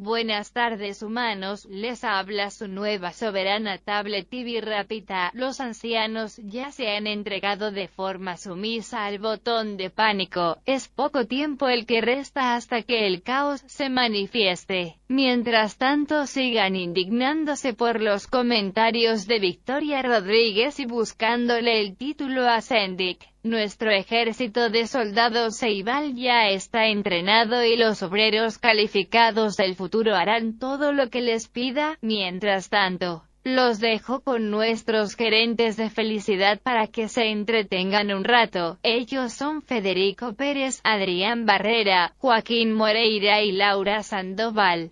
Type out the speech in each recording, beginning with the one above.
Buenas tardes humanos, les habla su nueva soberana tablet TV Rapita. Los ancianos ya se han entregado de forma sumisa al botón de pánico. Es poco tiempo el que resta hasta que el caos se manifieste. Mientras tanto sigan indignándose por los comentarios de Victoria Rodríguez y buscándole el título a Sendik. Nuestro ejército de soldados Ceibal ya está entrenado y los obreros calificados del futuro harán todo lo que les pida. Mientras tanto, los dejo con nuestros gerentes de felicidad para que se entretengan un rato. Ellos son Federico Pérez, Adrián Barrera, Joaquín Moreira y Laura Sandoval.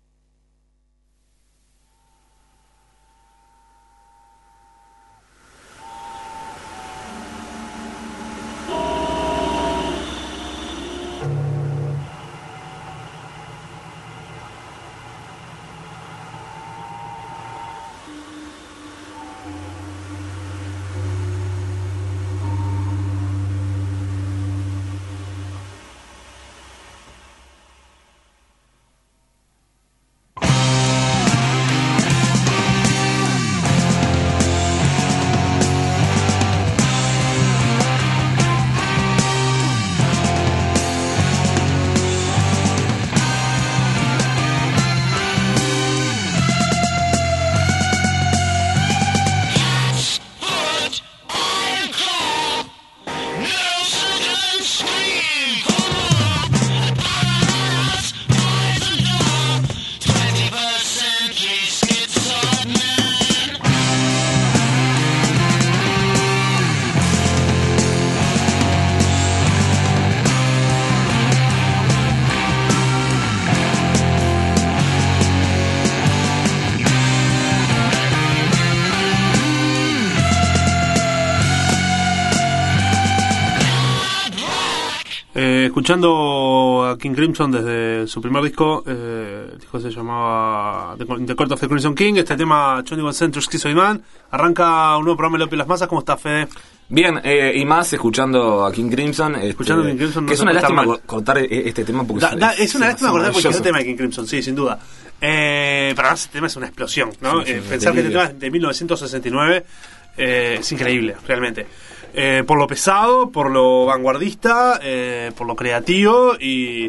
Escuchando a King Crimson desde su primer disco, el disco se llamaba The Court of the Crimson King, este tema 21 Century Schizoid Man. Arranca un nuevo programa de Opio y las Masas. ¿Cómo está, Fede? Bien, y más escuchando a King Crimson. Escuchando a King Crimson no que es una lástima cortar este tema porque es una lástima cortar cualquier tema de King Crimson, sí, sin duda. Pero además este tema es una explosión, ¿no? Pensar que este tema es de 1969 es increíble, realmente. Por lo pesado, por lo vanguardista, por lo creativo y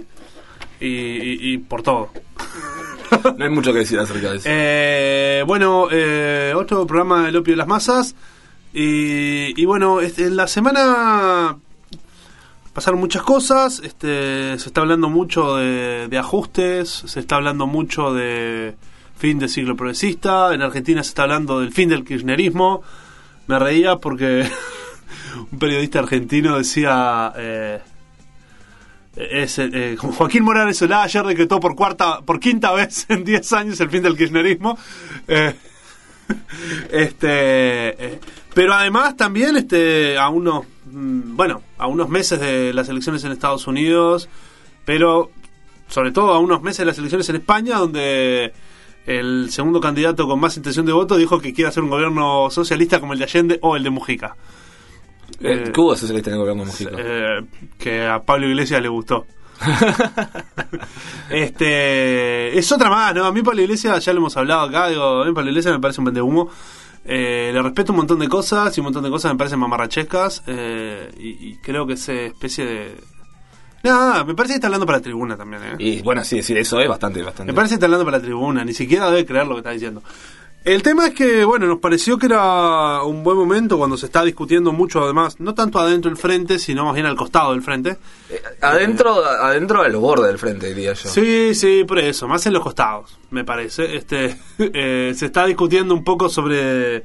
por todo. No hay mucho que decir acerca de eso. Otro programa del Opio de las Masas. Y bueno, en la semana pasaron muchas cosas. Se está hablando mucho de ajustes, se está hablando mucho de fin del siglo progresista. En Argentina se está hablando del fin del kirchnerismo. Me reía porque un periodista argentino decía como Joaquín Morales Solá ayer decretó por quinta vez en 10 años el fin del kirchnerismo. Pero además también a unos meses de las elecciones en Estados Unidos, pero sobre todo a unos meses de las elecciones en España, donde el segundo candidato con más intención de voto dijo que quiere hacer un gobierno socialista como el de Allende o el de Mujica. ¿Qué hubo socialista en el gobierno de Mujica? Que a Pablo Iglesias le gustó. Es otra más, ¿no? A mí Pablo Iglesias, ya lo hemos hablado acá, a mí Pablo Iglesias me parece un vendehumo. Le respeto un montón de cosas y un montón de cosas me parecen mamarrachescas, y creo que esa especie de... No, me parece que está hablando para la tribuna también, Y bueno, sí, decir eso es bastante. Me parece que está hablando para la tribuna, ni siquiera debe creer lo que está diciendo. El tema es que, bueno, nos pareció que era un buen momento cuando se está discutiendo mucho, además, no tanto adentro del frente, sino más bien al costado del frente. Adentro de los bordes del frente, diría yo. Sí, por eso, más en los costados, me parece. Se está discutiendo un poco sobre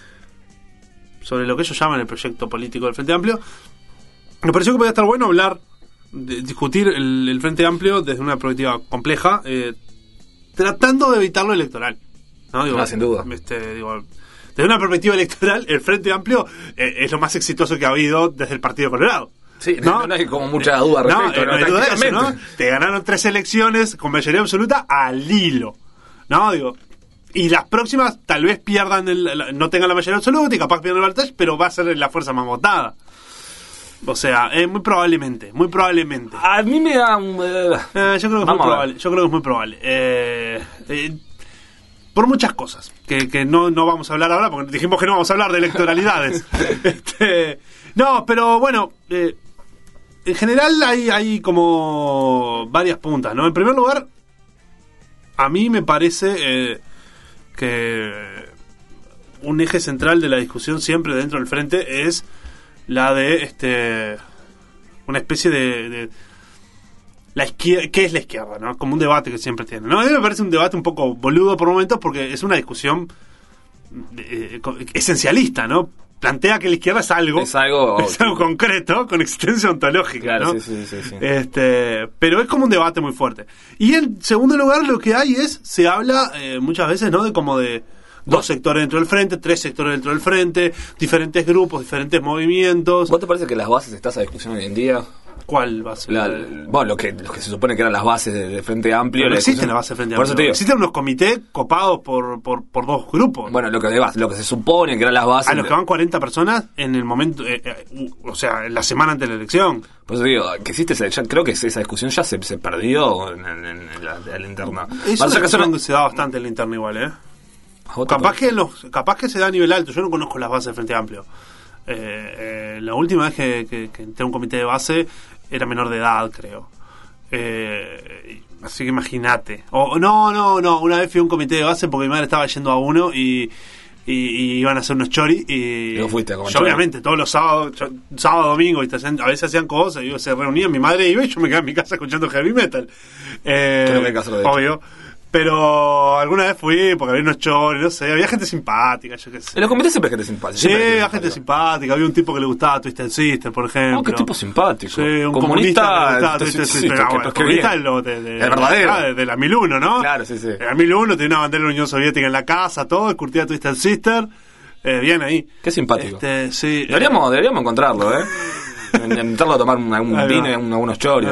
lo que ellos llaman el proyecto político del Frente Amplio. Me pareció que podía estar bueno discutir el Frente Amplio desde una perspectiva compleja, tratando de evitar lo electoral. ¿No? Sin duda. Desde una perspectiva electoral, el Frente Amplio es lo más exitoso que ha habido desde el Partido Colorado. Sí, no hay como mucha duda respecto. No hay duda de eso, ¿no? Te ganaron 3 elecciones con mayoría absoluta al hilo, ¿no? Y las próximas tal vez pierdan no tengan la mayoría absoluta y capaz pierdan el balotaje, pero va a ser la fuerza más votada. O sea, muy probablemente. A mí me da un... Yo creo que es muy probable. Por muchas cosas que no vamos a hablar ahora, porque dijimos que no vamos a hablar de electoralidades. No, pero bueno, en general hay como varias puntas, ¿no? En primer lugar, a mí me parece que un eje central de la discusión siempre dentro del frente es la de una especie de la izquierda. ¿Qué es la izquierda? ¿No? Como un debate que siempre tiene, ¿no? A mí me parece un debate un poco boludo por momentos, porque es una discusión esencialista, ¿no? Plantea que la izquierda es algo concreto, con existencia ontológica, claro, ¿no? Sí. Pero es como un debate muy fuerte. Y en segundo lugar, lo que hay se habla muchas veces, ¿no? De dos sectores dentro del frente, tres sectores dentro del frente, diferentes grupos, diferentes movimientos. ¿Vos te parece que las bases está esa discusión hoy en día? ¿Cuál base? Lo que se supone que eran las bases de Frente Amplio. No existen las bases de Frente Amplio. Por eso te digo. Existen unos comités copados por dos grupos. Bueno, lo que se supone que eran las bases. A los que van 40 personas en el momento, o sea, en la semana antes de la elección. Por eso te digo, que existe creo que esa discusión ya se perdió en la interna. Es una discusión que se da bastante en la interna igual, ¿eh? Capaz que se da a nivel alto. Yo no conozco las bases de Frente Amplio. La última vez que entré a un comité de base era menor de edad, creo. Así que imagínate. No. Una vez fui a un comité de base porque mi madre estaba yendo a uno y iban a hacer unos choris. Y no fuiste como yo, obviamente, todos los sábados, domingo, a veces hacían cosas, y se reunían, mi madre iba y yo me quedaba en mi casa escuchando heavy metal. Creo que hay que hacerlo, de obvio. hecho. Pero alguna vez fui porque había unos choris, no sé, había gente simpática, yo qué sé. En los comités siempre hay gente simpática. Sí, había gente simpática. Había un tipo que le gustaba Twisted Sister, por ejemplo. ¿Qué tipo simpático? Sí, un comunista que le gustaba Twisted Sister. Comunista el verdadero. De la 1001, ¿no? Claro, sí. De la 1001 tenía una bandera de la Unión Soviética en la casa, todo, curtía Twisted Sister. Bien ahí. Qué simpático. Sí. Deberíamos encontrarlo, ¿eh? Intentarlo a tomar un vino y unos choris.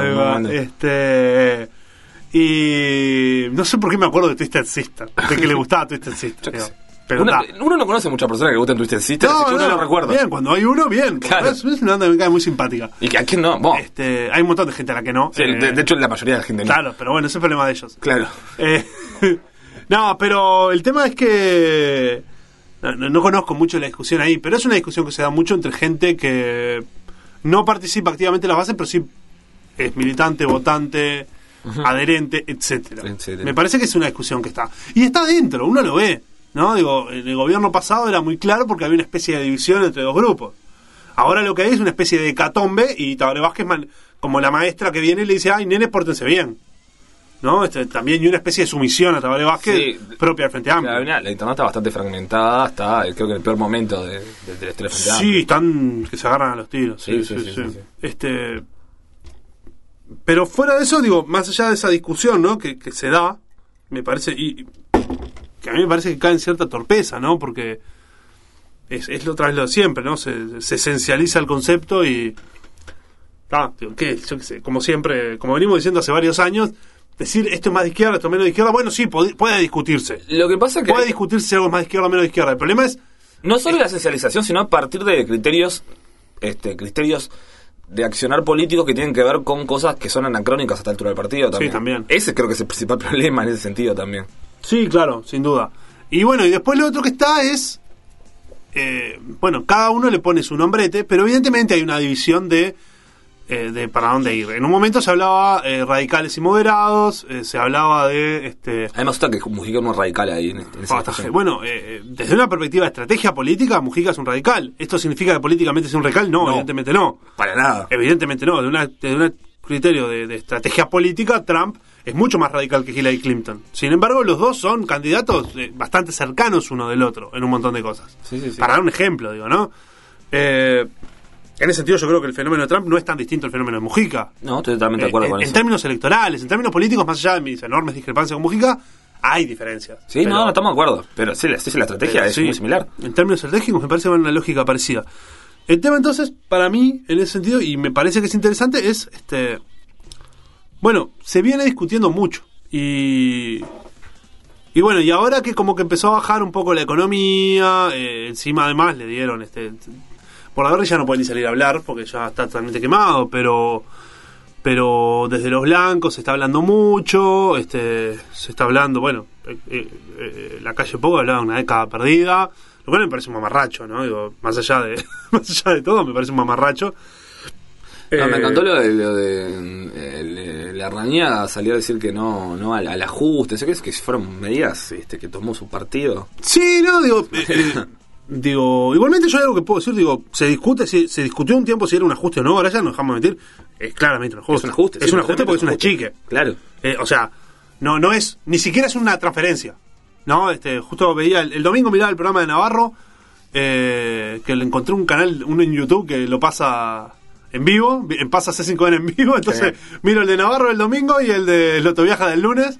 Y no sé por qué me acuerdo de Twisted Sister, de que le gustaba Twisted Sister. Pero uno no conoce muchas personas que le gustan Twisted Sister, así que uno lo recuerda. Bien, cuando hay uno, bien. Claro. Es una banda que me cae muy simpática. ¿Y que a quién no? Hay un montón de gente a la que no. Sí, de hecho, la mayoría de la gente no. Claro, pero bueno, ese es el problema de ellos. Claro. No, pero el tema es que no conozco mucho la discusión ahí, pero es una discusión que se da mucho entre gente que no participa activamente en las bases, pero sí es militante, votante, adherente, etcétera. Me parece que es una discusión que está. Y está dentro, uno lo ve, ¿no? Digo, en el gobierno pasado era muy claro porque había una especie de división entre dos grupos. Ahora lo que hay es una especie de hecatombe y Tabaré Vázquez, como la maestra que viene y le dice, ay, nenes, pórtense bien. ¿No? También hay una especie de sumisión a Tabaré Vázquez propia del Frente Amplio. La internet está bastante fragmentada, está creo que en el peor momento del Frente Amplio. Sí, están que se agarran a los tiros. Sí. Pero fuera de eso, digo, más allá de esa discusión, ¿no? que se da, me parece, y que a mí me parece que cae en cierta torpeza, ¿no? Porque es lo otra vez lo de siempre, ¿no? Se esencializa el concepto y yo qué sé, como siempre, como venimos diciendo hace varios años, decir esto es más de izquierda, esto es menos de izquierda, bueno, sí, puede discutirse. Lo que pasa es que puede discutirse si algo es más de izquierda o menos de izquierda. El problema es no solo la esencialización, sino a partir de criterios de accionar políticos que tienen que ver con cosas que son anacrónicas a esta altura del partido también. Sí, también. Ese creo que es el principal problema en ese sentido también. Sí, claro, sin duda. Y bueno, y después lo otro que está es cada uno le pone su nombrete, pero evidentemente hay una división de para dónde ir. En un momento se hablaba radicales y moderados, se hablaba de además está que Mujica no es radical ahí en esa situación. Bueno, desde una perspectiva de estrategia política, Mujica es un radical. ¿Esto significa que políticamente es un radical? No, evidentemente no. Para nada. Evidentemente no. Desde un criterio de estrategia política, Trump es mucho más radical que Hillary Clinton. Sin embargo, los dos son candidatos bastante cercanos uno del otro en un montón de cosas. Sí. Para dar un ejemplo, digo, ¿no? En ese sentido yo creo que el fenómeno de Trump no es tan distinto al fenómeno de Mujica. No, estoy totalmente de acuerdo con eso. En términos electorales, en términos políticos, más allá de mis enormes discrepancias con Mujica, hay diferencias. Sí, pero, no estamos de acuerdo. Pero sí, la estrategia es muy similar. En términos estratégicos me parece que va en una lógica parecida. El tema entonces, para mí, en ese sentido, y me parece que es interesante, es se viene discutiendo mucho. Y bueno, y ahora que como que empezó a bajar un poco la economía, encima además le dieron Bordaberry ya no puede ni salir a hablar porque ya está totalmente quemado, pero desde los blancos se está hablando mucho, se está hablando, bueno, la calle Pou hablaba de una década perdida, lo cual me parece un mamarracho, ¿no? Digo, más allá de todo, me parece un mamarracho. Me encantó lo de la Larrañaga salió a decir que no al ajuste, sé que fueron medidas que tomó su partido. Sí, no, digo, igualmente yo hay algo que puedo decir, digo, se discutió un tiempo si era un ajuste o no, ahora ya no dejamos mentir, es claramente un ajuste. Es un ajuste porque es una chique. Claro. O sea, no es, ni siquiera es una transferencia. No, justo veía, el domingo miraba el programa de Navarro, que le encontré un canal, uno en YouTube que lo pasa en vivo, pasa C5N en vivo, entonces miro el de Navarro el domingo y el de Loto Viaja del lunes.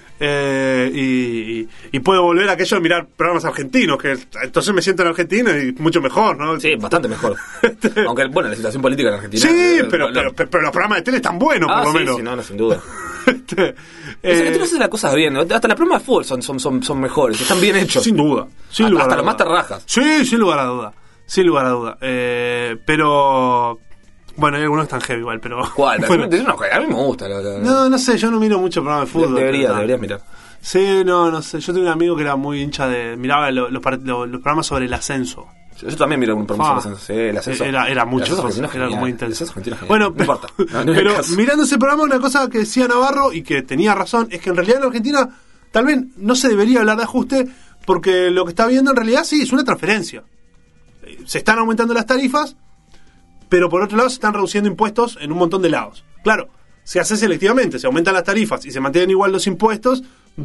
Y puedo volver a aquello de mirar programas argentinos, que entonces me siento en Argentina y mucho mejor, ¿no? Sí, bastante mejor. Aunque, bueno, la situación política en Argentina... Sí, pero los programas de tele están buenos, por lo menos. Sí, no, sin duda. Argentina hace las cosas bien, ¿no? Hasta los programas de fútbol son mejores, están bien hechos. Sin duda. Hasta los más terrajas. Sí, sin lugar a duda. Pero... Bueno, hay algunos que están heavy igual, pero... ¿Cuál? Bueno. A mí me gusta. No sé, yo no miro mucho programa de fútbol. Deberías mirar. Sí, no sé. Yo tengo un amigo que era muy hincha miraba los programas sobre el ascenso. Yo también miro un programa sobre el ascenso. Sí, el ascenso. Era mucho. Era muy intenso. Bueno, no importa. Pero mirando ese programa, una cosa que decía Navarro, y que tenía razón, es que en realidad en Argentina tal vez no se debería hablar de ajuste, porque lo que está viendo en realidad sí es una transferencia. Se están aumentando las tarifas, pero por otro lado se están reduciendo impuestos en un montón de lados. Claro, se hace selectivamente, se aumentan las tarifas y se mantienen igual los impuestos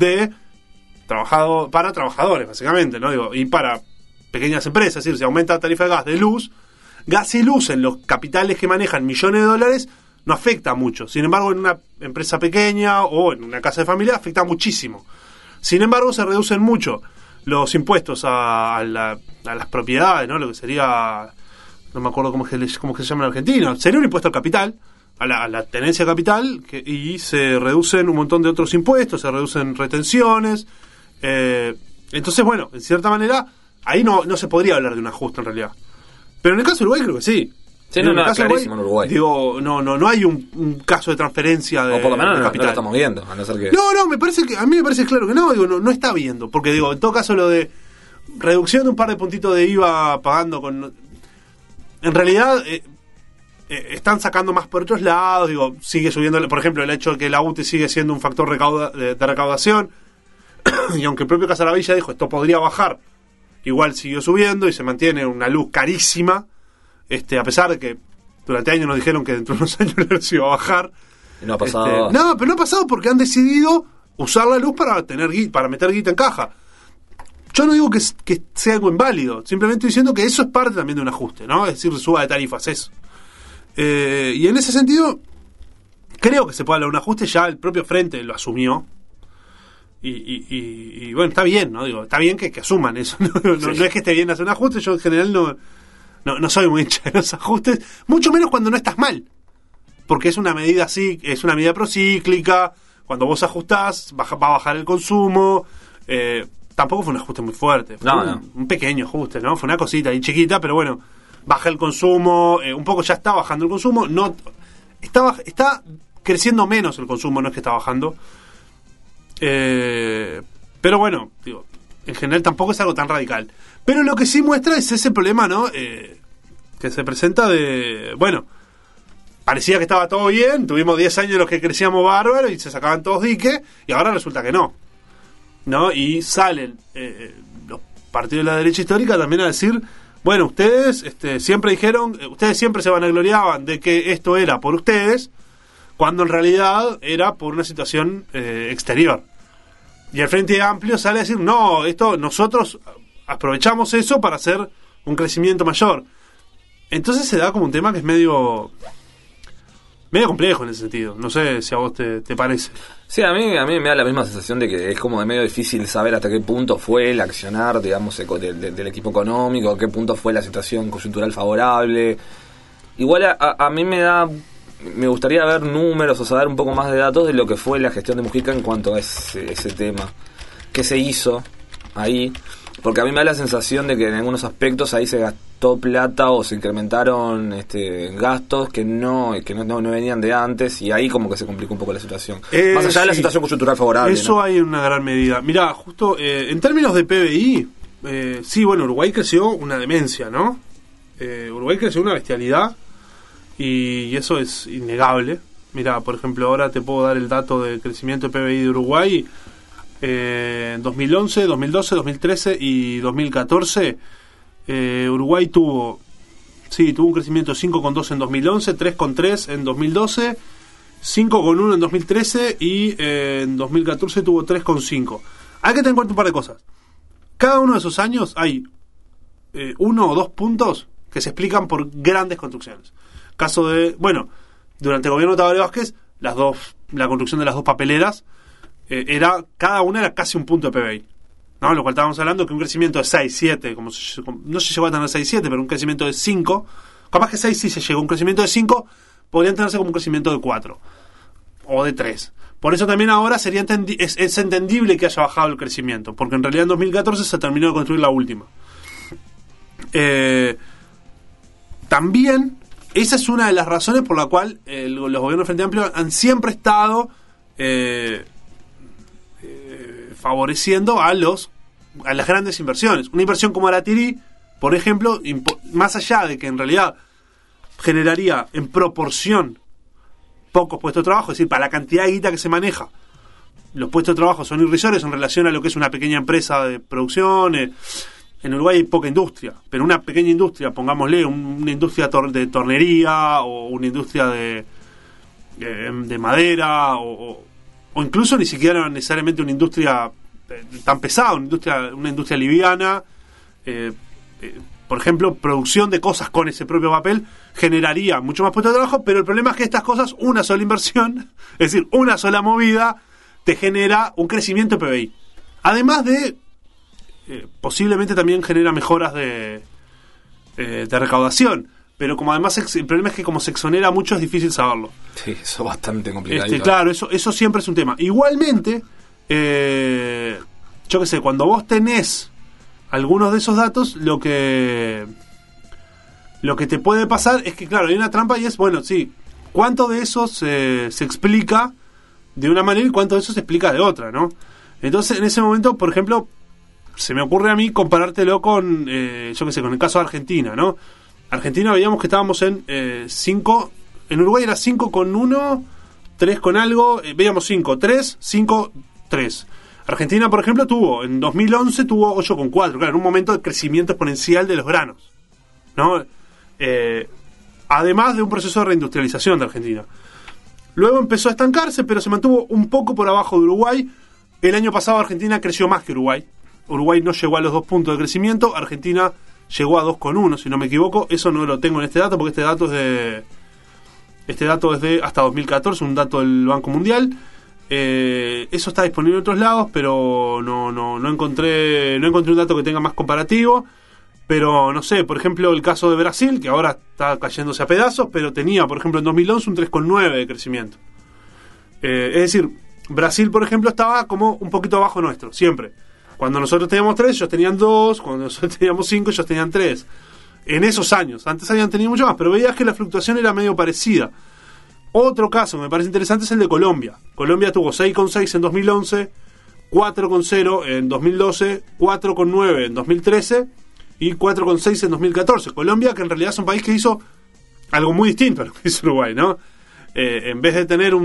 para trabajadores, básicamente, ¿no? Digo, y para pequeñas empresas, es decir, se aumenta la tarifa de gas y luz en los capitales que manejan millones de dólares, no afecta mucho. Sin embargo, en una empresa pequeña o en una casa de familia afecta muchísimo. Sin embargo, se reducen mucho los impuestos a las propiedades, ¿no? Lo que sería... No me acuerdo cómo es que se llama en Argentina. Sería un impuesto al capital, a la tenencia capital, y se reducen un montón de otros impuestos, se reducen retenciones. Entonces, bueno, en cierta manera, ahí no se podría hablar de un ajuste en realidad. Pero en el caso de Uruguay creo que sí. Sí, en el caso de Uruguay. Digo, no hay un caso de transferencia de o por lo menos de capital. No lo estamos viendo, a no ser que... No, a mí me parece claro que no, digo, no está viendo. Porque digo, en todo caso lo de reducción de un par de puntitos de IVA pagando con... En realidad están sacando más por otros lados, digo, sigue subiendo, por ejemplo, el hecho de que la UTE sigue siendo un factor de recaudación, y aunque el propio Casaravilla dijo esto podría bajar, igual siguió subiendo y se mantiene una luz carísima, a pesar de que durante años nos dijeron que dentro de unos años la luz iba a bajar. Y no ha pasado. Pero no ha pasado porque han decidido usar la luz para meter guita en caja. Yo no digo que sea algo inválido, simplemente diciendo que eso es parte también de un ajuste, ¿no? Es decir, suba de tarifas, eso. Y en ese sentido, creo que se puede hablar de un ajuste, ya el propio Frente lo asumió. Y bueno, está bien, ¿no? Digo, está bien que asuman eso. No es que esté bien hacer un ajuste, yo en general no soy muy hincha de los ajustes, mucho menos cuando no estás mal. Porque es una medida así, es una medida procíclica, cuando vos ajustás, va a bajar el consumo. Tampoco fue un ajuste muy fuerte, fue un pequeño ajuste, ¿no? Fue una cosita ahí chiquita, pero bueno, baja el consumo, un poco ya está bajando el consumo, está creciendo menos el consumo, no es que está bajando. Pero bueno, digo, en general tampoco es algo tan radical. Pero lo que sí muestra es ese problema, ¿no? Que se presenta bueno, parecía que estaba todo bien, tuvimos 10 años en los que crecíamos bárbaro y se sacaban todos diques, y ahora resulta que no. Y salen los partidos de la derecha histórica también a decir, bueno, ustedes siempre dijeron, ustedes siempre se vanagloriaban de que esto era por ustedes, cuando en realidad era por una situación exterior. Y el Frente Amplio sale a decir, no, nosotros aprovechamos eso para hacer un crecimiento mayor. Entonces se da como un tema que es medio complejo en ese sentido. No sé si a vos te parece. Sí, a mí me da la misma sensación de que es como de medio difícil saber hasta qué punto fue el accionar, digamos, del equipo económico, a qué punto fue la situación coyuntural favorable. Igual a mí me gustaría ver números o saber un poco más de datos de lo que fue la gestión de Mujica en cuanto a ese tema. ¿Qué se hizo ahí? Porque a mí me da la sensación de que en algunos aspectos ahí se gastó plata o se incrementaron gastos que no venían de antes, y ahí como que se complicó un poco la situación. Más allá de la situación coyuntural favorable. Eso, ¿no? Hay una gran medida. Mirá, justo en términos de PBI, sí, bueno, Uruguay creció una demencia, ¿no? Uruguay creció una bestialidad, y eso es innegable. Mirá, por ejemplo, ahora te puedo dar el dato de crecimiento de PBI de Uruguay. En 2011, 2012, 2013 y 2014, Uruguay tuvo un crecimiento de 5,2 en 2011, 3,3 en 2012, 5,1 en 2013 y en 2014 tuvo 3,5. Hay que tener en cuenta un par de cosas. Cada uno de esos años hay 1 o 2 puntos que se explican por grandes construcciones. Caso de, durante el gobierno de Tabaré Vázquez, la construcción de las 2 papeleras, cada una era casi un punto de PBI, ¿no? Lo cual estábamos hablando que un crecimiento de 6, 7, no se llegó a tener 6, 7, pero un crecimiento de 5, capaz que 6 sí se llegó, un crecimiento de 5 podrían tenerse como un crecimiento de 4 o de 3. Por eso también ahora es entendible que haya bajado el crecimiento, porque en realidad en 2014 se terminó de construir la última. También esa es una de las razones por la cual los gobiernos de Frente Amplio han siempre estado favoreciendo a las grandes inversiones. Una inversión como Aratirí, por ejemplo, más allá de que en realidad generaría en proporción pocos puestos de trabajo, es decir, para la cantidad de guita que se maneja, los puestos de trabajo son irrisorios en relación a lo que es una pequeña empresa de producción. En Uruguay hay poca industria, pero una pequeña industria, pongámosle una industria de tornería o una industria de madera o incluso ni siquiera necesariamente una industria tan pesada, una industria liviana, por ejemplo, producción de cosas con ese propio papel generaría mucho más puestos de trabajo, pero el problema es que estas cosas, una sola inversión, es decir, una sola movida, te genera un crecimiento de PBI. Además de, posiblemente también genera mejoras de recaudación. Pero como además el problema es que como se exonera mucho es difícil saberlo. Sí, eso es bastante complicado. Claro, eso siempre es un tema. Igualmente, yo qué sé, cuando vos tenés algunos de esos datos, lo que te puede pasar es que, claro, hay una trampa y es, ¿cuánto de eso se explica de una manera y cuánto de eso se explica de otra, ¿no? Entonces, en ese momento, por ejemplo, se me ocurre a mí comparártelo con, con el caso de Argentina, ¿no? Argentina veíamos que estábamos en 5, en Uruguay era 5,1, 3 con algo, veíamos 5, 3, 5, 3. Argentina, por ejemplo, en 2011 tuvo 8,4, claro, en un momento de crecimiento exponencial de los granos, ¿no? Además de un proceso de reindustrialización de Argentina. Luego empezó a estancarse, pero se mantuvo un poco por abajo de Uruguay. El año pasado Argentina creció más que Uruguay. Uruguay no llegó a los 2 puntos de crecimiento, Argentina llegó a 2,1, si no me equivoco. Eso no lo tengo en este dato, porque este dato es de hasta 2014, un dato del Banco Mundial. Eso está disponible en otros lados, pero no encontré un dato que tenga más comparativo. Pero no sé, por ejemplo, el caso de Brasil, que ahora está cayéndose a pedazos, pero tenía, por ejemplo, en 2011 un 3,9 de crecimiento. Es decir, Brasil, por ejemplo, estaba como un poquito abajo nuestro, siempre. Cuando nosotros teníamos 3, ellos tenían 2. Cuando nosotros teníamos 5, ellos tenían 3. En esos años. Antes habían tenido mucho más, pero veías que la fluctuación era medio parecida. Otro caso que me parece interesante es el de Colombia. Colombia tuvo 6,6 en 2011, 4,0 en 2012, 4,9 en 2013 y 4,6 en 2014. Colombia, que en realidad es un país que hizo algo muy distinto a lo que hizo Uruguay, ¿no? En vez de tener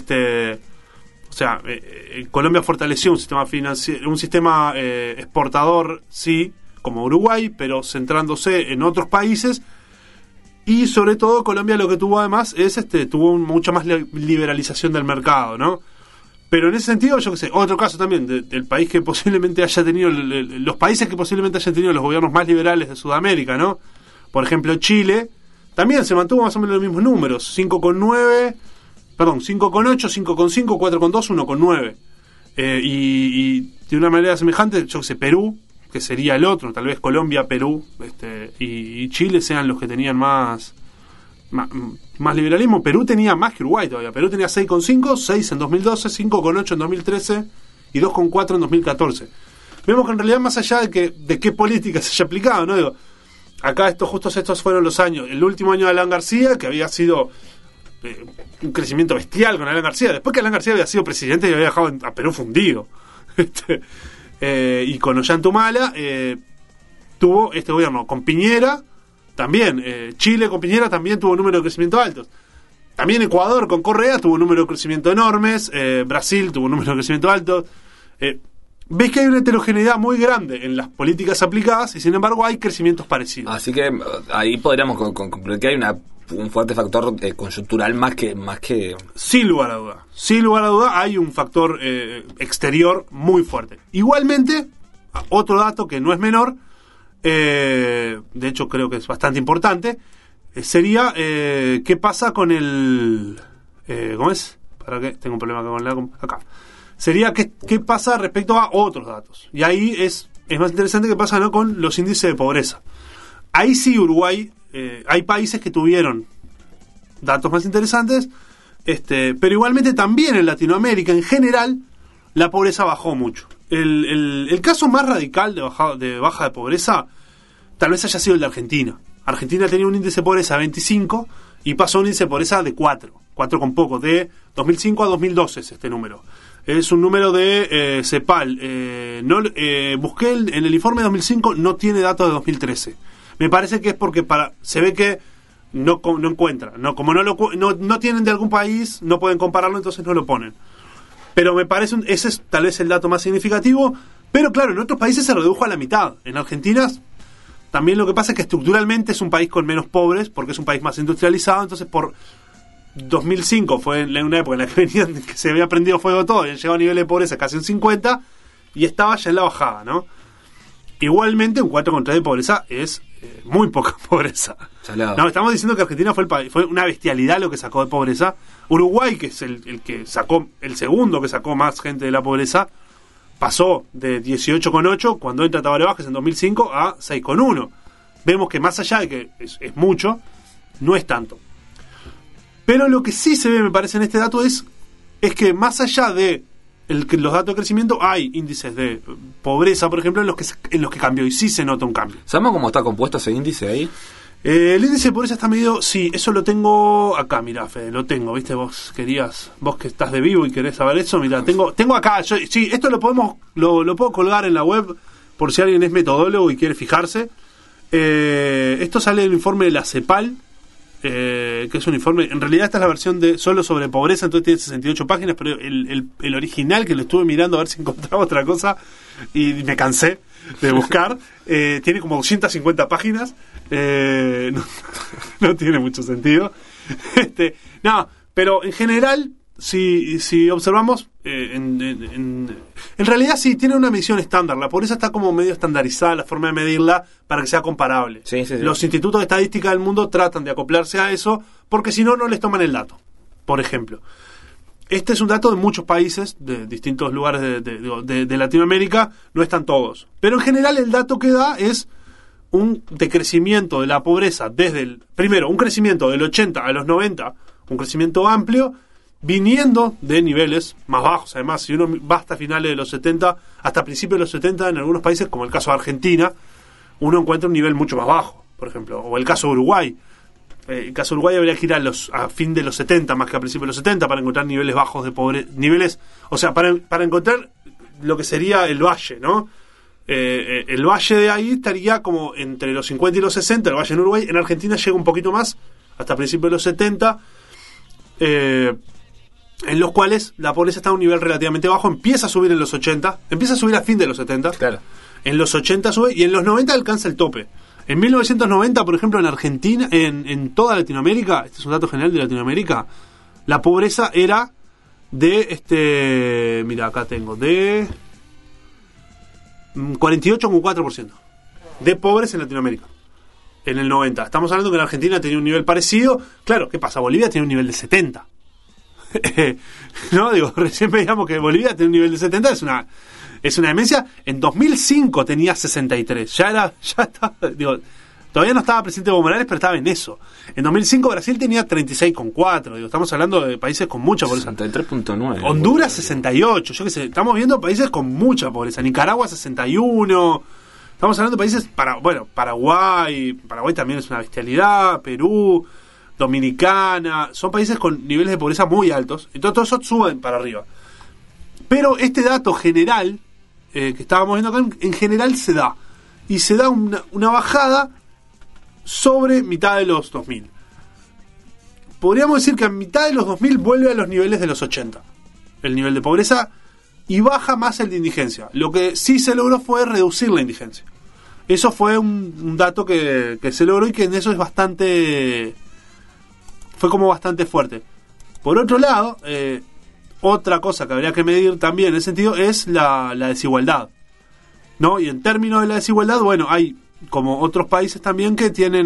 Colombia fortaleció un sistema financiero, un sistema exportador, sí, como Uruguay, pero centrándose en otros países. Y sobre todo Colombia lo que tuvo además es tuvo mucha más liberalización del mercado, ¿no? Pero en ese sentido, yo qué sé, otro caso también del país que posiblemente haya tenido los países que posiblemente hayan tenido los gobiernos más liberales de Sudamérica, ¿no? Por ejemplo, Chile también se mantuvo más o menos los mismos números, 5,8, 5,5, 4,2, 1,9. Y de una manera semejante, yo qué sé, Perú, que sería el otro, tal vez Colombia, Perú y Chile sean los que tenían más liberalismo. Perú tenía más que Uruguay todavía. Perú tenía 6,5, 6 en 2012, 5,8 en 2013 y 2,4 en 2014. Vemos que en realidad, más allá de qué política se haya aplicado, ¿no? Digo, acá estos fueron los años, el último año de Alan García, que había sido un crecimiento bestial con Alan García, después que Alan García había sido presidente y había dejado a Perú fundido. Y con Ollantumala tuvo este gobierno, con Piñera también, Chile con Piñera también tuvo un número de crecimiento altos. También Ecuador con Correa tuvo un número de crecimiento enormes, Brasil tuvo un número de crecimiento alto. Ves que hay una heterogeneidad muy grande en las políticas aplicadas y sin embargo hay crecimientos parecidos. Así que ahí podríamos concluir que hay un fuerte factor coyuntural más que... Sin lugar a duda hay un factor exterior muy fuerte. Igualmente, otro dato que no es menor, de hecho creo que es bastante importante, sería qué pasa con el... ¿cómo es? ¿Para qué? Tengo un problema acá con acá. Sería qué pasa respecto a otros datos. Y ahí es más interesante qué pasa, ¿no?, con los índices de pobreza. Ahí sí, Uruguay, hay países que tuvieron datos más interesantes, pero igualmente también en Latinoamérica en general la pobreza bajó mucho. El caso más radical de baja de pobreza tal vez haya sido el de Argentina. Argentina tenía un índice de pobreza de 25 y pasó a un índice de pobreza de 4 con poco, de 2005 a 2012 es este número. Es un número de CEPAL. Busqué en el informe de 2005, no tiene datos de 2013. Me parece que es porque se ve que no encuentra. Como no tienen de algún país, no pueden compararlo, entonces no lo ponen. Pero me parece, ese es tal vez el dato más significativo. Pero claro, en otros países se redujo a la mitad. En Argentina también lo que pasa es que estructuralmente es un país con menos pobres, porque es un país más industrializado, entonces por 2005 fue una época en la que que se había prendido fuego todo, habían llegado a niveles de pobreza casi un 50 y estaba ya en la bajada, ¿no? Igualmente un 4,3 de pobreza es muy poca pobreza. Salado. No, estamos diciendo que Argentina fue una bestialidad lo que sacó de pobreza. Uruguay, que es el que sacó, el segundo que sacó más gente de la pobreza, pasó de 18,8 cuando entra Tabaré Vázquez en 2005 a 6,1. Vemos que más allá de que es mucho, no es tanto. Pero lo que sí se ve, me parece, en este dato es que más allá de los datos de crecimiento, hay índices de pobreza, por ejemplo, en los que cambió, y sí se nota un cambio. ¿Sabemos cómo está compuesto ese índice ahí? El índice de pobreza está medido, sí, eso lo tengo acá, mirá, Fede, lo tengo, ¿viste? Vos que estás de vivo y querés saber eso, mirá, tengo acá, sí, esto lo puedo colgar en la web, por si alguien es metodólogo y quiere fijarse. Esto sale del informe de la CEPAL, que es un informe, en realidad esta es la versión de solo sobre pobreza, entonces tiene 68 páginas, pero el original, que lo estuve mirando a ver si encontraba otra cosa y me cansé de buscar, tiene como 250 páginas, no tiene mucho sentido. No, pero en general, si observamos, en realidad sí tiene una medición estándar. La pobreza está como medio estandarizada, la forma de medirla para que sea comparable. Sí. Los institutos de estadística del mundo tratan de acoplarse a eso, porque si no les toman el dato. Por ejemplo, este es un dato de muchos países, de distintos lugares de Latinoamérica, no están todos. Pero en general el dato que da es un decrecimiento de la pobreza primero, un crecimiento del 80 a los 90, un crecimiento amplio, viniendo de niveles más bajos. Además, si uno va hasta finales de los 70, hasta principios de los 70, en algunos países, como el caso de Argentina, uno encuentra un nivel mucho más bajo, por ejemplo, o el caso de Uruguay. El caso de Uruguay habría que ir a fin de los 70 más que a principios de los 70 para encontrar niveles bajos de pobreza, o sea, para encontrar lo que sería el valle, ¿no? El valle de ahí estaría como entre los 50 y los 60, el valle en Uruguay. En Argentina llega un poquito más, hasta principios de los 70, en los cuales la pobreza está a un nivel relativamente bajo, empieza a subir en los 80, empieza a subir a fin de los 70, claro. En los 80 sube y en los 90 alcanza el tope. En 1990, por ejemplo, en Argentina, en toda Latinoamérica, este es un dato general de Latinoamérica, la pobreza era de, mira, acá tengo, de 48,4% de pobres en Latinoamérica. En el 90. Estamos hablando que en Argentina tenía un nivel parecido. Claro, ¿qué pasa? Bolivia tiene un nivel de 70. No, digo, recién veíamos que Bolivia tiene un nivel de 70, es una demencia. En 2005 tenía 63. Ya estaba, digo, todavía no estaba presidente Evo Morales, pero estaba en eso. En 2005 Brasil tenía 36,4. Digo, estamos hablando de países con mucha pobreza. 63,9. Honduras 68. Yo qué sé, estamos viendo países con mucha pobreza. Nicaragua 61. Estamos hablando de países, Paraguay también es una bestialidad, Perú, Dominicana, son países con niveles de pobreza muy altos, entonces todos esos suben para arriba. Pero este dato general, que estábamos viendo acá, en general se da, y se da una bajada sobre mitad de los 2000. Podríamos decir que a mitad de los 2000 vuelve a los niveles de los 80, el nivel de pobreza, y baja más el de indigencia. Lo que sí se logró fue reducir la indigencia. Eso fue un dato que se logró y que en eso es bastante... fue como bastante fuerte. Por otro lado, otra cosa que habría que medir también en ese sentido es la desigualdad, ¿no? Y en términos de la desigualdad, bueno, hay como otros países también que tienen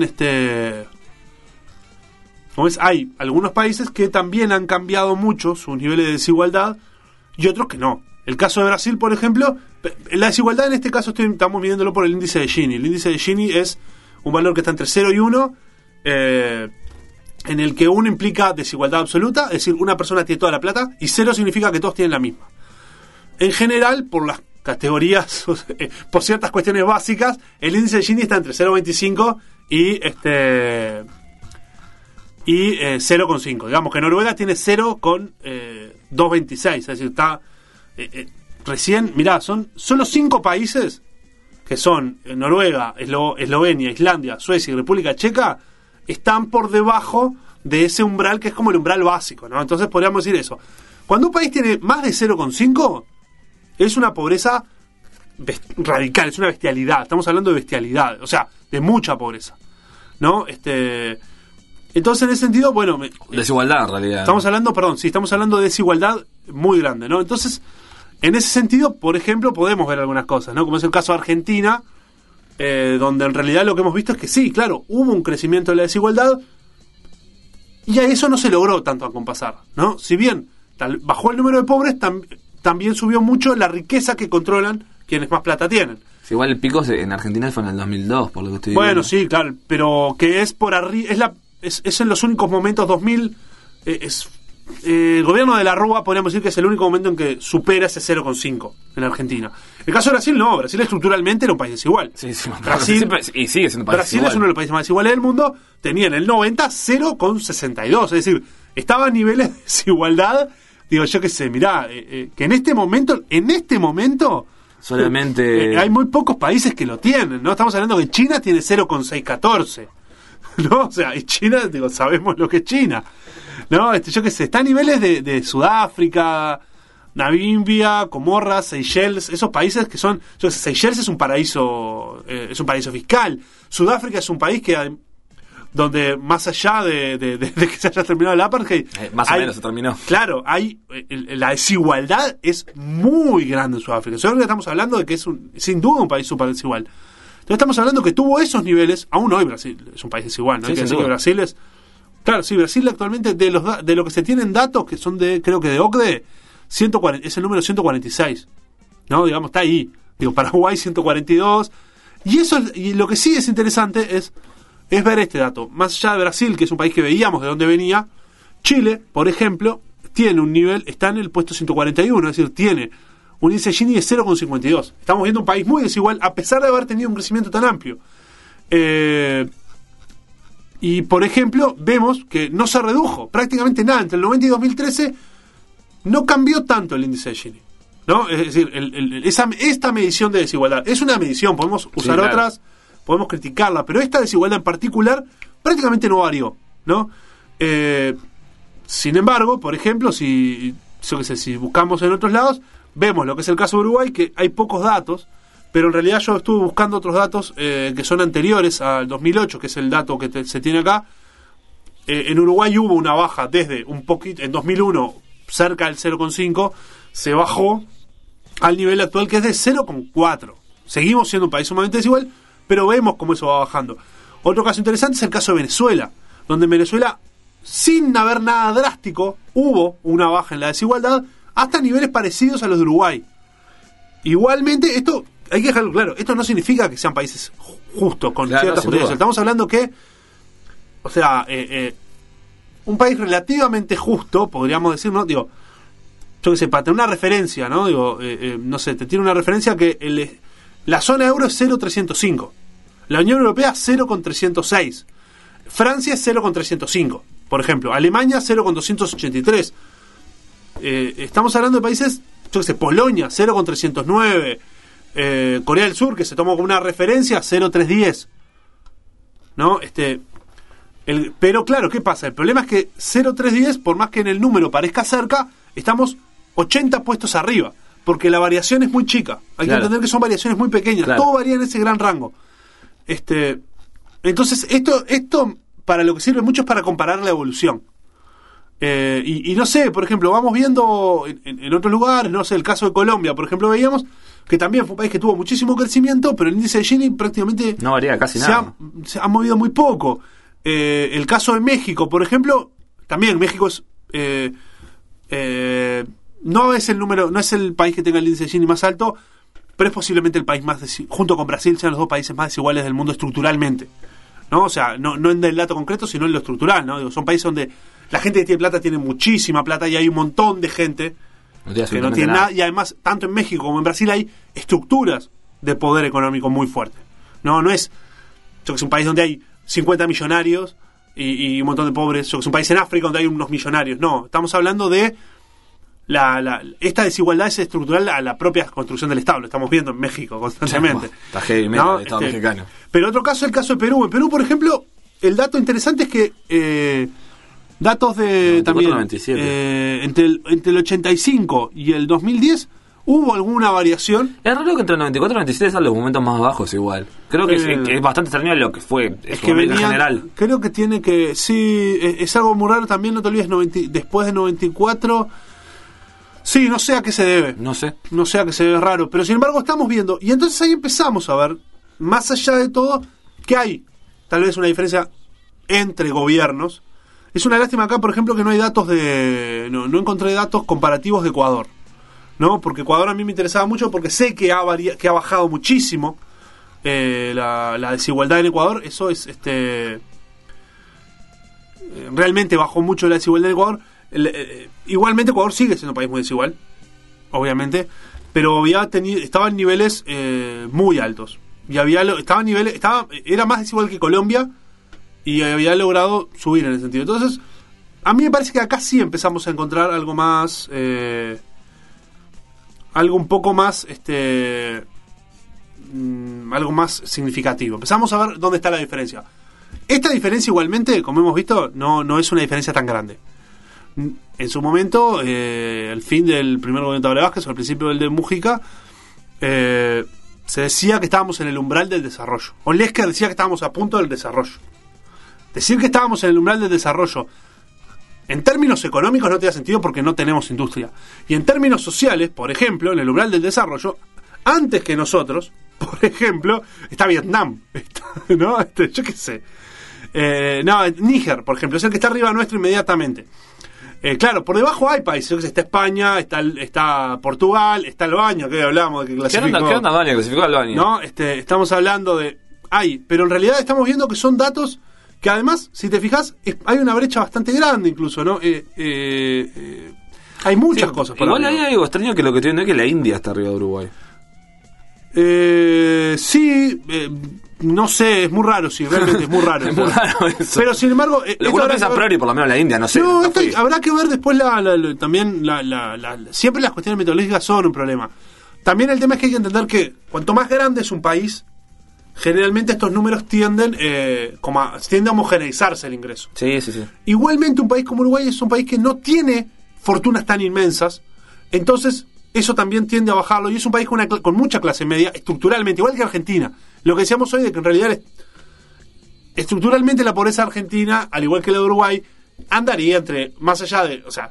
como es, hay algunos países que también han cambiado mucho sus niveles de desigualdad y otros que no. El caso de Brasil, por ejemplo, la desigualdad en este caso estamos midiéndolo por el índice de Gini. El índice de Gini es un valor que está entre 0 y 1, en el que 1 implica desigualdad absoluta, es decir, una persona tiene toda la plata, y 0 significa que todos tienen la misma. En general, por las categorías, por ciertas cuestiones básicas, el índice de Gini está entre 0,25 y 0,5. Digamos que Noruega tiene 0,226, es decir, está recién, mirá, son solo 5 países que son Noruega, Eslovenia, Islandia, Suecia y República Checa, están por debajo de ese umbral que es como el umbral básico, ¿no? Entonces podríamos decir eso. Cuando un país tiene más de 0,5, es una pobreza radical, es una bestialidad. Estamos hablando de bestialidad, o sea, de mucha pobreza, ¿no? Entonces, en ese sentido, bueno... desigualdad, en realidad. Estamos hablando de desigualdad muy grande, ¿no? Entonces, en ese sentido, por ejemplo, podemos ver algunas cosas, ¿no? Como es el caso de Argentina, donde en realidad lo que hemos visto es que sí, claro, hubo un crecimiento de la desigualdad y a eso no se logró tanto acompasar, ¿no? Si bien bajó el número de pobres, también subió mucho la riqueza que controlan quienes más plata tienen. Sí, igual el pico en Argentina fue en el 2002, por lo que estoy viendo. Bueno, sí, claro, pero que es por arriba, es en los únicos momentos 2000, el gobierno de la Rúa podríamos decir que es el único momento en que supera ese 0,5 en Argentina. El caso de Brasil no, Brasil estructuralmente era un país desigual. Sí, Brasil y sigue siendo un país Brasil desigual. es uno de los países más desiguales del mundo, tenía en el 90 0,62, es decir, estaba a niveles de desigualdad, digo yo qué sé, mirá, que en este momento solamente hay muy pocos países que lo tienen, ¿no? Estamos hablando que China tiene 0,614, ¿no? O sea, y China, digo, sabemos lo que es China, ¿no? Yo qué sé, está a niveles de Sudáfrica, Namibia, Comorras, Seychelles, esos países que son, yo qué sé, Seychelles es un paraíso fiscal. Sudáfrica es un país que donde más allá de que se haya terminado el apartheid, más o menos se terminó. Claro, la desigualdad es muy grande en Sudáfrica. En Sudáfrica estamos hablando de que es sin duda un país súper desigual. Entonces estamos hablando que tuvo esos niveles. Aún hoy Brasil es un país desigual, ¿no? Sí, Hay que decir que Brasil es... Claro, sí, Brasil actualmente, de lo que se tienen datos, que son creo que de OCDE, 140, es el número 146, ¿no? Digamos, está ahí. Digo, Paraguay 142. Y lo que sí es interesante es ver este dato. Más allá de Brasil, que es un país que veíamos de dónde venía, Chile, por ejemplo, tiene un nivel, está en el puesto 141, es decir, tiene un índice Gini de 0,52. Estamos viendo un país muy desigual, a pesar de haber tenido un crecimiento tan amplio. Y, por ejemplo, vemos que no se redujo prácticamente nada. Entre el 90 y 2013 no cambió tanto el índice de Gini, ¿no? Es decir, esta medición de desigualdad es una medición, podemos usar otras, podemos criticarla, pero esta desigualdad en particular prácticamente no varió, ¿no? Sin embargo, por ejemplo, si buscamos en otros lados, vemos lo que es el caso de Uruguay, que hay pocos datos, pero en realidad yo estuve buscando otros datos que son anteriores al 2008, que es el dato que se tiene acá. En Uruguay hubo una baja desde un poquito, en 2001, cerca del 0,5, se bajó al nivel actual que es de 0,4. Seguimos siendo un país sumamente desigual, pero vemos cómo eso va bajando. Otro caso interesante es el caso de Venezuela, donde en Venezuela, sin haber nada drástico, hubo una baja en la desigualdad hasta niveles parecidos a los de Uruguay. Igualmente, esto hay que dejarlo claro, esto no significa que sean países justos, con ciertas justicias. Estamos hablando que, o sea, un país relativamente justo, podríamos decir, ¿no? Digo, yo qué sé, para tener una referencia, ¿no? Digo, no sé, te tiene una referencia que La zona euro es 0,305. La Unión Europea 0,306. Francia es 0,305, por ejemplo. Alemania 0,283. Estamos hablando de países, yo qué sé, Polonia 0,309. Corea del Sur, que se tomó como una referencia, 0,310. ¿No? Pero claro, ¿qué pasa? El problema es que 0,310, por más que en el número parezca cerca, estamos 80 puestos arriba, porque la variación es muy chica. Hay que entender que son variaciones muy pequeñas. Todo varía en ese gran rango. Entonces, esto para lo que sirve mucho es para comparar la evolución. Y no sé, por ejemplo, vamos viendo en otros lugares, no sé, el caso de Colombia, por ejemplo, veíamos que también fue un país que tuvo muchísimo crecimiento, pero el índice de Gini prácticamente no varía casi nada. Se ha movido muy poco. El caso de México, por ejemplo, también México es no es el país que tenga el índice de Gini más alto, pero es posiblemente el país más junto con Brasil sean los dos países más desiguales del mundo estructuralmente, ¿no? O sea, no en el dato concreto, sino en lo estructural, ¿no? Digo, son países donde la gente que tiene plata tiene muchísima plata y hay un montón de gente que no tiene nada, y además tanto en México como en Brasil hay estructuras de poder económico muy fuertes. No es yo que es un país donde hay 50 millonarios y un montón de pobres, yo que es un país en África donde hay unos millonarios. No, estamos hablando de esta desigualdad es estructural a la propia construcción del Estado. Lo estamos viendo en México constantemente. Está heavy metal el Estado mexicano. Pero otro caso es el caso de Perú. En Perú, por ejemplo, el dato interesante es que datos de 94, también 97. Entre el 85 y el 2010 hubo alguna variación. Es raro que entre el 94 y el 97 sean los momentos más bajos igual. Creo que es bastante extraño lo que fue es que venía, en general. Creo que tiene que... Sí, es algo muy raro también, no te olvides, después de 94... Sí, no sé a qué se debe. No sé a qué se debe, raro. Pero sin embargo estamos viendo. Y entonces ahí empezamos a ver, más allá de todo, que hay tal vez una diferencia entre gobiernos. Es una lástima acá, por ejemplo, que no hay datos no encontré datos comparativos de Ecuador, ¿no? Porque Ecuador a mí me interesaba mucho porque sé que ha bajado muchísimo la desigualdad en Ecuador. Eso es realmente bajó mucho la desigualdad en Ecuador. Igualmente Ecuador sigue siendo un país muy desigual, obviamente, pero estaba en niveles muy altos y era más desigual que Colombia y había logrado subir en ese sentido. Entonces, a mí me parece que acá sí empezamos a encontrar algo más, algo un poco más, algo más significativo. Empezamos a ver dónde está la diferencia. Esta diferencia igualmente, como hemos visto, no es una diferencia tan grande. En su momento, al fin del primer gobierno de Tabaré Vázquez o al principio del de Mujica, se decía que estábamos en el umbral del desarrollo. Olesker decía que estábamos a punto del desarrollo. Decir que estábamos en el umbral del desarrollo en términos económicos no tiene sentido porque no tenemos industria. Y en términos sociales, por ejemplo, en el umbral del desarrollo, antes que nosotros, por ejemplo, está Vietnam, ¿no? Yo qué sé. Níger, por ejemplo, es el que está arriba nuestro inmediatamente. Claro, por debajo hay países, está España, está Portugal, está Albania, que hablamos de que clasificó. ¿Qué onda Albania? Clasificó a Albania. No, estamos hablando de... pero en realidad estamos viendo que son datos que además, si te fijas, hay una brecha bastante grande incluso, ¿no? Hay muchas cosas por igual ahí hay algo extraño que lo que tiene es que la India está arriba de Uruguay. Sí, no sé, es muy raro, sí, realmente es muy raro. Es muy raro eso. Pero sin embargo... Uno piensa a priori, por lo menos la India, no sé. No, habrá que ver después también siempre las cuestiones metodológicas son un problema. También el tema es que hay que entender que cuanto más grande es un país, generalmente estos números tienden a homogeneizarse el ingreso. Sí. Igualmente un país como Uruguay es un país que no tiene fortunas tan inmensas, entonces eso también tiende a bajarlo, y es un país con mucha clase media, estructuralmente, igual que Argentina. Lo que decíamos hoy de que en realidad estructuralmente la pobreza argentina, al igual que la de Uruguay, andaría más allá de, o sea,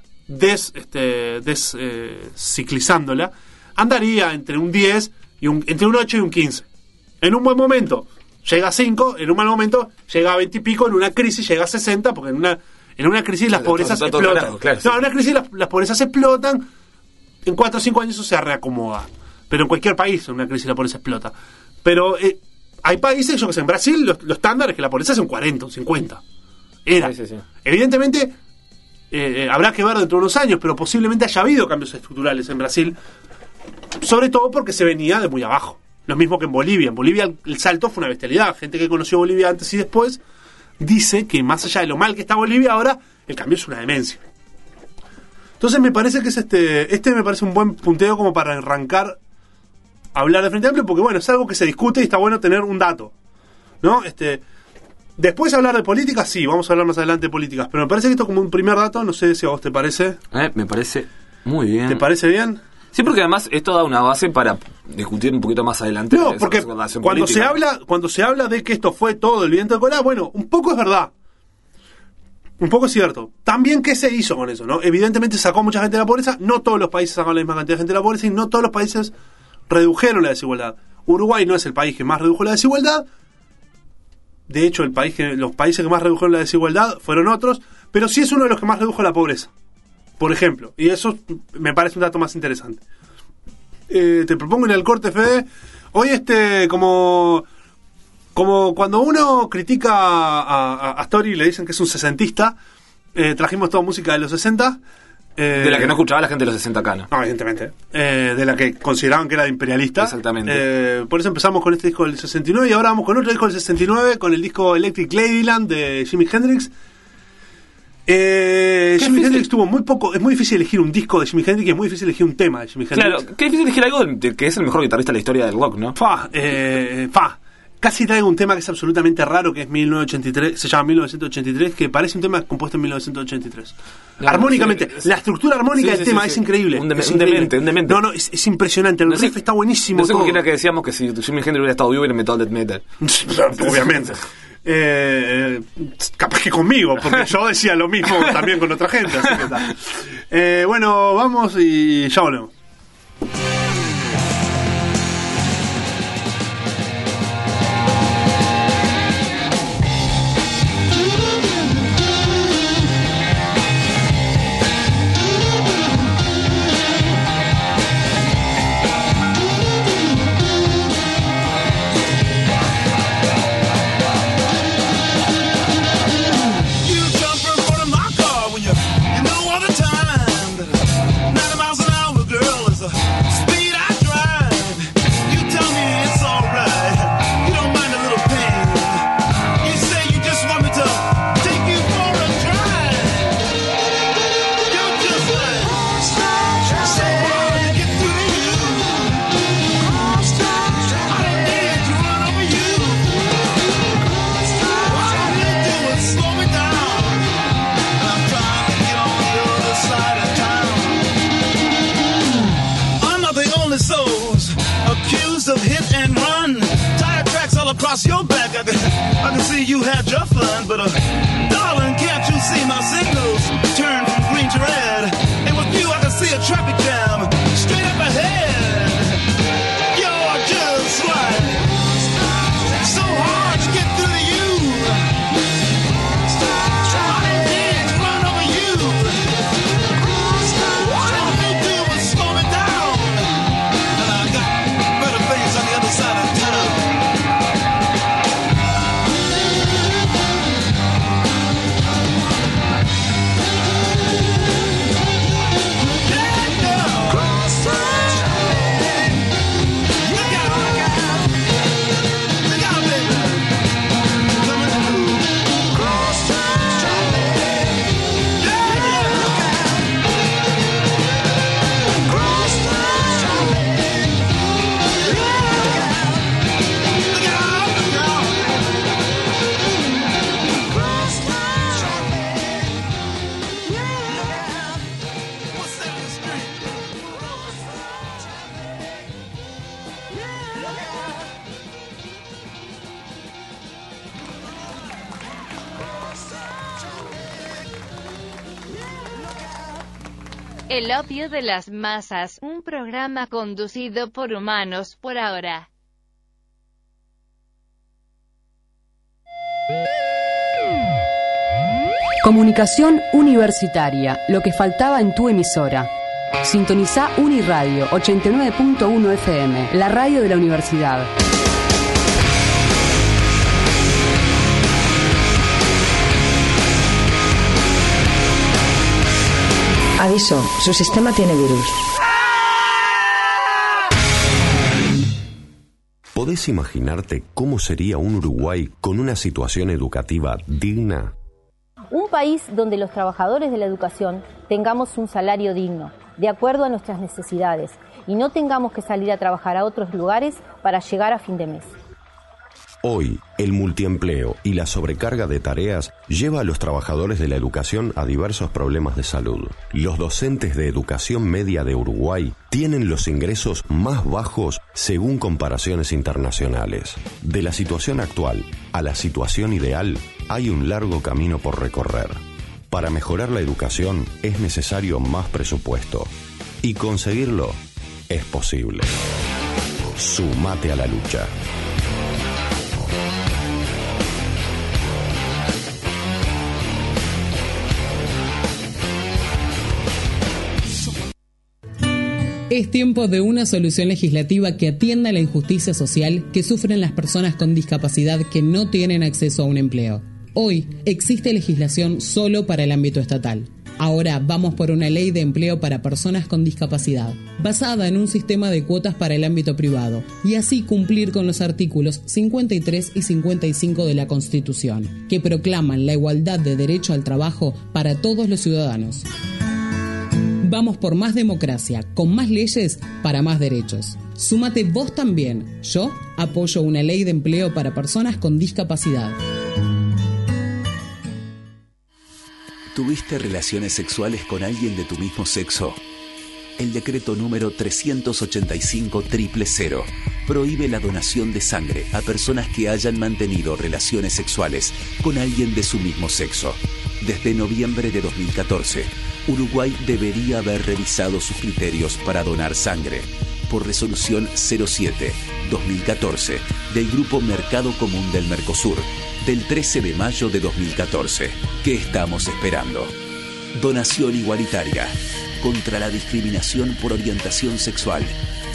ciclizándola, andaría entre un 10 entre un 8 y un 15. En un buen momento llega a 5, en un mal momento llega a 20 y pico, en una crisis llega a 60, porque en una crisis las pobrezas explotan. Claro, sí. No, en una crisis las pobrezas explotan, en 4 o 5 años eso se reacomoda. Pero en cualquier país en una crisis la pobreza explota. Pero hay países, yo que sé, en Brasil los estándares que la pobreza es un 40, un 50. Sí. Evidentemente habrá que ver dentro de unos años, pero posiblemente haya habido cambios estructurales en Brasil, sobre todo porque se venía de muy abajo. Lo mismo que en Bolivia. En Bolivia el salto fue una bestialidad. Gente que conoció Bolivia antes y después dice que más allá de lo mal que está Bolivia ahora, el cambio es una demencia. Entonces me parece que es este me parece un buen punteo como para arrancar a hablar de Frente Amplio, porque bueno, es algo que se discute y está bueno tener un dato, ¿no? Después hablar de políticas, sí, vamos a hablar más adelante de políticas, pero me parece que esto como un primer dato, no sé si a vos te parece. Me parece muy bien. ¿Te parece bien? Sí, porque además esto da una base para discutir un poquito más adelante. No, porque cuando se habla de que esto fue todo el viento de cola, bueno, un poco es verdad. Un poco es cierto. También, ¿qué se hizo con eso, no? Evidentemente sacó mucha gente de la pobreza. No todos los países sacaron la misma cantidad de gente de la pobreza y no todos los países redujeron la desigualdad. Uruguay no es el país que más redujo la desigualdad. De hecho, los países que más redujeron la desigualdad fueron otros, pero sí es uno de los que más redujo la pobreza, por ejemplo. Y eso me parece un dato más interesante. Te propongo en el corte, Fede. Hoy como cuando uno critica a Story y le dicen que es un sesentista, trajimos toda música de los 60. De la que no escuchaba la gente de los 60 acá, ¿no? No, evidentemente. De la que consideraban que era imperialista. Exactamente. Por eso empezamos con este disco del 69 y ahora vamos con otro disco del 69, con el disco Electric Ladyland de Jimi Hendrix. Jimi Hendrix tuvo muy poco. Es muy difícil elegir un disco de Jimi Hendrix y es muy difícil elegir un tema de Jimi Hendrix. Claro, qué difícil elegir algo que es el mejor guitarrista de la historia del rock, ¿no? Casi traigo un tema que es absolutamente raro, que es 1983, se llama 1983, que parece un tema compuesto en 1983. Claro, armónicamente, la estructura armónica del tema es increíble. Un demente. No, es impresionante, el riff está buenísimo. No sé con quién era que decíamos que si Jimi Hendrix hubiera estado vivo, hubiera inventado el death metal. Obviamente. Capaz que conmigo, porque yo decía lo mismo también con otra gente, así que está. Bueno, vamos y ya volvemos. Across your back, I can see you had your fun, but darling, can't you see my signals turn from green to red? And with you, I can see a traffic jam straight up ahead. You're just like so hard to get through to you. I didn't run over you. All you do was slow me down, and I got better things on the other side of town. El opio de las masas, un programa conducido por humanos por ahora. Comunicación universitaria, lo que faltaba en tu emisora. Sintonizá Uniradio 89.1 FM, la radio de la universidad. Aviso, su sistema tiene virus. ¿Podés imaginarte cómo sería un Uruguay con una situación educativa digna? Un país donde los trabajadores de la educación tengamos un salario digno, de acuerdo a nuestras necesidades, y no tengamos que salir a trabajar a otros lugares para llegar a fin de mes. Hoy, el multiempleo y la sobrecarga de tareas lleva a los trabajadores de la educación a diversos problemas de salud. Los docentes de educación media de Uruguay tienen los ingresos más bajos según comparaciones internacionales. De la situación actual a la situación ideal, hay un largo camino por recorrer. Para mejorar la educación es necesario más presupuesto. Y conseguirlo es posible. Sumate a la lucha. Es tiempo de una solución legislativa que atienda la injusticia social que sufren las personas con discapacidad que no tienen acceso a un empleo. Hoy existe legislación solo para el ámbito estatal. Ahora vamos por una ley de empleo para personas con discapacidad, basada en un sistema de cuotas para el ámbito privado, y así cumplir con los artículos 53 y 55 de la Constitución, que proclaman la igualdad de derecho al trabajo para todos los ciudadanos. Vamos por más democracia, con más leyes para más derechos. Súmate vos también. Yo apoyo una ley de empleo para personas con discapacidad. ¿Tuviste relaciones sexuales con alguien de tu mismo sexo? El decreto número 385-000 prohíbe la donación de sangre a personas que hayan mantenido relaciones sexuales con alguien de su mismo sexo. Desde noviembre de 2014, Uruguay debería haber revisado sus criterios para donar sangre. Por resolución 07-2014 del Grupo Mercado Común del Mercosur, del 13 de mayo de 2014. ¿Qué estamos esperando? Donación igualitaria contra la discriminación por orientación sexual.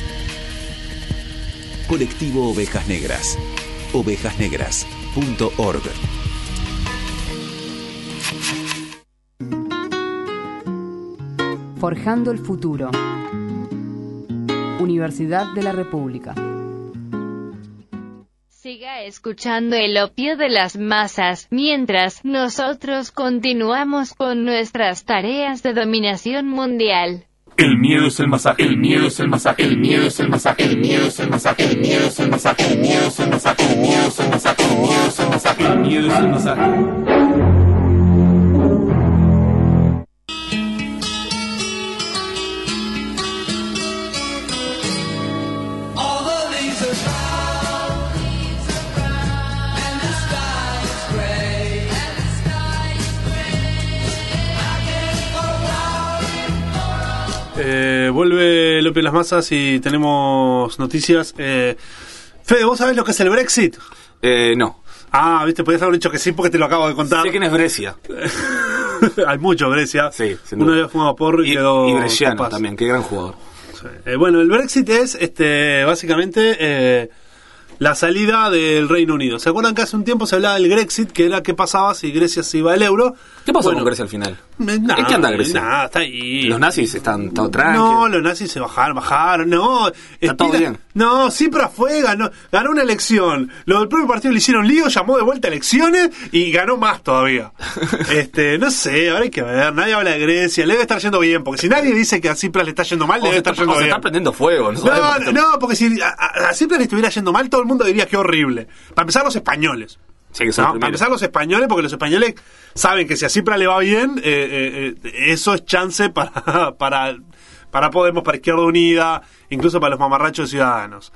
Colectivo Ovejas Negras. ovejasnegras.org. Forjando el futuro. Universidad de la República. Siga escuchando el opio de las masas, mientras nosotros continuamos con nuestras tareas de dominación mundial. El miedo es el masaje, el miedo es el masaje, el miedo es el masaje, el miedo es el masaje, el miedo es el masaje, el miedo es el masaje, el miedo es el masaje, el miedo es el masaje, el miedo es el masaje. Vuelve López Las Masas y tenemos noticias. Fede, ¿vos sabés lo que es el Brexit? No. Ah, viste, podías haber dicho que sí porque te lo acabo de contar. Sé quién es Brescia. Hay mucho Brescia. Sí, uno había fumado porro y quedó. Y Bresciano también, qué gran jugador. Sí. Bueno, el Brexit es básicamente la salida del Reino Unido. ¿Se acuerdan que hace un tiempo se hablaba del Grexit, que era qué pasaba si Grecia se iba al euro? ¿Qué pasó con Grecia al final? ¿En qué anda Grecia? Nada, está ahí. ¿Los nazis están todo tranquilos? No, los nazis se bajaron, no. Está todo bien. No, Tsipras fue, ganó una elección. Los del propio partido le hicieron lío, llamó de vuelta a elecciones y ganó más todavía. No sé, ahora hay que ver, nadie habla de Grecia, le debe estar yendo bien, porque si nadie dice que a Tsipras le está yendo mal, le debe estar yendo bien. Se está prendiendo fuego. No, porque si a Tsipras le estuviera yendo mal, todo el mundo diría que horrible. Para empezar, los españoles. Sí, que son para empezar, los españoles, porque los españoles saben que si a Tsipras le va bien, eso es chance para Podemos, para Izquierda Unida, incluso para los mamarrachos de Ciudadanos.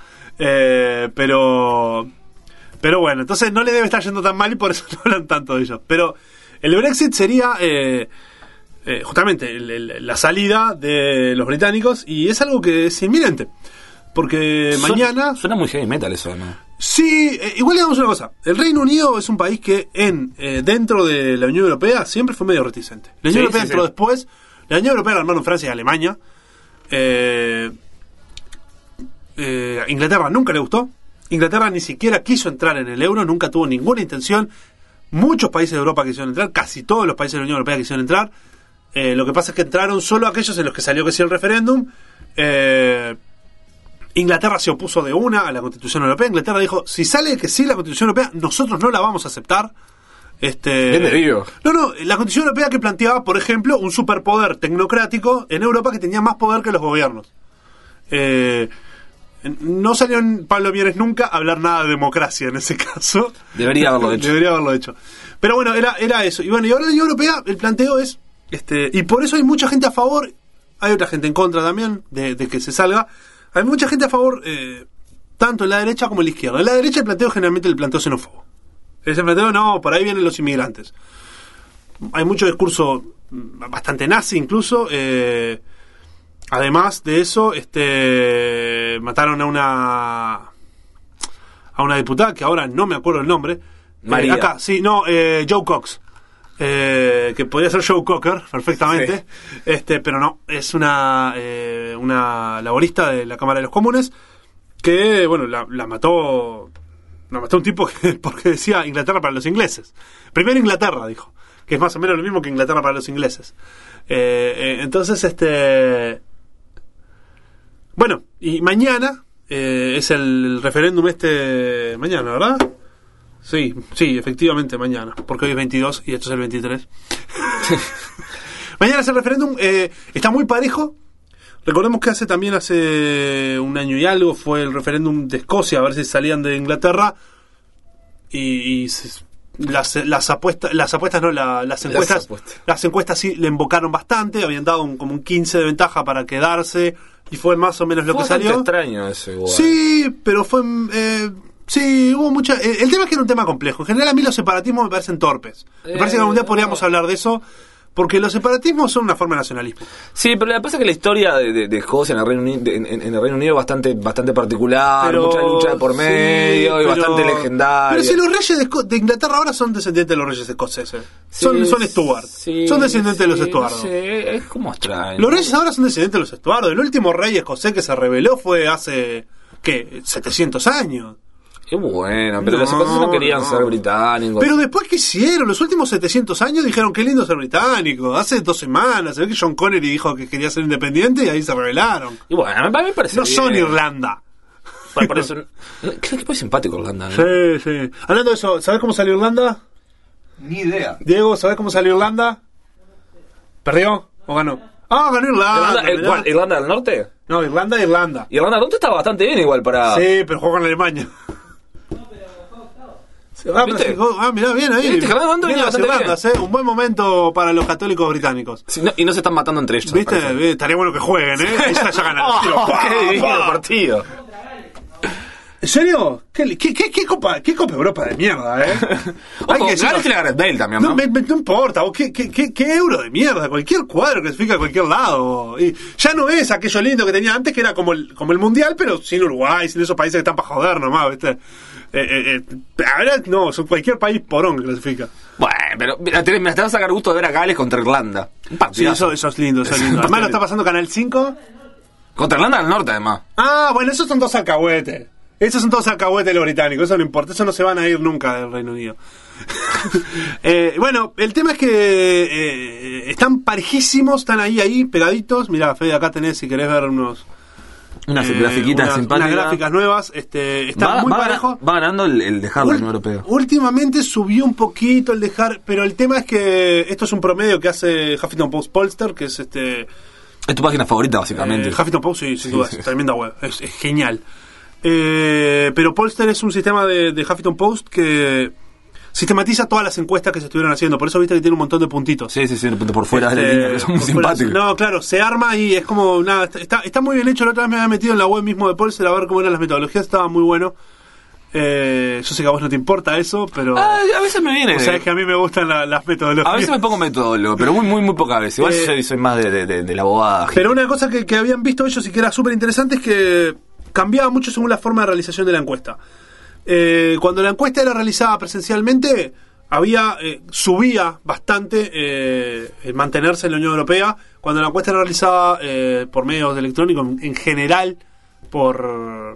Pero bueno, entonces no le debe estar yendo tan mal y por eso no hablan tanto de ellos. Pero el Brexit sería justamente la salida de los británicos, y es algo que es inminente. Porque mañana... Suena muy heavy metal eso, ¿no? Sí, igual digamos una cosa. El Reino Unido es un país que dentro de la Unión Europea siempre fue medio reticente. La Unión Europea entró después. La Unión Europea la armaron Francia y Alemania. Inglaterra nunca le gustó. Inglaterra ni siquiera quiso entrar en el euro, nunca tuvo ninguna intención. Muchos países de Europa quisieron entrar, casi todos los países de la Unión Europea quisieron entrar. Lo que pasa es que entraron solo aquellos en los que salió que sí el referéndum. Inglaterra se opuso de una a la Constitución Europea. Inglaterra dijo, si sale que sí la Constitución Europea, nosotros no la vamos a aceptar. Bien te digo. No, la Constitución Europea que planteaba, por ejemplo, un superpoder tecnocrático en Europa que tenía más poder que los gobiernos. No salió en Pablo Mieres nunca a hablar nada de democracia en ese caso. Debería haberlo hecho. Pero bueno, era eso. Y bueno, y ahora la Unión Europea, el planteo es, y por eso hay mucha gente a favor, hay otra gente en contra también de que se salga. Hay mucha gente a favor, tanto en la derecha como en la izquierda. En la derecha el planteo generalmente el planteo xenófobo. Ese planteo, no, por ahí vienen los inmigrantes. Hay mucho discurso bastante nazi incluso. Además de eso, mataron a una diputada que ahora no me acuerdo el nombre. María. Acá, sí, no, Joe Cox. Que podría ser Joe Cocker perfectamente, sí. Pero no, es una laborista de la Cámara de los Comunes que, bueno, la mató un tipo porque decía Inglaterra para los ingleses. Primero Inglaterra, dijo, que es más o menos lo mismo que Inglaterra para los ingleses. Entonces, bueno, y mañana es el referéndum mañana, ¿verdad? Sí, efectivamente mañana, porque hoy es 22 y esto es el 23. Mañana es el referéndum, está muy parejo. Recordemos que hace un año y algo fue el referéndum de Escocia, a ver si salían de Inglaterra y las encuestas sí le invocaron bastante, habían dado como un 15 de ventaja para quedarse y fue más o menos lo que salió. Fue extraño eso igual. Sí, pero fue sí, hubo mucha... el tema es que era un tema complejo. En general a mí los separatismos me parecen torpes. Me parece que algún día podríamos hablar de eso, porque los separatismos son una forma de nacionalismo. Sí, pero lo que pasa es que la historia de Escocia en el Reino Unido es bastante particular, pero, mucha lucha de por medio, sí, y bastante legendaria. Pero si los reyes de Inglaterra ahora son descendientes de los reyes escoceses. Sí, son Stuart. Sí, son descendientes de los Stuart. Sí, es como extraño. Los reyes ahora son descendientes de los Stuart. El último rey escocés que se rebeló fue hace, 700 años. Qué bueno, pero los escoceses no querían ser británicos. Pero después, ¿qué hicieron? Los últimos 700 años dijeron, qué lindo ser británico. Hace 2 semanas se ve que John Connery dijo que quería ser independiente y ahí se rebelaron. Y bueno, a mí me parece no bien. Son Irlanda. Por eso, creo que es simpático Irlanda, ¿no? Sí. Hablando de eso, ¿sabes cómo salió Irlanda? Ni idea. Diego, ¿sabes cómo salió Irlanda? ¿Perdió o ganó? Ganó Irlanda. ¿Cuál? ¿Irlanda del Norte? No, Irlanda. Irlanda del Norte está bastante bien igual para... Sí, pero jugó con Alemania. Mirá, bien ahí. ¿Viste? Bien. Un buen momento para los católicos británicos. Sí, y no se están matando entre ellos. ¿Viste? Estaría bueno que jueguen, Ella ya ganaron. ¡Qué divino partido! ¿En serio? ¿Qué Copa Europa de mierda, Ojo, que la Gareth Bale también, ¿no? No importa, ¿qué Euro de mierda? Cualquier cuadro clasifica a cualquier lado. Y ya no es aquello lindo que tenía antes, que era como el Mundial, pero sin Uruguay, sin esos países que están para joder nomás, ¿viste? Ahora no, son cualquier país porón que clasifica. Bueno, pero te vas a sacar gusto de ver a Gales contra Irlanda. Sí, eso es lindo, Además lo está pasando Canal 5. Contra Irlanda del Norte, además. Bueno, esos son 2 alcahuetes. Esos son todos alcahuetes de los británicos, eso no importa, eso no se van a ir nunca del Reino Unido. Bueno, el tema es que están parejísimos, están ahí pegaditos. Mirá, Fede, acá tenés, si querés ver unas grafiquitas simpáticas. Unas gráficas nuevas, está muy parejo. Va ganando el dejar la Unión Europea. Últimamente subió un poquito el dejar, pero el tema es que esto es un promedio que hace Huffington Post Polster, que es Es tu página favorita, básicamente. Huffington Post, sí, sin duda, es tremenda web, es genial. Pero Polster es un sistema de Huffington Post que sistematiza todas las encuestas que se estuvieron haciendo. Por eso viste que tiene un montón de puntitos. Sí, por fuera de la línea, que son muy simpáticos. No, claro, se arma y es como nada. Está muy bien hecho. La otra vez me había metido en la web mismo de Polster a ver cómo eran las metodologías. Estaba muy bueno. Yo sé que a vos no te importa eso, pero... a veces me viene. O sea, es que a mí me gustan las metodologías. A veces me pongo metodólogo, pero muy pocas veces. Igual soy más de la bobada. Pero una cosa que habían visto ellos y que era súper interesante es que cambiaba mucho según la forma de realización de la encuesta. Cuando la encuesta era realizada presencialmente, subía bastante el mantenerse en la Unión Europea. Cuando la encuesta era realizada por medios electrónicos, en general por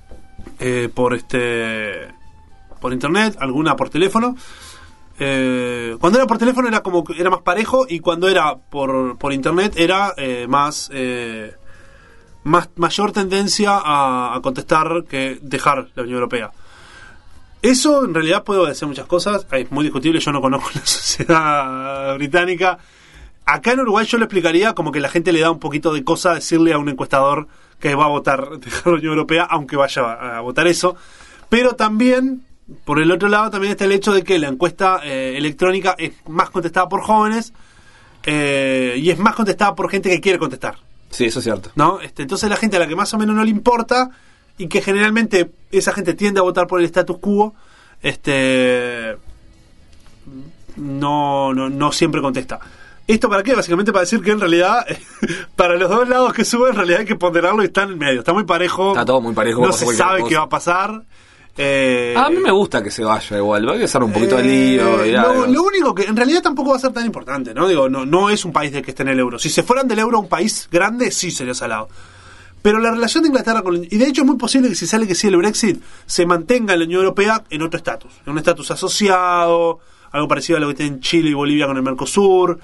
internet, alguna por teléfono. Cuando era por teléfono era más parejo, y cuando era por internet era más mayor tendencia a contestar que dejar la Unión Europea. Eso en realidad puede obedecer muchas cosas, es muy discutible, yo no conozco la sociedad británica. Acá en Uruguay yo lo explicaría como que la gente le da un poquito de cosa decirle a un encuestador que va a votar dejar la Unión Europea, aunque vaya a votar eso. Pero también, por el otro lado, también está el hecho de que la encuesta electrónica es más contestada por jóvenes y es más contestada por gente que quiere contestar. Sí, eso es cierto. ¿No? Entonces la gente a la que más o menos no le importa y que generalmente esa gente tiende a votar por el status quo, no siempre contesta. ¿Esto para qué? Básicamente para decir que en realidad para los dos lados que suben en realidad hay que ponderarlo y está en el medio, está muy parejo. Está todo muy parejo. No se sabe qué va a pasar. A mí me gusta que se vaya igual, va a hacer un poquito de lío. Lo único que en realidad tampoco va a ser tan importante, ¿no? Digo, no es un país del que esté en el euro. Si se fueran del euro a un país grande, sí sería salado. Pero la relación de Inglaterra con... Y de hecho es muy posible que si sale que sí el Brexit, se mantenga en la Unión Europea en otro estatus. En un estatus asociado, algo parecido a lo que tienen Chile y Bolivia con el Mercosur.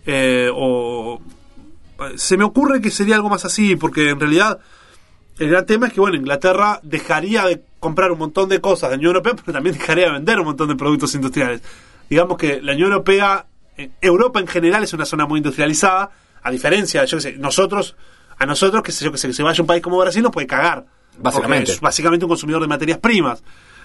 Se me ocurre que sería algo más así, porque en realidad el gran tema es que, bueno, Inglaterra dejaría de comprar un montón de cosas de la Unión Europea, pero también dejaría de vender un montón de productos industriales. Digamos que la Unión Europea, Europa en general es una zona muy industrializada, a diferencia, yo qué sé, a nosotros, que se vaya a un país como Brasil nos puede cagar. Básicamente. Es básicamente un consumidor de materias primas.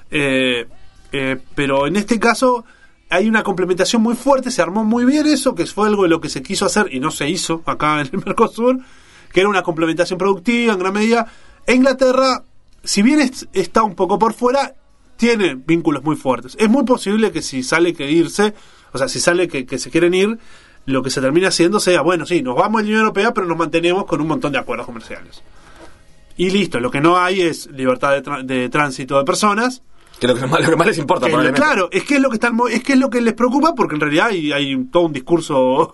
Pero en este caso hay una complementación muy fuerte, se armó muy bien eso, que fue algo de lo que se quiso hacer y no se hizo acá en el Mercosur, que era una complementación productiva en gran medida. E Inglaterra, si bien está un poco por fuera, tiene vínculos muy fuertes. Es muy posible que si sale que irse, o sea, si sale que se quieren ir, lo que se termina haciendo sea, bueno, sí, nos vamos a la Unión Europea, pero nos mantenemos con un montón de acuerdos comerciales. Y listo, lo que no hay es libertad de tránsito de personas. Que lo que más les importa, probablemente. Claro, es que es lo que les preocupa, porque en realidad hay todo un discurso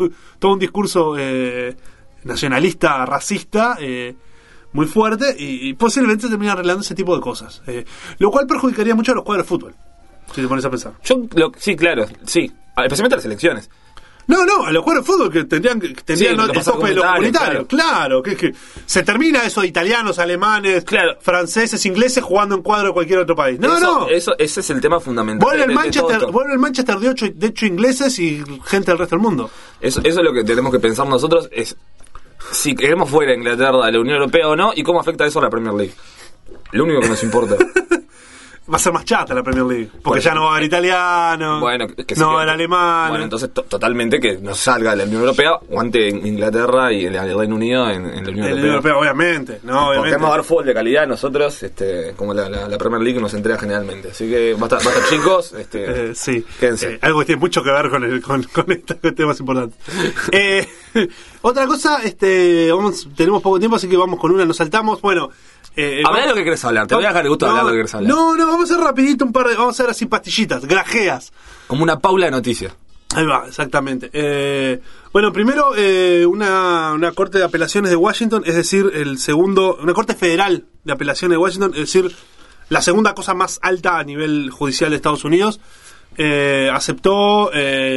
nacionalista, racista, muy fuerte, y posiblemente se termina arreglando ese tipo de cosas. Lo cual perjudicaría mucho a los cuadros de fútbol, si te pones a pensar. Sí, claro, sí. Especialmente a las elecciones. No, a los jugadores de fútbol que tendrían el tope de lo comunitario. Claro, que se termina eso de italianos, alemanes, franceses, ingleses jugando en cuadro de cualquier otro país. Ese es el tema fundamental. Vuelve el Manchester de ocho ingleses y gente del resto del mundo. Eso es lo que tenemos que pensar nosotros, es si queremos fuera Inglaterra de la Unión Europea o no, y cómo afecta eso a la Premier League. Lo único que nos importa. Va a ser más chata la Premier League, porque ya no va a haber italiano, no va a haber alemán. Bueno, entonces totalmente que nos salga de la Unión Europea, aguante Inglaterra y el Reino Unido en la Unión Europea. Obviamente. Porque vamos a dar fútbol de calidad nosotros, como la Premier League nos entrega generalmente. Así que basta chicos, sí, quédense. Algo que tiene mucho que ver con estos temas importantes. Otra cosa, tenemos poco tiempo, así que vamos con una, nos saltamos. Bueno, habla de lo que querés hablar, te voy a dejar el gusto de hablar de lo que querés hablar. No, vamos a hacer rapidito vamos a hacer así pastillitas, grajeas. Como una Paula de noticias. Ahí va, exactamente. Bueno, primero una corte de apelaciones de Washington, es decir, una corte federal de apelaciones de Washington, es decir, la segunda cosa más alta a nivel judicial de Estados Unidos, aceptó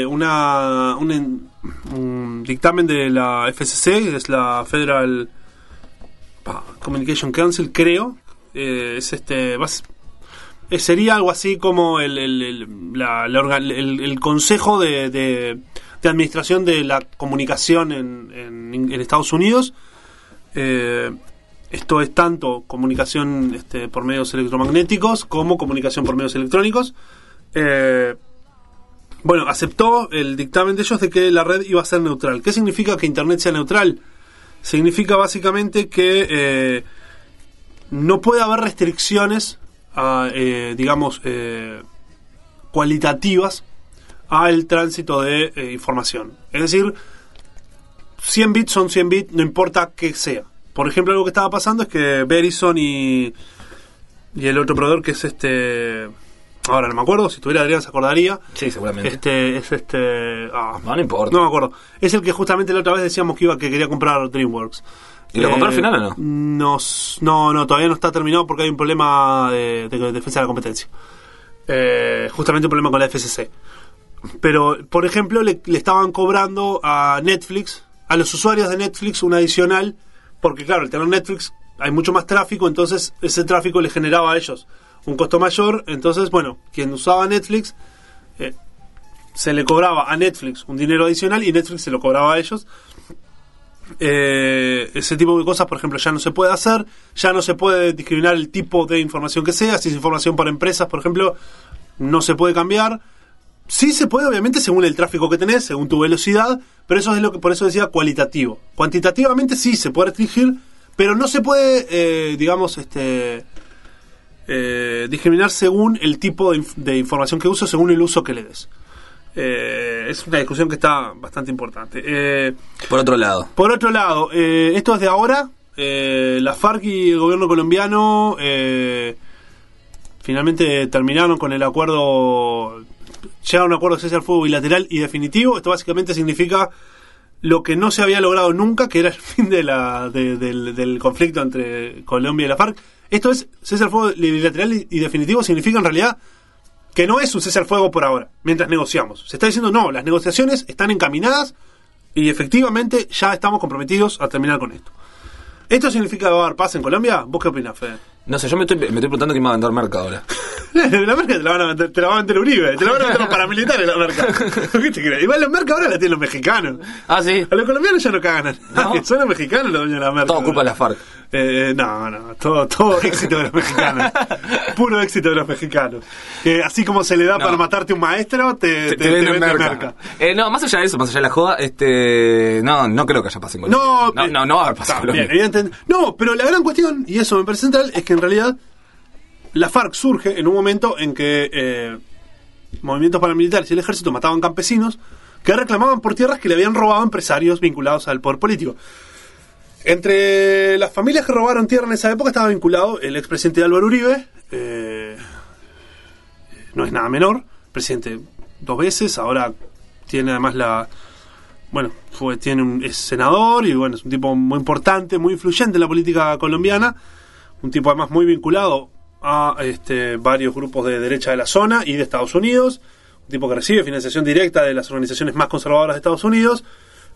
un dictamen de la FCC, que es la Federal Communication Council, creo. Sería algo así como el Consejo de Administración de la Comunicación en Estados Unidos. Esto es tanto comunicación por medios electromagnéticos como comunicación por medios electrónicos. Bueno, aceptó el dictamen de ellos de que la red iba a ser neutral. ¿Qué significa que Internet sea neutral? Significa básicamente que no puede haber restricciones cualitativas al tránsito de información. Es decir, 100 bits son 100 bits, no importa qué sea. Por ejemplo, algo que estaba pasando es que Verizon y el otro proveedor que es ahora no me acuerdo, si estuviera Adrián se acordaría. Sí, seguramente. No importa. No me acuerdo. Es el que justamente la otra vez decíamos que quería comprar DreamWorks. ¿Y lo compró al final o no? No, todavía no está terminado porque hay un problema de defensa de la competencia. Justamente un problema con la FCC. Pero, por ejemplo, le estaban cobrando a Netflix, a los usuarios de Netflix, un adicional porque claro, al tener Netflix hay mucho más tráfico, entonces ese tráfico le generaba a ellos un costo mayor. Entonces, bueno, quien usaba Netflix, se le cobraba a Netflix un dinero adicional y Netflix se lo cobraba a ellos. Ese tipo de cosas, por ejemplo, ya no se puede hacer, ya no se puede discriminar el tipo de información que sea. Si es información para empresas, por ejemplo, no se puede cambiar. Sí se puede, obviamente, según el tráfico que tenés, según tu velocidad, pero eso es lo que por eso decía cualitativo. Cuantitativamente sí se puede restringir, pero no se puede, discriminar según el tipo de información que uso, según el uso que le des. Es una discusión que está bastante importante. Por otro lado, esto es de ahora. La FARC y el gobierno colombiano finalmente terminaron con el acuerdo, llegaron a un acuerdo de cese al fuego bilateral y definitivo. Esto básicamente significa lo que no se había logrado nunca, que era el fin del conflicto entre Colombia y la FARC. Esto es cese al fuego bilateral y definitivo. Significa en realidad que no es un cese al fuego por ahora, mientras negociamos. Se está diciendo, no, las negociaciones están encaminadas y efectivamente ya estamos comprometidos a terminar con esto. ¿Esto significa que va a haber paz en Colombia? ¿Vos qué opinás, Fede? no sé, yo me estoy preguntando quién va a vender Merca ahora. La Merca te la va a vender Uribe, te la van a vender los paramilitares la Merca. ¿Qué te crees? Igual la Merca ahora la tienen los mexicanos. Ah, sí. A los colombianos ya no cagan. ¿No? Son los mexicanos los dueños de la Merca. Todo culpa de la FARC. No, todo éxito de los mexicanos. Puro éxito de los mexicanos. Así como se le da para matarte un maestro, te venden Merca. No, más allá de eso, más allá de la joda, no creo que haya paz en Colombia. No va a haber paz en Colombia. Evidentemente. No, pero la gran cuestión, y eso me parece central, es que en realidad la FARC surge en un momento en que movimientos paramilitares y el ejército mataban campesinos que reclamaban por tierras que le habían robado a empresarios vinculados al poder político. Entre las familias que robaron tierra en esa época estaba vinculado el expresidente Álvaro Uribe, no es nada menor, presidente 2 veces, ahora tiene además es senador y bueno, es un tipo muy importante, muy influyente en la política colombiana, un tipo además muy vinculado a varios grupos de derecha de la zona y de Estados Unidos, un tipo que recibe financiación directa de las organizaciones más conservadoras de Estados Unidos,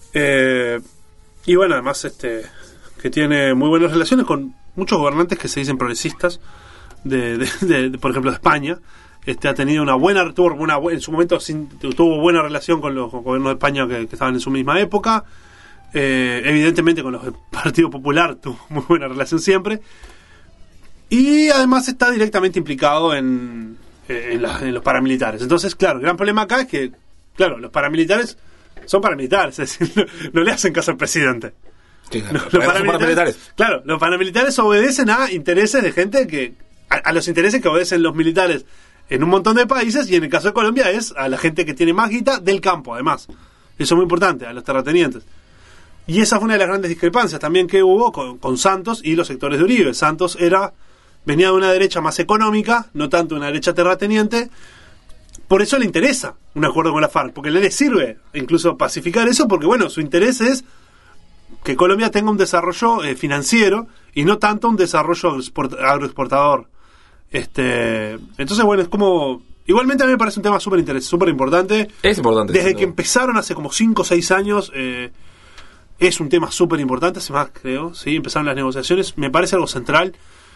y bueno, además que tiene muy buenas relaciones con muchos gobernantes que se dicen progresistas de por ejemplo, de España. Ha tenido en su momento tuvo buena relación con los gobiernos de España que estaban en su misma época. Evidentemente con los del Partido Popular tuvo muy buena relación siempre. Y además está directamente implicado en los paramilitares. Entonces, claro, el gran problema acá es que, claro, los paramilitares son paramilitares, es decir, no le hacen caso al presidente. Sí, claro. Los paramilitares obedecen a intereses de gente a los intereses que obedecen los militares en un montón de países, y en el caso de Colombia es a la gente que tiene más guita del campo, además. Eso es muy importante, a los terratenientes. Y esa fue una de las grandes discrepancias también que hubo con Santos y los sectores de Uribe. Santos venía de una derecha más económica, no tanto una derecha terrateniente. Por eso le interesa un acuerdo con la FARC, porque le sirve incluso pacificar eso, porque bueno, su interés es que Colombia tenga un desarrollo financiero y no tanto un desarrollo agroexportador. Entonces, bueno, es como... Igualmente a mí me parece un tema súper importante. Es importante. Desde que empezaron hace como 5 o 6 años, es un tema súper importante, hace más, creo, sí, empezaron las negociaciones, me parece algo central.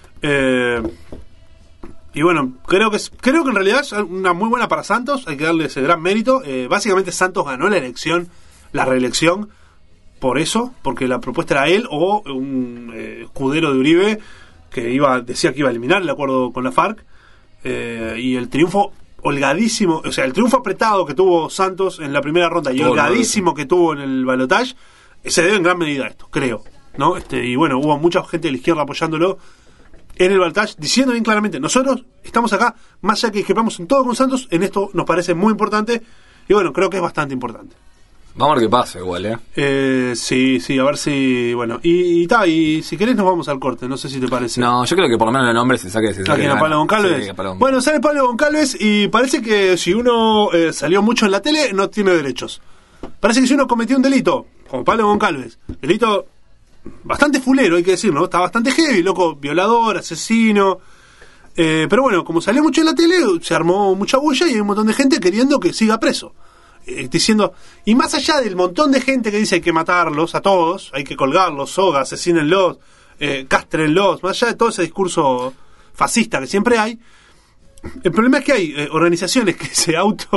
Y bueno, creo que en realidad es una muy buena para Santos, hay que darle ese gran mérito. Básicamente Santos ganó la reelección, por eso, porque la propuesta era él o un escudero de Uribe que decía que iba a eliminar el acuerdo con la FARC, y el triunfo holgadísimo, o sea, el triunfo apretado que tuvo Santos en la primera ronda y holgadísimo que tuvo en el balotaje, se debe en gran medida a esto, creo, ¿no? Y bueno, hubo mucha gente de la izquierda apoyándolo en el balotaje, diciendo bien claramente, nosotros estamos acá, más allá que discrepamos en todo con Santos, en esto nos parece muy importante, y bueno, creo que es bastante importante. Vamos a ver qué pasa igual, Sí, a ver si... Bueno, y si querés nos vamos al corte, no sé si te parece. No, yo creo que por lo menos el nombre se saque. ¿Quién, a Pablo Goncalves? Sí, bueno, sale Pablo Goncalves y parece que si uno salió mucho en la tele, no tiene derechos. Parece que si uno cometió un delito, como Pablo Goncalves, delito bastante fulero, hay que decir, ¿no? Está bastante heavy, loco, violador, asesino... pero bueno, como salió mucho en la tele, se armó mucha bulla y hay un montón de gente queriendo que siga preso. diciendo, y más allá del montón de gente que dice hay que matarlos a todos, hay que colgarlos, soga, asesínenlos, castrenlos, más allá de todo ese discurso fascista que siempre hay, el problema es que hay organizaciones que se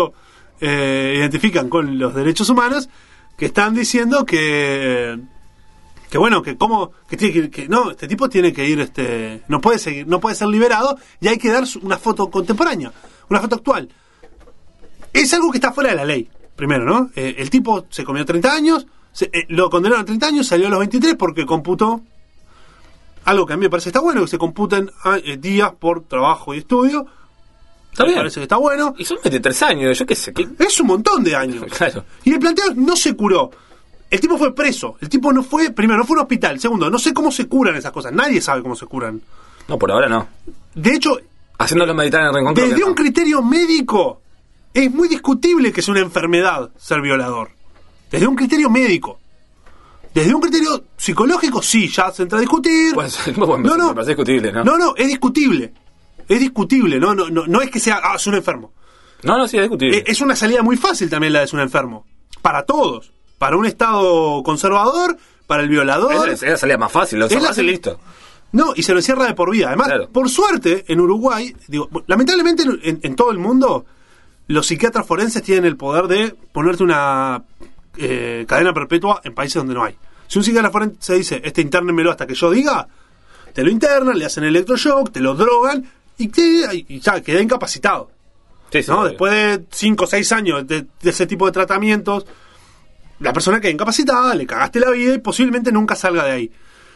identifican con los derechos humanos que están diciendo que bueno, que como que tiene que no, este tipo tiene que ir, no puede ser liberado, y hay que dar una foto contemporánea, una foto actual. Es algo que está fuera de la ley, primero, ¿no? El tipo se comió 30 años, lo condenaron a 30 años, salió a los 23 porque computó algo que a mí me parece está bueno, que se computen días por trabajo y estudio. Está bien. Parece que está bueno. Y son 23 años, yo qué sé. Es un montón de años. Claro. Y el planteo no se curó. El tipo fue preso. El tipo primero, no fue a un hospital. Segundo, no sé cómo se curan esas cosas. Nadie sabe cómo se curan. No, por ahora no. De hecho, haciéndolo meditar en el rincón. Desde un criterio médico, es muy discutible que sea una enfermedad ser violador. Desde un criterio médico. Desde un criterio psicológico, sí, ya se entra a discutir. Pues, no, me parece discutible, ¿no? No, es discutible. Es discutible, no es que sea, es un enfermo. No, sí, es discutible. Es una salida muy fácil también la de un enfermo. Para todos. Para un Estado conservador, para el violador. Es la salida más fácil, lo fácil, listo. No, y se lo encierra de por vida. Además, claro, por suerte, en Uruguay, lamentablemente en todo el mundo, los psiquiatras forenses tienen el poder de ponerte una cadena perpetua en países donde no hay. Si un psiquiatra forense dice, internenmelo hasta que yo diga, te lo internan, le hacen electroshock, te lo drogan y ya queda incapacitado. Sí, ¿no? Después de 5 o 6 años de ese tipo de tratamientos, la persona queda incapacitada, le cagaste la vida y posiblemente nunca salga de ahí.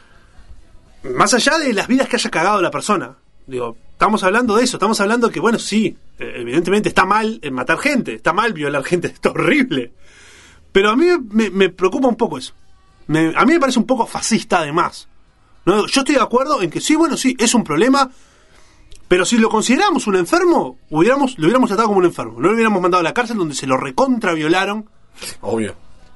Más allá de las vidas que haya cagado la persona. Estamos hablando de eso, estamos hablando que, bueno, sí, evidentemente está mal matar gente, está mal violar gente, está horrible. Pero a mí me preocupa un poco eso. A mí me parece un poco fascista además. ¿No? Yo estoy de acuerdo en que sí, es un problema, pero si lo consideramos un enfermo, lo hubiéramos tratado como un enfermo. No lo hubiéramos mandado a la cárcel donde se lo recontra violaron. Obvio.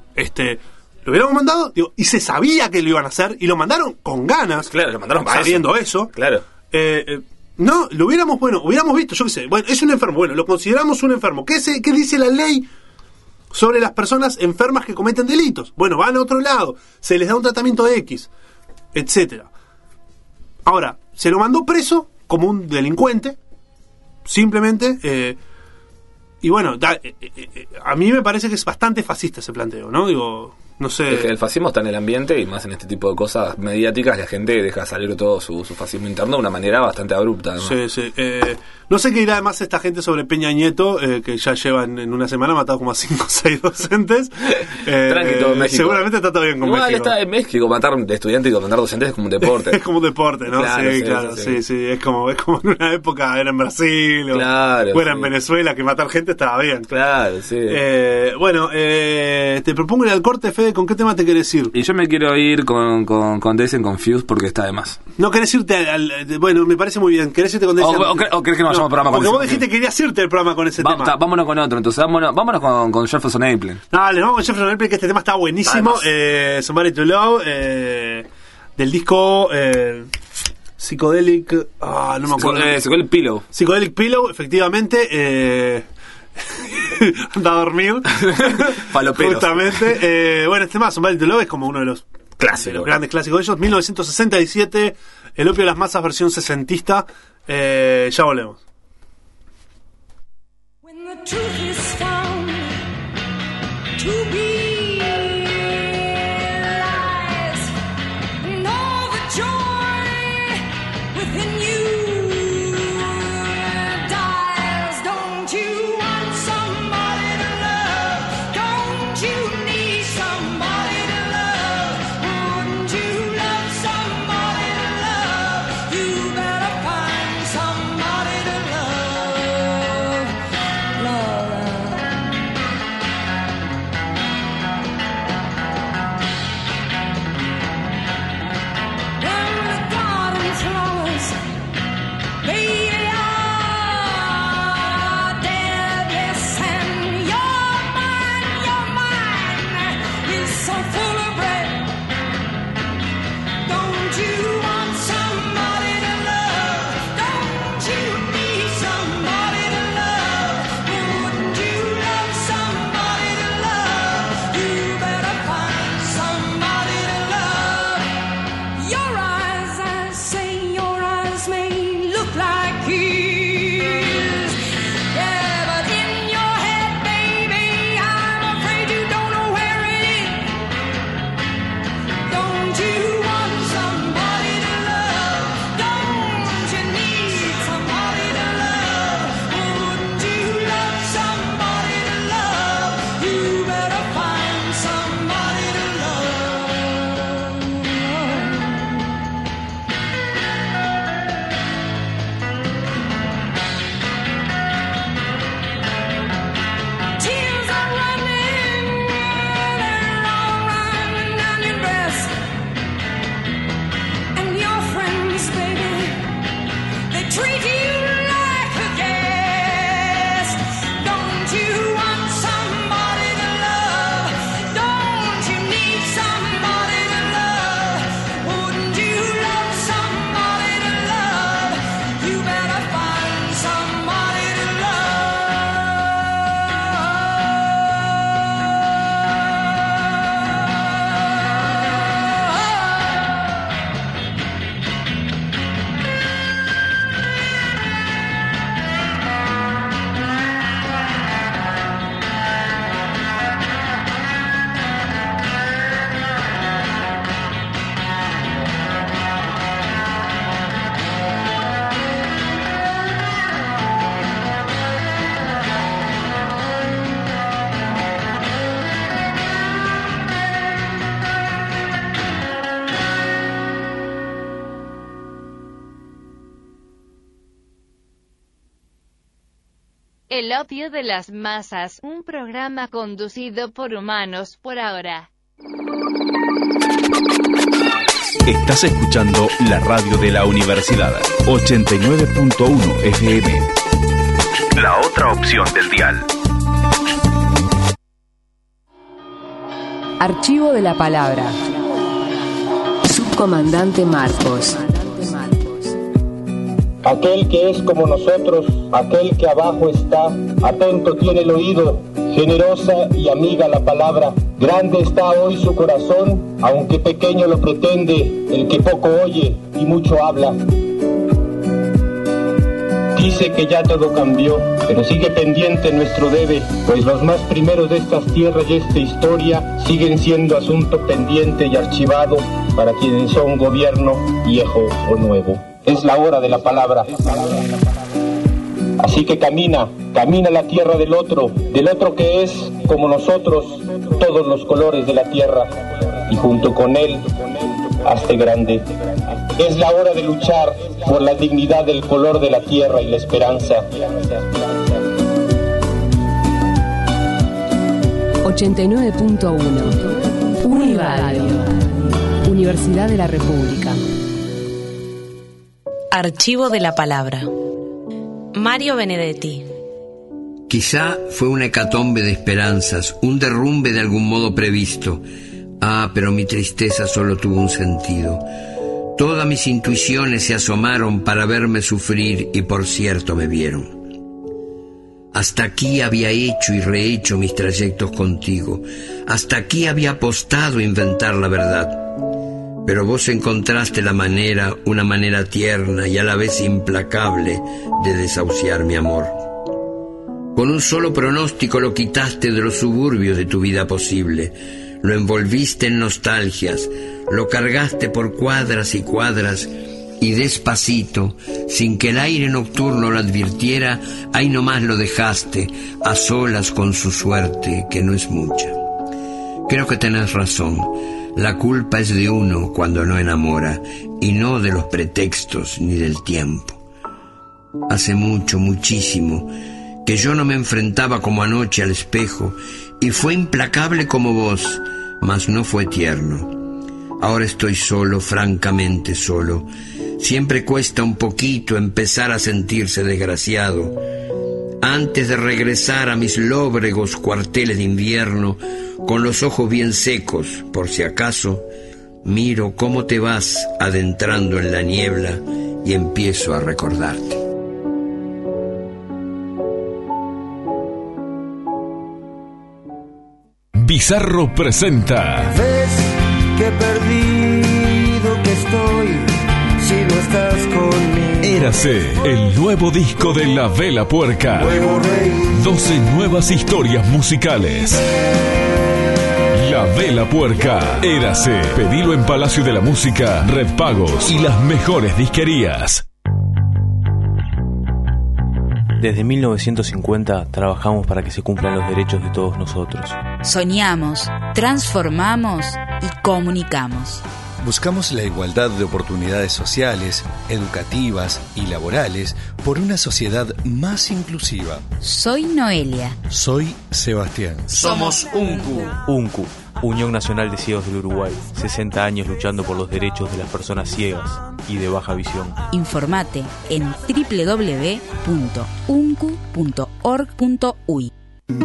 Lo hubiéramos mandado, y se sabía que lo iban a hacer, y lo mandaron con ganas. Claro, lo mandaron para sabiendo eso. Claro. No, hubiéramos visto, yo qué sé, bueno, es un enfermo, bueno, lo consideramos un enfermo. ¿Qué dice la ley sobre las personas enfermas que cometen delitos? Bueno, van a otro lado, se les da un tratamiento X, etcétera. Ahora, se lo mandó preso como un delincuente, simplemente, y bueno, a mí me parece que es bastante fascista ese planteo, ¿no? No sé. Es que el fascismo está en el ambiente y más en este tipo de cosas mediáticas, la gente deja salir todo su fascismo interno de una manera bastante abrupta, además. Sí. No sé qué dirá además esta gente sobre Peña Nieto, que ya llevan en una semana matado como a 5 o 6 docentes. Tranqui, todo en México. Seguramente está todo bien con México. México. Está en México, matar estudiantes y mandar docentes es como un deporte. Es como un deporte, ¿no? Claro, sí. Es como en una época, era en Brasil o era en Venezuela, que matar gente estaba bien. Claro, sí. Bueno, te propongo ir al corte, Fede. ¿Con qué tema te querés ir? Y yo me quiero ir con Days and Confused porque está de más. No querés irte bueno, me parece muy bien. ¿Querés irte con Days ¿O crees que no vayamos al programa con porque ese? vos dijiste que querías irte al programa con ese tema. Vámonos con otro, entonces vámonos con Jefferson Airplane. Dale, vamos con Jefferson Airplane, que este tema está buenísimo. Somebody to Love, del disco Psychedelic. No me acuerdo. Psychedelic Pillow. Psychedelic Pillow, efectivamente. Anda a dormir. Paloperos. Justamente. Bueno, este tema, Somebody to Love, es como uno de los clásicos, grandes clásicos de ellos. 1967, El opio de las masas, versión sesentista. Ya volvemos. When the truth is found to be lies, and all the joy within you dies. Don't you want somebody to love? Don't you need somebody to love? Wouldn't you love somebody to love? You better find somebody to love. Love. El opio de las masas, un programa conducido por humanos por ahora. Estás escuchando la radio de la universidad, 89.1 FM. La otra opción del dial. Archivo de la palabra. Subcomandante Marcos. Aquel que es como nosotros, aquel que abajo está, atento tiene el oído, generosa y amiga la palabra. Grande está hoy su corazón, aunque pequeño lo pretende, el que poco oye y mucho habla. Dice que ya todo cambió, pero sigue pendiente nuestro debe, pues los más primeros de estas tierras y esta historia siguen siendo asunto pendiente y archivado para quienes son gobierno viejo o nuevo. Es la hora de la palabra. Así que camina la tierra del otro que es, como nosotros, todos los colores de la tierra, y junto con él, hazte grande. Es la hora de luchar por la dignidad del color de la tierra y la esperanza. 89.1 Uniradio, Universidad de la República. Archivo de la palabra. Mario Benedetti. Quizá fue una hecatombe de esperanzas, un derrumbe de algún modo previsto. Pero mi tristeza solo tuvo un sentido. Todas mis intuiciones se asomaron para verme sufrir y por cierto me vieron. Hasta aquí había hecho y rehecho mis trayectos contigo. Hasta aquí había apostado a inventar la verdad. Pero vos encontraste una manera tierna y a la vez implacable de desahuciar mi amor. Con un solo pronóstico lo quitaste de los suburbios de tu vida posible. Lo envolviste en nostalgias, lo cargaste por cuadras y cuadras y despacito, sin que el aire nocturno lo advirtiera, ahí nomás lo dejaste, a solas con su suerte, que no es mucha. Creo que tenés razón. La culpa es de uno cuando no enamora, y no de los pretextos ni del tiempo. Hace mucho, muchísimo, que yo no me enfrentaba como anoche al espejo, y fue implacable como vos, mas no fue tierno. Ahora estoy solo, francamente solo. Siempre cuesta un poquito empezar a sentirse desgraciado. Antes de regresar a mis lóbregos cuarteles de invierno, con los ojos bien secos, por si acaso, miro cómo te vas adentrando en la niebla y empiezo a recordarte. Bizarro presenta. Ves que perdido que estoy si no estás conmigo. Érase, el nuevo disco de La Vela Puerca. 12 nuevas historias musicales. La Vela Puerca, Érase. Pedilo en Palacio de la Música, Red Pagos y las mejores disquerías. Desde 1950 trabajamos para que se cumplan los derechos de todos nosotros. Soñamos, transformamos y comunicamos. Buscamos la igualdad de oportunidades sociales, educativas y laborales por una sociedad más inclusiva. Soy Noelia. Soy Sebastián. Somos UNCU. UNCU, Unión Nacional de Ciegos del Uruguay. 60 años luchando por los derechos de las personas ciegas y de baja visión. Informate en www.uncu.org.uy.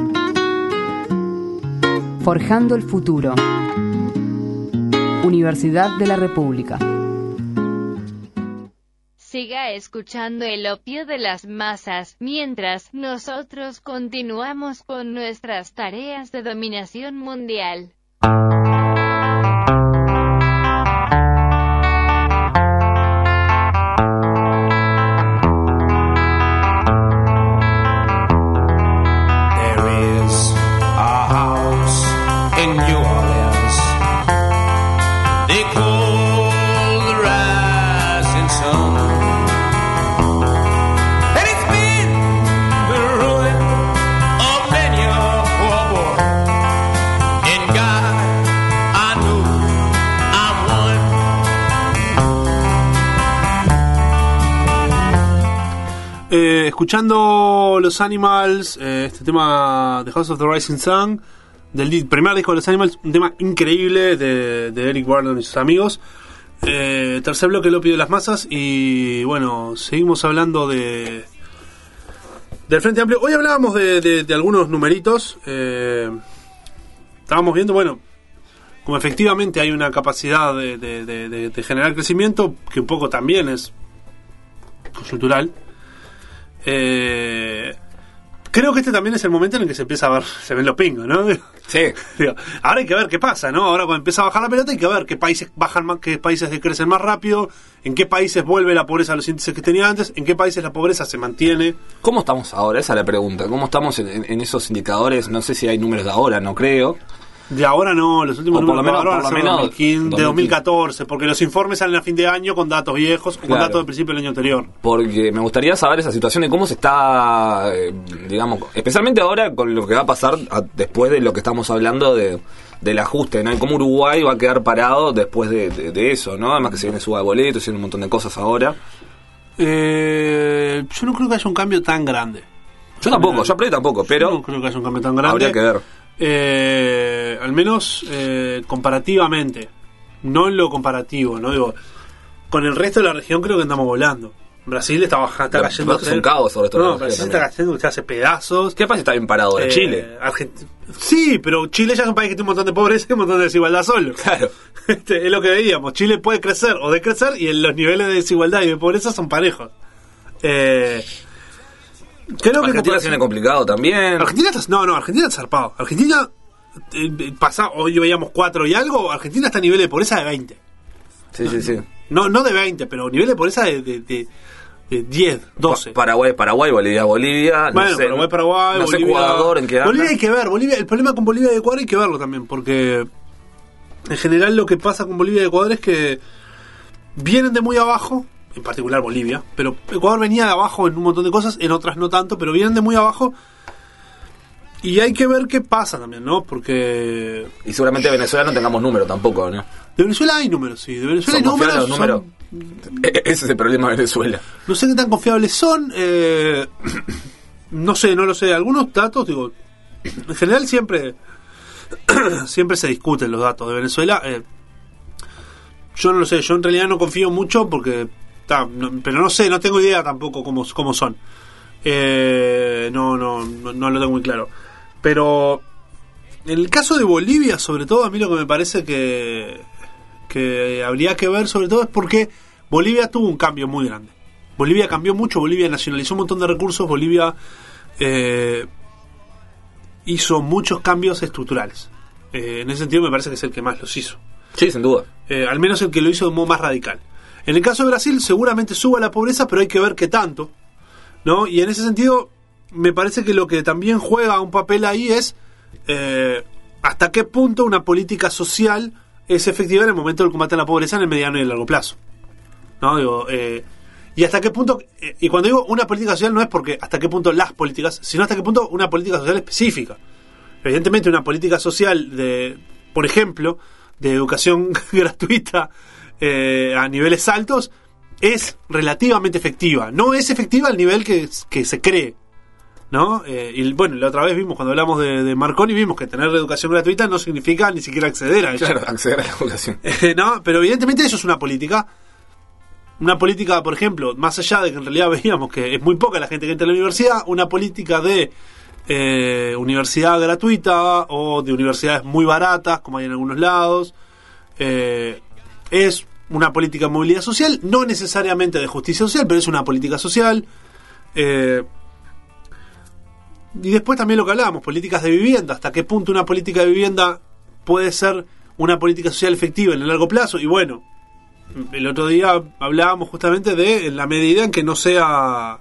Forjando el futuro. Universidad de la República. Siga escuchando el opio de las masas, mientras nosotros continuamos con nuestras tareas de dominación mundial. There is a house in New Orleans. They call the rising sun. And it's been the ruin of many a poor boy. And God escuchando Los Animals, este tema The House of the Rising Sun, del primer disco de Los Animals, un tema increíble de Eric Burdon y sus amigos. Tercer bloque, el opio de las masas. Y bueno, seguimos hablando del Frente Amplio. Hoy hablábamos de algunos numeritos. Estábamos viendo, bueno, como efectivamente hay una capacidad de generar crecimiento, que un poco también es coyuntural. Creo que este también es el momento en el que se empieza a ver, se ven los pingos, ¿no? Sí. Digo, ahora hay que ver qué pasa, ¿no? Ahora cuando empieza a bajar la pelota hay que ver qué países bajan más, qué países decrecen más rápido, en qué países vuelve la pobreza a los índices que tenía antes, en qué países la pobreza se mantiene. ¿Cómo estamos ahora? Esa es la pregunta. ¿Cómo estamos en esos indicadores? No sé si hay números de ahora, no creo. De ahora no, los últimos números de ahora por lo menos, de 2014, porque los informes salen a fin de año con datos viejos, con datos del principio del año anterior. Porque me gustaría saber esa situación de cómo se está, digamos, especialmente ahora con lo que va a pasar después de lo que estamos hablando del ajuste, ¿no? Y cómo Uruguay va a quedar parado después de eso, ¿no? Además que se viene suba de boletos, se viene un montón de cosas ahora. Yo no creo que haya un cambio tan grande. Yo tampoco, yo tampoco, pero no creo que haya un cambio tan grande. Habría que ver. Al menos comparativamente, no en lo comparativo, no digo, con el resto de la región creo que andamos volando. Brasil está cayendo. Es un caos sobre todo. No, Brasil está cayendo, usted hace pedazos. ¿Qué país está bien parado ahora? Chile. Sí, pero Chile ya es un país que tiene un montón de pobreza y un montón de desigualdad solo. Claro. Es lo que veíamos. Chile puede crecer o decrecer y los niveles de desigualdad y de pobreza son parejos. Creo que Argentina tiene complicado también. Argentina está zarpado. Argentina hoy veíamos 4 y algo. Argentina está a nivel de pobreza de 20. Sí. No de 20, pero nivel de pobreza de 10, 12. Paraguay, Bolivia. Bueno, no sé, Paraguay, no Bolivia. sé Ecuador en qué anda. Bolivia hay que ver. El problema con Bolivia y Ecuador hay que verlo también, porque en general lo que pasa con Bolivia y Ecuador es que vienen de muy abajo. En particular Bolivia, pero Ecuador venía de abajo en un montón de cosas, en otras no tanto, pero vienen de muy abajo y hay que ver qué pasa también, ¿no? Porque... Y seguramente de Venezuela no tengamos números tampoco, ¿no? De Venezuela hay números, sí, de Venezuela hay números. Los números. Ese es el problema de Venezuela. No sé qué tan confiables son, no lo sé, algunos datos, digo, en general siempre se discuten los datos de Venezuela, yo no lo sé, yo en realidad no confío mucho porque... pero no sé, no tengo idea tampoco cómo son. No lo tengo muy claro. Pero en el caso de Bolivia, sobre todo, a mí lo que me parece que habría que ver, sobre todo, es porque Bolivia tuvo un cambio muy grande. Bolivia cambió mucho, Bolivia nacionalizó un montón de recursos, Bolivia hizo muchos cambios estructurales. En ese sentido me parece que es el que más los hizo. Sí, sin duda. Al menos el que lo hizo de modo más radical. En el caso de Brasil seguramente suba la pobreza, pero hay que ver qué tanto, ¿no? Y en ese sentido me parece que lo que también juega un papel ahí es hasta qué punto una política social es efectiva en el momento del combate a la pobreza en el mediano y el largo plazo, ¿no? Digo, y hasta qué punto, y cuando digo una política social no es porque hasta qué punto las políticas, sino hasta qué punto una política social específica. Evidentemente una política social de, por ejemplo, de educación gratuita a niveles altos es relativamente efectiva. No es efectiva al nivel que se cree, ¿no? Y bueno, la otra vez vimos, cuando hablamos de Marconi, vimos que tener educación gratuita no significa ni siquiera acceder a ella. Claro, acceder a la educación. ¿No? Pero evidentemente eso es una política. Una política, por ejemplo, más allá de que en realidad veíamos que es muy poca la gente que entra a la universidad, una política de universidad gratuita o de universidades muy baratas, como hay en algunos lados, es una política de movilidad social, no necesariamente de justicia social, pero es una política social. Y después también lo que hablábamos, políticas de vivienda, hasta qué punto una política de vivienda puede ser una política social efectiva en el largo plazo. Y bueno, el otro día hablábamos justamente de en la medida en que no sea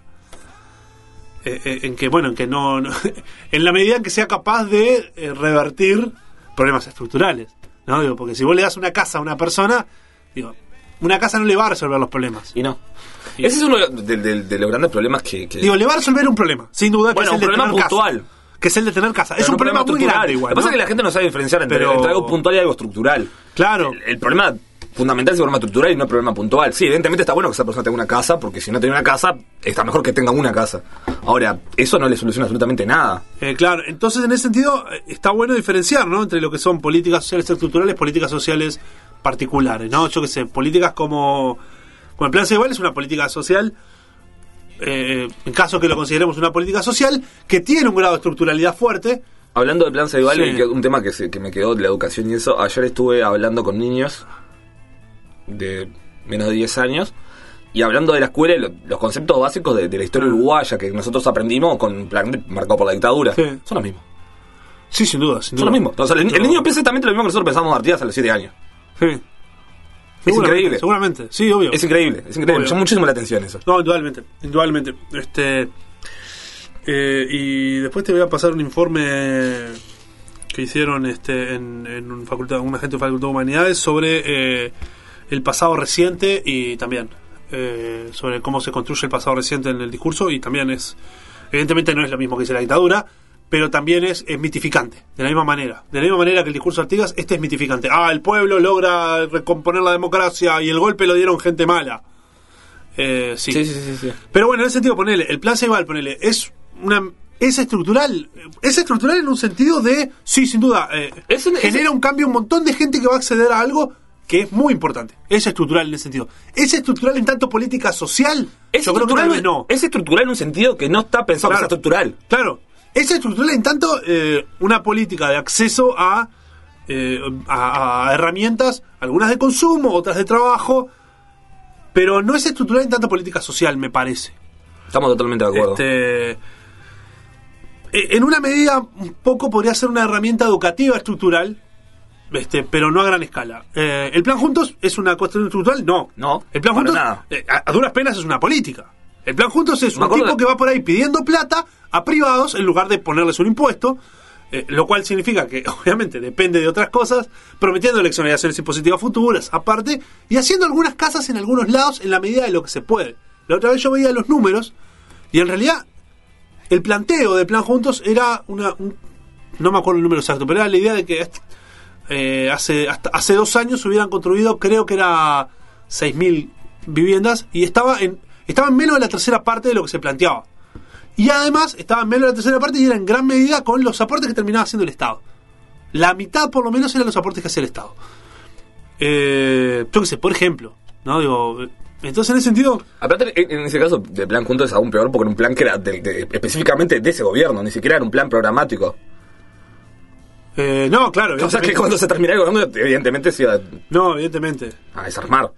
en la medida en que sea capaz de revertir problemas estructurales, ¿no? Digo, porque si vos le das una casa a una persona, digo, una casa no le va a resolver los problemas. Y no. Ese es uno de los grandes problemas que... Digo, le va a resolver un problema, sin duda, bueno, que es el de tener puntual. Casa, que es el de tener casa. Pero es un problema muy grande igual, Lo que pasa es que la gente no sabe diferenciar entre algo puntual y algo estructural. Claro. El problema fundamental, es un problema estructural y no un problema puntual. Sí, evidentemente está bueno que esa persona tenga una casa, porque si no tiene una casa, está mejor que tenga una casa. Ahora, eso no le soluciona absolutamente nada. Claro, entonces en ese sentido está bueno diferenciar, ¿no? Entre lo que son políticas sociales estructurales, políticas sociales particulares, ¿no? Yo qué sé, políticas como el Plan Ceibal es una política social, en caso que lo consideremos una política social, que tiene un grado de estructuralidad fuerte. Hablando del Plan Ceibal, Sí. un tema que me quedó de la educación y eso, ayer estuve hablando con niños de menos de 10 años y hablando de la escuela y los conceptos básicos de la historia uruguaya que nosotros aprendimos con un plan marcado por la dictadura. Sí. Son los mismos. Sí, sin duda. Son los mismos. O sea, el niño piensa exactamente lo mismo que nosotros pensamos de Artigas a los 7 años. Sí. Es increíble. Seguramente, sí, obvio. Es increíble. Obvio. Me llama muchísimo la atención eso. No, indudablemente. Y después te voy a pasar un informe que hicieron en una gente de Facultad de Humanidades sobre el pasado reciente y también sobre cómo se construye el pasado reciente en el discurso, y también evidentemente no es lo mismo que dice la dictadura, pero también es mitificante, de la misma manera que el discurso de Artigas, es mitificante. El pueblo logra recomponer la democracia y el golpe lo dieron gente mala. Sí. Pero bueno, en ese sentido, ponele, el Plan Ceibal, es estructural en un sentido de, sí, sin duda, genera un cambio, un montón de gente que va a acceder a algo que es muy importante. Es estructural en ese sentido. ¿Es estructural en tanto política social? Yo creo que tal vez no. Es estructural en un sentido que no está pensado que sea estructural. Claro. Es estructural en tanto una política de acceso a herramientas, algunas de consumo, otras de trabajo, pero no es estructural en tanto política social, me parece. Estamos totalmente de acuerdo. En una medida un poco podría ser una herramienta educativa estructural, pero no a gran escala. ¿El Plan Juntos es una cuestión estructural? No. El Plan Juntos a duras penas es una política. El Plan Juntos es un tipo que va por ahí pidiendo plata a privados en lugar de ponerles un impuesto, lo cual significa que obviamente depende de otras cosas, prometiendo exoneraciones impositivas futuras aparte, y haciendo algunas casas en algunos lados en la medida de lo que se puede. La otra vez yo veía los números y en realidad el planteo del Plan Juntos era no me acuerdo el número exacto, pero era la idea de que hace 2 años se hubieran construido, creo que era 6.000 viviendas, y estaba en menos de la tercera parte de lo que se planteaba. Y además estaba en menos de la tercera parte y era en gran medida con los aportes que terminaba haciendo el Estado. La mitad por lo menos eran los aportes que hacía el Estado. Yo qué sé, por ejemplo, ¿no? Digo, entonces en ese sentido... Aparte, en ese caso, el Plan Juntos es aún peor porque era un plan que era específicamente de ese gobierno, ni siquiera era un plan programático. No, claro. O sea que cuando se terminara el gobierno, evidentemente se iba... No, evidentemente. A desarmar.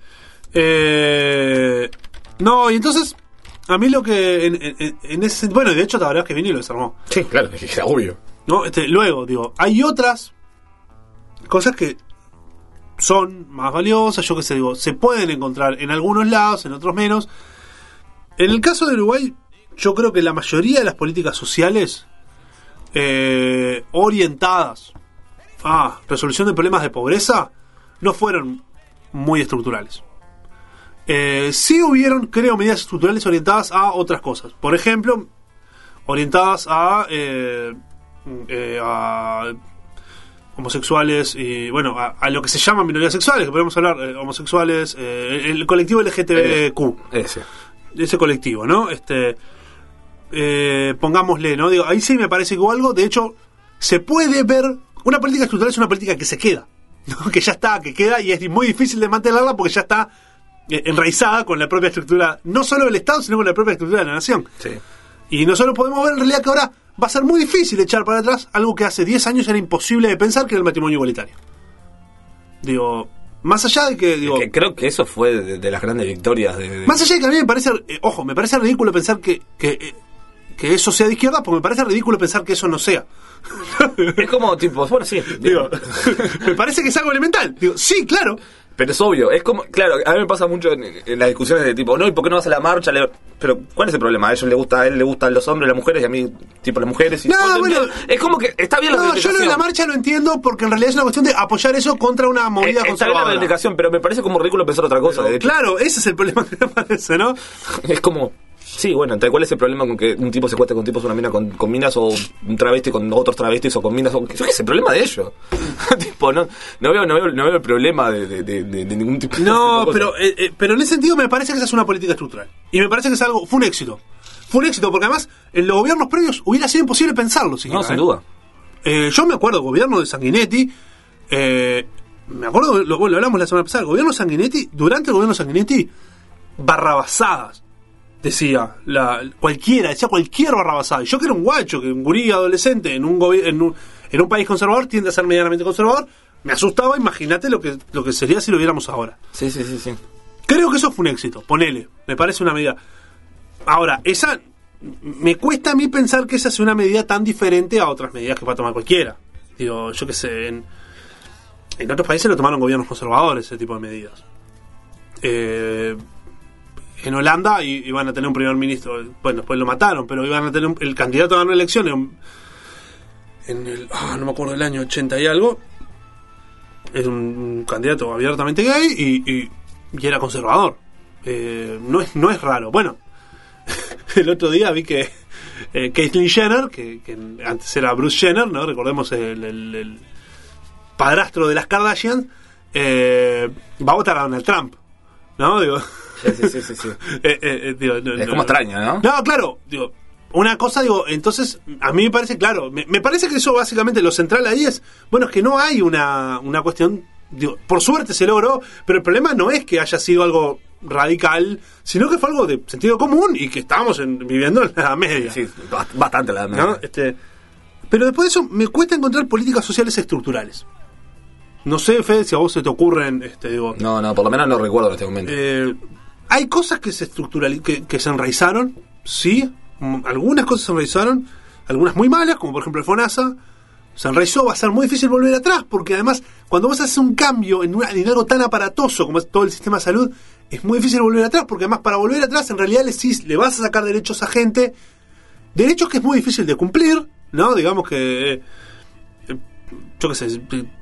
No, y entonces, a mí lo que en ese sentido, bueno, de hecho, la verdad es que vino y lo desarmó. Sí, claro, era obvio. No, luego, digo, hay otras cosas que son más valiosas, yo qué sé, digo, se pueden encontrar en algunos lados, en otros menos. En el caso de Uruguay, yo creo que la mayoría de las políticas sociales orientadas a resolución de problemas de pobreza no fueron muy estructurales. Sí hubieron, creo, medidas estructurales orientadas a otras cosas. Por ejemplo, orientadas a homosexuales y, bueno, a lo que se llaman minorías sexuales, que podemos hablar, homosexuales, el colectivo LGTBQ. Ese colectivo, ¿no? Pongámosle, ¿no? Digo, ahí sí me parece que hubo algo. De hecho, se puede ver. Una política estructural es una política que se queda, ¿no? Que ya está, que queda, y es muy difícil de mantenerla porque ya está enraizada con la propia estructura, no solo del Estado, sino con la propia estructura de la nación. Sí. Y nosotros podemos ver en realidad que ahora va a ser muy difícil echar para atrás algo que hace 10 años era imposible de pensar, que era el matrimonio igualitario. Digo, más allá de que... Digo, que creo que eso fue de las grandes victorias. Más allá de que a mí me parece... me parece ridículo pensar que eso sea de izquierda, porque me parece ridículo pensar que eso no sea. Es como, tipo, bueno, sí. Digo, me parece que es algo elemental. Digo, sí, claro. Pero es obvio, es como, claro, a mí me pasa mucho en las discusiones de tipo, no, ¿y por qué no vas a la marcha? Pero, ¿cuál es el problema? A ellos a él le gustan los hombres, las mujeres, y a mí, tipo, las mujeres. Y no, bueno, es como que está bien la reivindicación. Yo lo de la marcha lo entiendo porque en realidad es una cuestión de apoyar eso contra una movida conservadora. Está bien la reivindicación, pero me parece como ridículo pensar otra cosa. Claro, ese es el problema que me parece, ¿no? Es como... Sí, bueno, entonces, ¿cuál es el problema con que un tipo se cueste con tipos, una mina con minas, o un travesti con otros travestis, o con minas? Yo qué sé, es el problema de ellos. Tipo, no veo el problema de ningún tipo. No, pero en ese sentido me parece que esa es una política estructural. Y me parece que fue un éxito. Fue un éxito porque además en los gobiernos previos hubiera sido imposible pensarlo. Siquiera, no, sin duda. Yo me acuerdo, el gobierno de Sanguinetti, me acuerdo, lo hablamos la semana pasada, el gobierno de Sanguinetti, durante el gobierno de Sanguinetti, barrabasadas. Decía cualquier barrabasada. Yo que era un guacho, que un gurí adolescente en un país conservador tiende a ser medianamente conservador, me asustaba. Imagínate lo que sería si lo viéramos ahora. Sí. Creo que eso fue un éxito, ponele, me parece una medida. Ahora, me cuesta a mí pensar que esa sea una medida tan diferente a otras medidas que va a tomar cualquiera. Digo, yo qué sé, en otros países lo tomaron gobiernos conservadores ese tipo de medidas. En Holanda iban a tener un primer ministro, bueno, después lo mataron, pero iban a tener el candidato a ganar elecciones en el, no me acuerdo, el año 80 y algo, es un candidato abiertamente gay y era conservador. No es raro. Bueno, el otro día vi que Caitlyn Jenner, que antes era Bruce Jenner, ¿no? Recordemos el padrastro de las Kardashian, va a votar a Donald Trump, ¿no? Digo, sí. Digo, es como extraño, ¿no? No, claro, digo, una cosa, entonces a mí me parece, claro, me parece que eso básicamente lo central ahí es que no hay una cuestión, por suerte se logró, pero el problema no es que haya sido algo radical, sino que fue algo de sentido común y que estábamos viviendo en la Edad Media. Sí, bastante la Edad Media. ¿No? Pero después de eso me cuesta encontrar políticas sociales estructurales. No sé, Fede, si a vos se te ocurren, No, por lo menos no recuerdo en este momento. Hay cosas que que se enraizaron, sí, algunas cosas se enraizaron, algunas muy malas, como por ejemplo el FONASA, se enraizó, va a ser muy difícil volver atrás, porque además, cuando vos haces un cambio en algo tan aparatoso como es todo el sistema de salud, es muy difícil volver atrás, porque además para volver atrás en realidad le vas a sacar derechos a gente, derechos que es muy difícil de cumplir, ¿no? Digamos que, yo qué sé,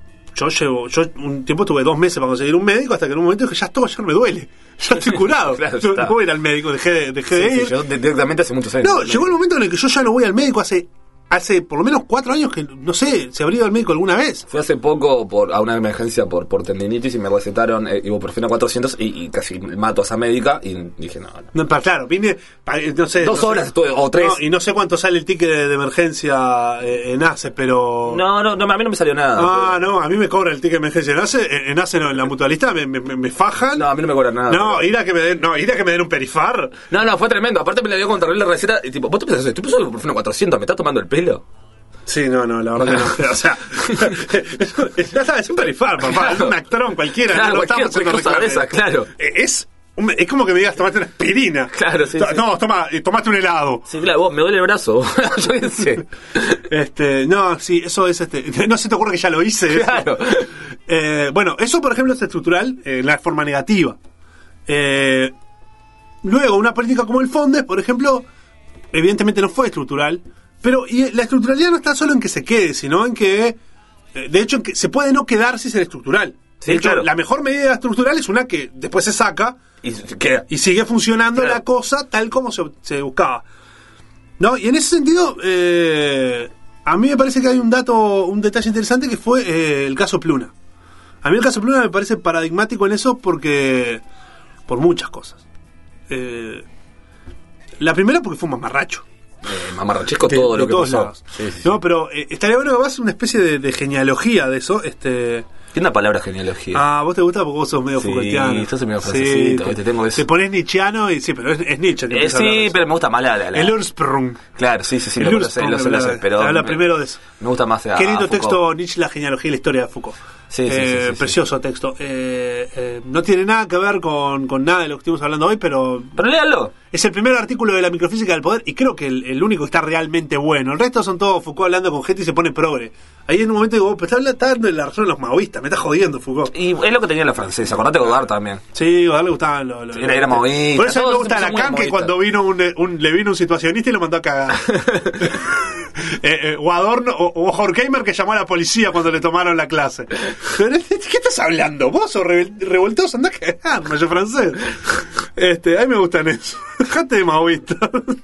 yo un tiempo tuve 2 meses para conseguir un médico, hasta que en un momento dije, ya no me duele, ya estoy curado. Claro, yo no voy a ir al médico, dejé de ir. Yo directamente hace muchos años. No, llegó el momento en el que yo ya no voy al médico hace por lo menos 4 años que, no sé, se habría ido al médico alguna vez. Fui hace poco a una emergencia por tendinitis y me recetaron ibuprofeno 400 y casi mato a esa médica y dije, no. Claro, vine, no sé... 2 horas estuve, o 3. No, y no sé cuánto sale el ticket de emergencia en ACE, pero... No, a mí no me salió nada. No, a mí me cobra el ticket de emergencia en ACE no, en la mutualista me fajan. No, a mí no me cobran nada. No, ir a que me den un perifar. No, fue tremendo. Aparte me le dio contra la receta y tipo, ¿vos te pensás, estoy usando el ibuprofeno 400, me estás tomando el pelo? Sí, no, la verdad que no. O sea, es un perifar, papá, es un actrón cualquiera. Claro, no cualquier estamos cosa de esas, claro. Es como que me digas, tomate una aspirina. Claro, sí. No, tomate un helado. Sí, claro, vos, me duele el brazo. Yo qué sé. No, sí, eso es no se te ocurre que ya lo hice. Claro. Bueno, eso por ejemplo es estructural, la forma negativa. Luego, una política como el FONDES, por ejemplo, evidentemente no fue estructural. Pero la estructuralidad no está solo en que se quede, sino en que, de hecho, en que se puede no quedar si es estructural. Sí, de hecho, claro. La mejor medida estructural es una que después se saca y sigue funcionando la cosa tal como se buscaba. ¿No? Y en ese sentido, a mí me parece que hay un detalle interesante que fue el caso Pluna. A mí el caso Pluna me parece paradigmático en eso por muchas cosas. La primera porque fue un mamarracho. Mamarrachesco todo lo que pasó. Sí. No, pero estaría bueno que hagas una especie de genealogía de eso. ¿Qué es una palabra genealogía? ¿Vos te gusta? Porque vos sos medio Foucaultiano. Sí, yo soy medio francesito. Te pones nietzscheano y sí, pero es Nietzsche. Sí, pero me gusta más el Ursprung. Claro, sí, lo sé, pero habla primero de eso. Me gusta más. Qué lindo texto Nietzsche, la genealogía y la historia de Foucault. Sí. Precioso texto. No tiene nada que ver con nada de lo que estuvimos hablando hoy, pero léalo. Es el primer artículo de la microfísica del poder y creo que el único que está realmente bueno. El resto son todos Foucault hablando con gente y se pone progre. Ahí en un momento digo, pues está dando la razón a los maoístas, me está jodiendo Foucault. Y es lo que tenía la francesa, acordate Godard también. Sí, Godard le gustaban era maoísta. Por eso me gusta Lacan, que cuando le vino un situacionista y lo mandó a cagar. o Adorno o Horkheimer, que llamó a la policía cuando le tomaron la clase. Pero, ¿de qué estás hablando? ¿Vos sos revoltoso? Andá a cagarme, yo francés. A mí me gustan eso. Dejate de maoísta.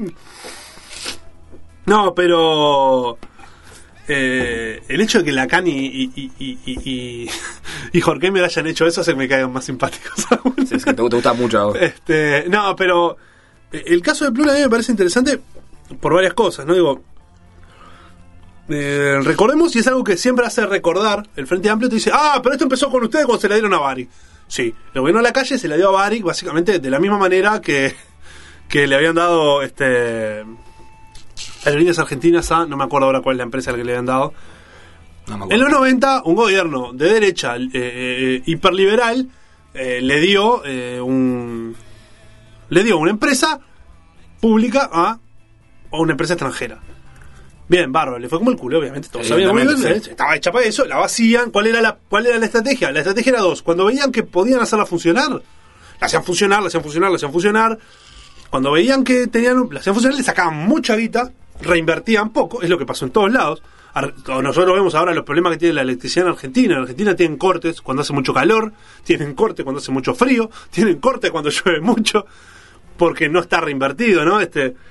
No, pero el hecho de que Lacan y Horkheimer hayan hecho eso hace que me caigan más simpáticos. Sí, es que te gusta mucho a vos. No, pero el caso de Pluna a mí me parece interesante por varias cosas, ¿no? Digo, recordemos, y es algo que siempre hace recordar el Frente Amplio, te dice, pero esto empezó con ustedes cuando se la dieron a Baric. Sí, el gobierno de la calle se la dio a Baric básicamente de la misma manera que le habían dado Aerolíneas Argentinas a, no me acuerdo ahora cuál es la empresa a la que le habían dado. No en los 90, un gobierno de derecha hiperliberal le dio una empresa pública a una empresa extranjera. Bien, bárbaro, le fue como el culo, obviamente. Todos sabían muy bien, estaba hecha para eso, la vacían. ¿Cuál era la estrategia? La estrategia era dos. Cuando veían que podían hacerla funcionar, la hacían funcionar. Cuando veían que la hacían funcionar, le sacaban mucha guita, reinvertían poco, es lo que pasó en todos lados. Nosotros vemos ahora los problemas que tiene la electricidad en Argentina. En Argentina tienen cortes cuando hace mucho calor, tienen corte cuando hace mucho frío, tienen corte cuando llueve mucho, porque no está reinvertido, ¿no?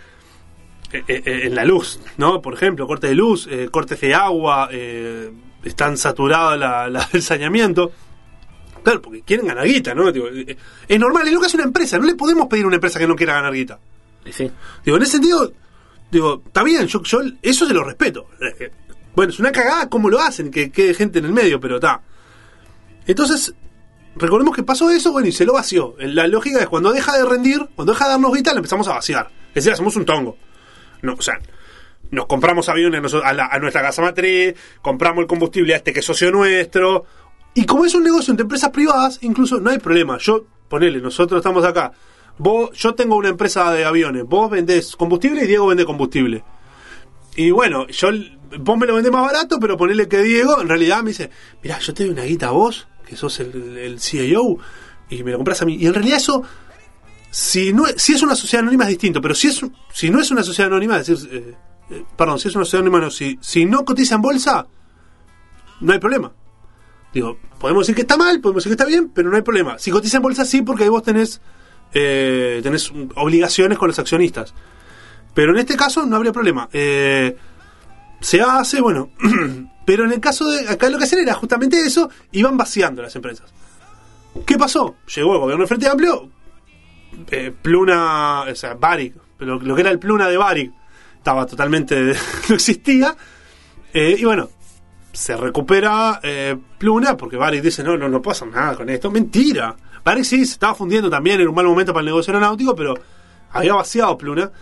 En la luz, ¿no? Por ejemplo, cortes de luz, cortes de agua, están saturados el saneamiento. Claro, porque quieren ganar guita, ¿no? Digo, es normal, es lo que hace una empresa. No le podemos pedir a una empresa que no quiera ganar guita. Sí. Digo, en ese sentido, está bien, yo eso se lo respeto. Bueno, es una cagada cómo lo hacen, que quede gente en el medio, pero está. Entonces, recordemos que pasó eso, bueno, y se lo vació. La lógica es cuando deja de rendir, cuando deja de darnos guita, la empezamos a vaciar. Es decir, hacemos un tongo. No, o sea, nos compramos aviones a nuestra casa matriz, compramos el combustible a que es socio nuestro. Y como es un negocio entre empresas privadas, incluso no hay problema. Nosotros estamos acá. Yo tengo una empresa de aviones, vos vendés combustible y Diego vende combustible. Y bueno, vos me lo vendés más barato, pero ponele que Diego en realidad me dice, mirá, yo te doy una guita a vos, que sos el CEO, y me lo compras a mí. Y en realidad eso, si es una sociedad anónima es distinto, pero si no es una sociedad anónima, es decir, si es una sociedad anónima, no, si no cotiza en bolsa, no hay problema. Digo, podemos decir que está mal, podemos decir que está bien, pero no hay problema. Si cotiza en bolsa sí, porque ahí vos tenés obligaciones con los accionistas. Pero en este caso no habría problema. Se hace, bueno, pero en el caso de acá lo que hacían era justamente eso, iban vaciando las empresas. ¿Qué pasó? Llegó el gobierno del Frente Amplio, Pluna, o sea, Baric, pero lo que era el Pluna de Baric estaba totalmente, no existía, y bueno, se recupera Pluna porque Baric dice no pasa nada con esto. Mentira, Baric sí se estaba fundiendo también en un mal momento para el negocio aeronáutico, pero había vaciado Pluna,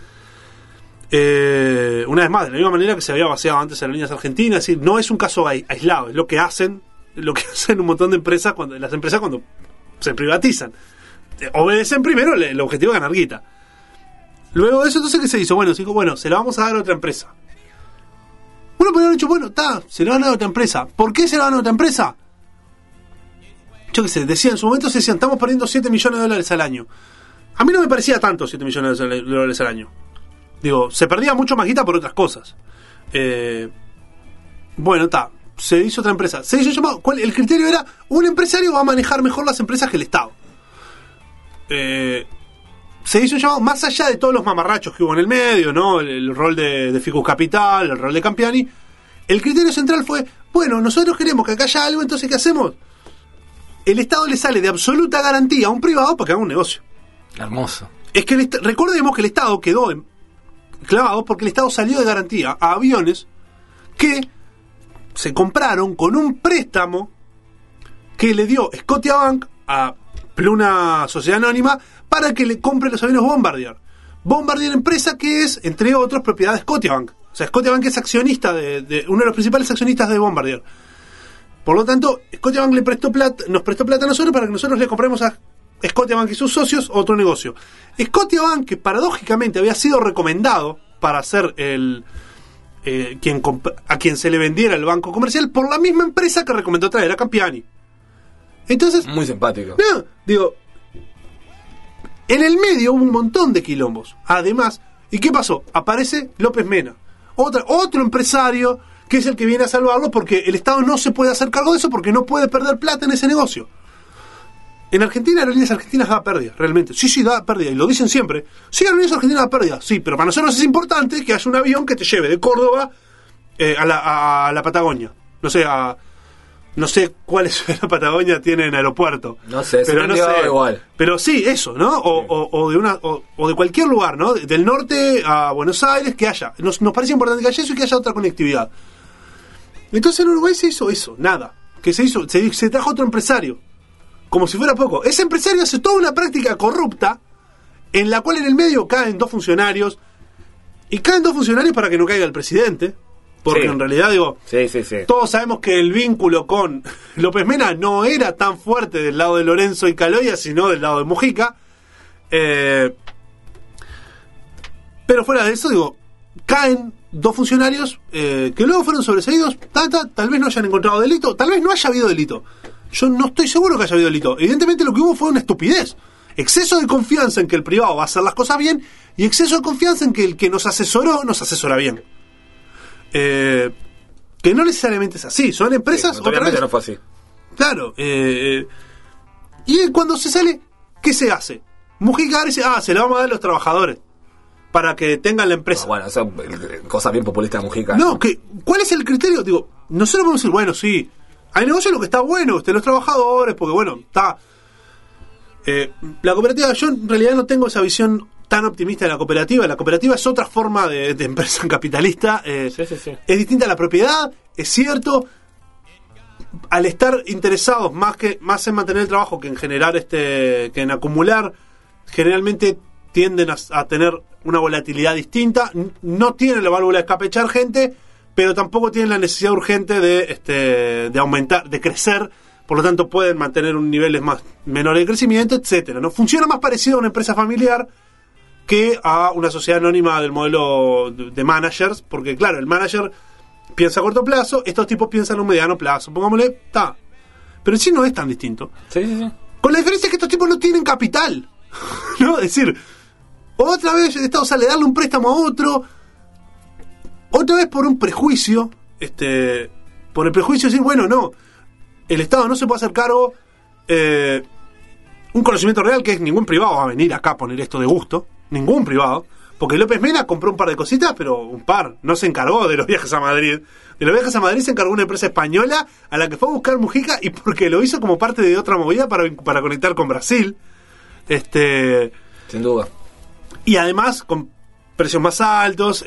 una vez más, de la misma manera que se había vaciado antes Aerolíneas Argentinas. Es decir, no es un caso aislado, es lo que hacen un montón de empresas cuando se privatizan. Obedecen primero el objetivo de ganar guita. Luego de eso, entonces, ¿qué se hizo? Bueno, se la vamos a dar a otra empresa. Uno podría haber dicho, se la van a dar a otra empresa. ¿Por qué se la van a otra empresa? Yo qué sé, en su momento decían, estamos perdiendo $7 millones al año. A mí no me parecía tanto $7 millones al año. Digo, se perdía mucho más guita por otras cosas. Se hizo otra empresa. Se hizo llamado, el criterio era, un empresario va a manejar mejor las empresas que el Estado. Se hizo llamado, más allá de todos los mamarrachos que hubo en el medio, ¿no? El rol de Ficus Capital, el rol de Campiani. El criterio central fue, nosotros queremos que acá haya algo, entonces ¿qué hacemos? El Estado le sale de absoluta garantía a un privado para que haga un negocio. Hermoso. Es que recordemos que el Estado quedó clavado porque el Estado salió de garantía a aviones que se compraron con un préstamo que le dio Scotiabank a Pluna Sociedad Anónima para que le compre los aviones Bombardier. Bombardier, empresa que es, entre otros, propiedad de Scotiabank. O sea, Scotiabank es accionista de uno de los principales accionistas de Bombardier. Por lo tanto, Scotiabank nos prestó plata a nosotros para que nosotros le compremos a Scotiabank y sus socios otro negocio. Scotiabank, que paradójicamente había sido recomendado para ser a quien se le vendiera el banco comercial por la misma empresa que recomendó traer a Campiani. Entonces, muy simpático. En el medio hubo un montón de quilombos. Además, ¿y qué pasó? Aparece López Mena. otro empresario que es el que viene a salvarlo, porque el Estado no se puede hacer cargo de eso porque no puede perder plata en ese negocio. En Argentina, Aerolíneas Argentinas da pérdida, realmente. Sí, da pérdida, y lo dicen siempre. Sí, Aerolíneas Argentinas da pérdida, sí, pero para nosotros es importante que haya un avión que te lleve de Córdoba a la Patagonia. No sé cuáles de la Patagonia tienen aeropuerto. No sé, pero no sé. Igual. Pero sí, eso, ¿no? O de cualquier lugar, ¿no? Del norte a Buenos Aires, que haya. Nos parece importante que haya eso y que haya otra conectividad. Entonces en Uruguay se hizo eso, nada. Que se trajo otro empresario. Como si fuera poco. Ese empresario hace toda una práctica corrupta en la cual en el medio caen 2 funcionarios. Y caen 2 funcionarios para que no caiga el presidente. Porque en realidad, todos sabemos que el vínculo con López Mena no era tan fuerte del lado de Lorenzo y Caloya, sino del lado de Mujica. Pero fuera de eso, caen 2 funcionarios que luego fueron sobreseídos. Tal vez no hayan encontrado delito, tal vez no haya habido delito. Yo no estoy seguro que haya habido delito. Evidentemente lo que hubo fue una estupidez. Exceso de confianza en que el privado va a hacer las cosas bien y exceso de confianza en que el que nos asesora bien. Que no necesariamente es así. Son empresas... Obviamente no fue así. Claro. Y cuando se sale, ¿qué se hace? Mujica dice, se la vamos a dar a los trabajadores para que tengan la empresa. Bueno, esa cosa bien populista de Mujica. No, ¿cuál es el criterio? Nosotros podemos decir, bueno, sí, hay negocio lo que está bueno, los trabajadores, porque bueno, está... la cooperativa, yo en realidad no tengo esa visión tan optimista de la cooperativa. La cooperativa es otra forma de empresa capitalista. Es distinta a la propiedad, es cierto. Al estar interesados más en mantener el trabajo que en generar que en acumular, generalmente tienden a tener una volatilidad distinta. No tienen la válvula de escape echar gente, pero tampoco tienen la necesidad urgente de aumentar, de crecer. Por lo tanto pueden mantener un niveles menores de crecimiento, etcétera, ¿no? Funciona más parecido a una empresa familiar que a una sociedad anónima del modelo de managers, porque claro, el manager piensa a corto plazo, estos tipos piensan a un mediano plazo, pongámosle, está. Pero en sí no es tan distinto. Con la diferencia que estos tipos no tienen capital, ¿no? Es decir, otra vez el Estado sale a darle un préstamo a otro, otra vez por un prejuicio, por el prejuicio de decir, bueno, no, el Estado no se puede hacer cargo, un conocimiento real que es ningún privado va a venir acá a poner esto de gusto, ningún privado, porque López Mena compró un par de cositas, pero un par, no se encargó de los viajes a Madrid. De los viajes a Madrid se encargó una empresa española a la que fue a buscar Mujica y porque lo hizo como parte de otra movida para conectar con Brasil. Sin duda. Y además con precios más altos,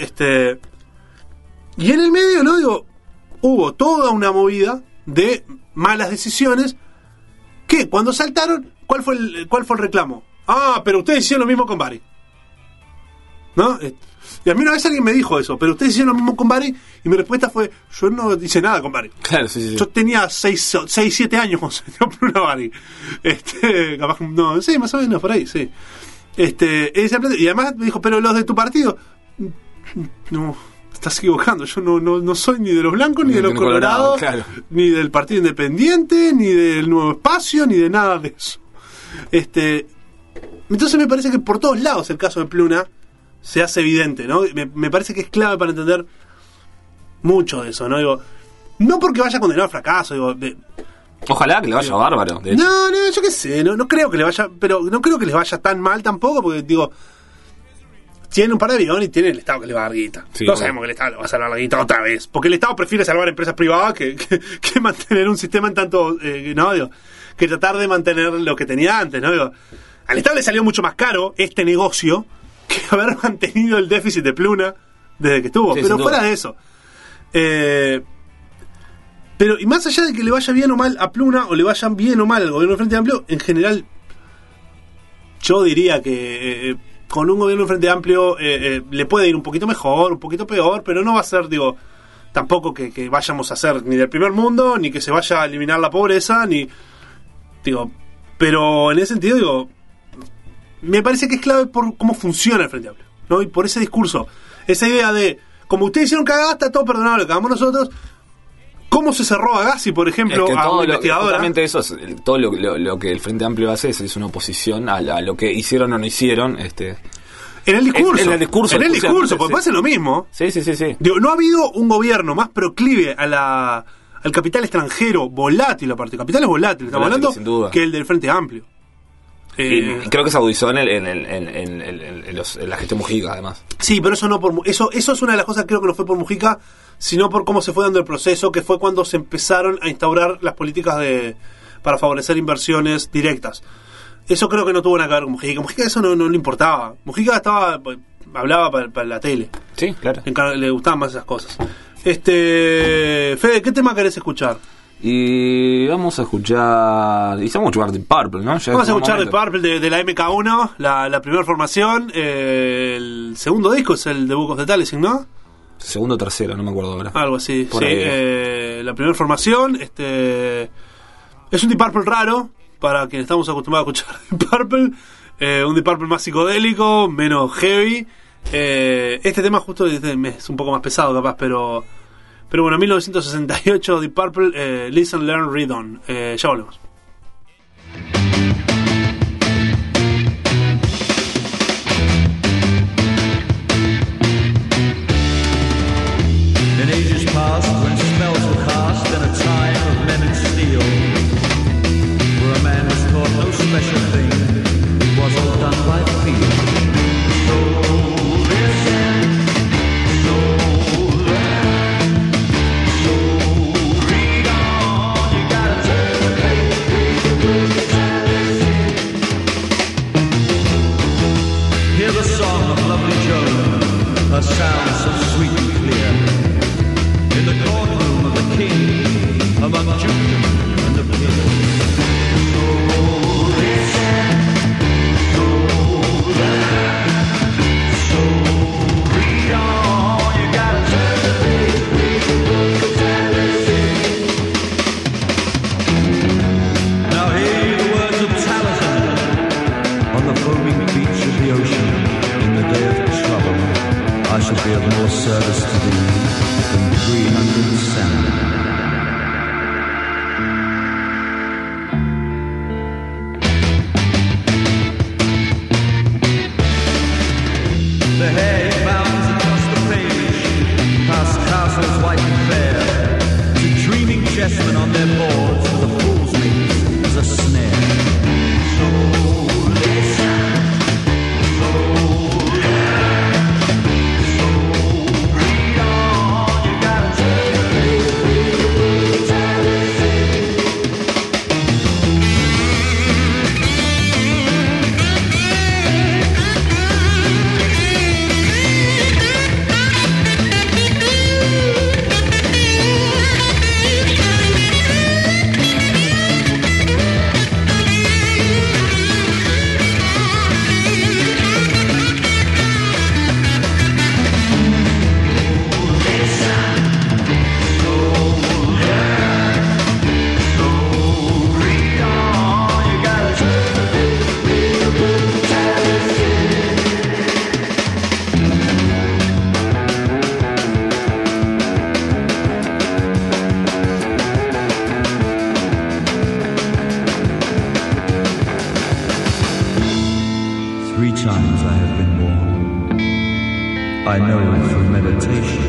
y en el medio, ¿no? Hubo toda una movida de malas decisiones que cuando saltaron, ¿cuál fue el reclamo? Pero ustedes hicieron lo mismo con Bari, ¿no? Y a mí una vez alguien me dijo eso, pero ustedes hicieron lo mismo con Bari, y mi respuesta fue, yo no hice nada con Bari. Claro, sí. Yo tenía 6-7 años cuando se dio por una Bari. Capaz, no, sí, más o menos por ahí, sí. Y además me dijo, pero los de tu partido, no, estás equivocando, yo no soy ni de los blancos, ni de los colorados, claro, ni del Partido Independiente, ni del Nuevo Espacio, ni de nada de eso. Entonces me parece que por todos lados el caso de Pluna se hace evidente, ¿no? Me parece que es clave para entender mucho de eso, ¿no? No porque vaya condenado al fracaso, ojalá que le vaya bárbaro. No, yo qué sé, no creo que le vaya, pero no creo que les vaya tan mal tampoco, porque tiene un par de aviones y tiene el Estado que le va a dar guita. Todos sabemos que el Estado le va a salvar la guita otra vez, porque el Estado prefiere salvar empresas privadas que mantener un sistema en tanto, que tratar de mantener lo que tenía antes, ¿no? Al Estado le salió mucho más caro este negocio que haber mantenido el déficit de Pluna desde que estuvo, pero fuera de eso. Pero, y más allá de que le vaya bien o mal a Pluna, o le vaya bien o mal al gobierno del Frente Amplio, en general, yo diría que con un gobierno del Frente Amplio le puede ir un poquito mejor, un poquito peor, pero no va a ser, tampoco que vayamos a ser ni del primer mundo, ni que se vaya a eliminar la pobreza, pero en ese sentido, me parece que es clave por cómo funciona el Frente Amplio, ¿no? Y por ese discurso, esa idea de, como ustedes hicieron cagada, está todo perdonable, lo que hagamos nosotros. ¿Cómo se cerró a Gassi, por ejemplo, a una investigadora? Justamente eso es todo lo que el Frente Amplio hace, es una oposición a lo que hicieron o no hicieron. En el discurso. En el discurso. Porque pasa lo mismo. Sí. Digo, no ha habido un gobierno más proclive al capital extranjero, volátil aparte. Capital es volátil, estamos hablando, sin duda, que el del Frente Amplio. Y creo que se agudizó en la gestión Mujica, además. Sí, pero eso no eso es una de las cosas, creo que no fue por Mujica, sino por cómo se fue dando el proceso, que fue cuando se empezaron a instaurar las políticas para favorecer inversiones directas. Eso creo que no tuvo nada que ver con Mujica. Mujica eso no le importaba. Mujica hablaba para la tele. Sí, claro. Le gustaban más esas cosas. Fede, ¿qué tema querés escuchar? Y vamos a escuchar Deep Purple, ¿no? Vamos a escuchar Deep Purple de la MK1, la primera formación. El segundo disco es el de Book of the Talisman, ¿no? Segundo o tercero, no me acuerdo ahora. Algo así, por sí. La primera formación. Es un Deep Purple raro, para quienes estamos acostumbrados a escuchar Deep Purple. Un Deep Purple más psicodélico, menos heavy. Este tema justo es un poco más pesado capaz, pero bueno, 1968 Deep Purple, Listen, Learn, Read On. Ya volvemos. In ages past, when spells were cast in a time of lemon steel, where a man was taught no special thing, it was all done by feel. So listen, so learn, so read on. You gotta turn the page, read the book, hear the song of lovely Joan, a sound so sweet and clear. In the courtroom of the king, among dukedom and the peers. So listen, so learn, so read on. You gotta turn the page, read the book of Talisman. Now hear the words of Talisman on the foaming beach of the ocean. In the day of trouble, I shall be of more service to thee than 300 salmon. The hair bounds across the page, past castles white and fair, to dreaming chessmen on their boards, with a fool's maze as a snare. So listen, so learn, so read on. You gotta turn the page, read the book of Talisman. Three times I have been born. I know through meditation.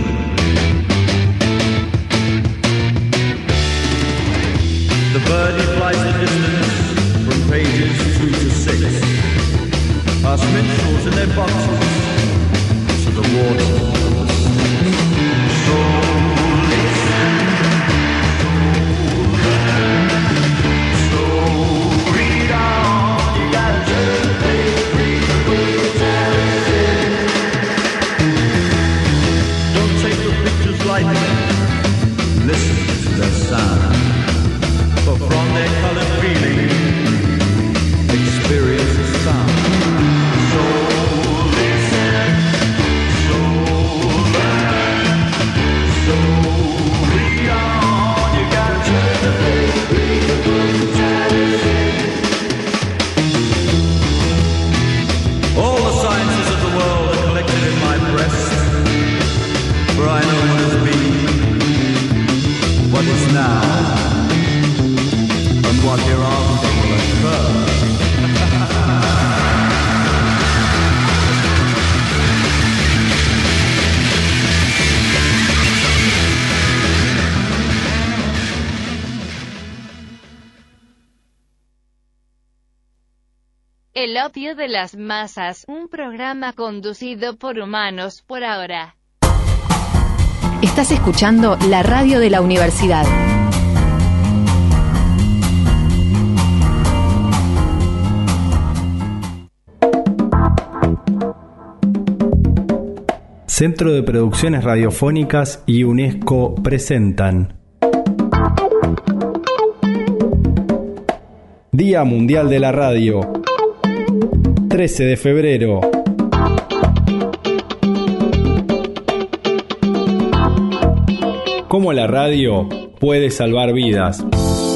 The birdie flies the distance from pages 2 to 6, past minstrels in their boxes to the water of the sea. So listen, so learn, so read on. You gotta turn the page, read the book of Talisman. Don't take the pictures lightly, listen to their sound. For from their colored feeling, experience is found. So listen, so learn, so read on. You gotta turn the page, read the book of Talisman. All the sciences of the world are collected in my breast, for I know what has been, what is now, and what hereafter will occur. El opio de las masas, un programa conducido por humanos por ahora. Estás escuchando la radio de la universidad. Centro de Producciones Radiofónicas y UNESCO presentan Día Mundial de la Radio, 13 de febrero. ¿Cómo la radio puede salvar vidas?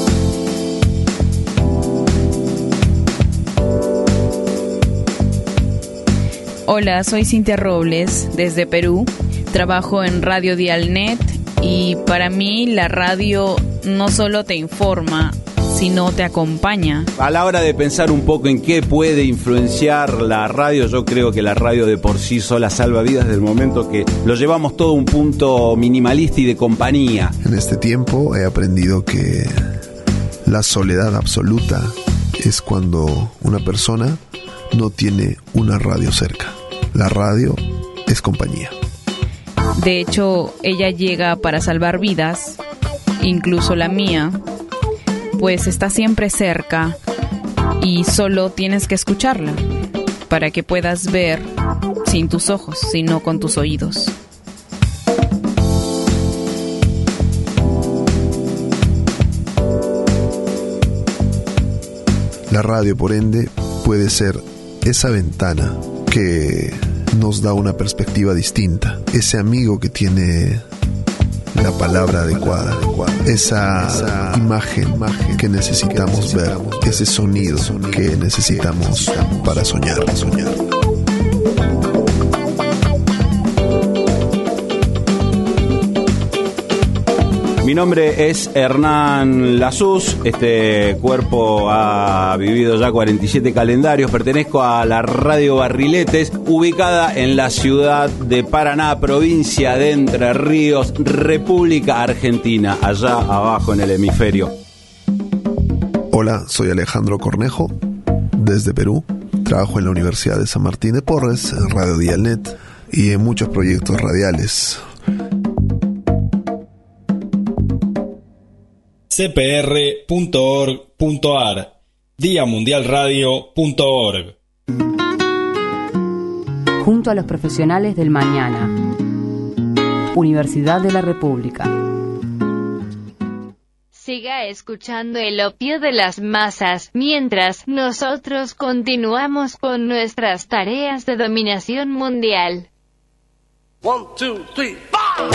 Hola, soy Cintia Robles, desde Perú. Trabajo en Radio Dialnet y para mí la radio no solo te informa, sino te acompaña. A la hora de pensar un poco en qué puede influenciar la radio, yo creo que la radio de por sí sola salva vidas desde el momento que lo llevamos todo a un punto minimalista y de compañía. En este tiempo he aprendido que la soledad absoluta es cuando una persona no tiene una radio cerca. La radio es compañía. De hecho, ella llega para salvar vidas, incluso la mía, pues está siempre cerca y solo tienes que escucharla para que puedas ver sin tus ojos, sino con tus oídos. La radio, por ende, puede ser esa ventana que nos da una perspectiva distinta, ese amigo que tiene la palabra adecuada, esa imagen que necesitamos ver, ese sonido que necesitamos para soñar. Mi nombre es Hernán Lasús, este cuerpo ha vivido ya 47 calendarios, pertenezco a la Radio Barriletes, ubicada en la ciudad de Paraná, provincia de Entre Ríos, República Argentina, allá abajo en el hemisferio. Hola, soy Alejandro Cornejo, desde Perú, trabajo en la Universidad de San Martín de Porres, en Radio Dialnet y en muchos proyectos radiales. cpr.org.ar diamundialradio.org. Junto a los profesionales del mañana. Universidad de la República. Siga escuchando el opio de las masas, mientras nosotros continuamos con nuestras tareas de dominación mundial. 1, 2, 3, 4.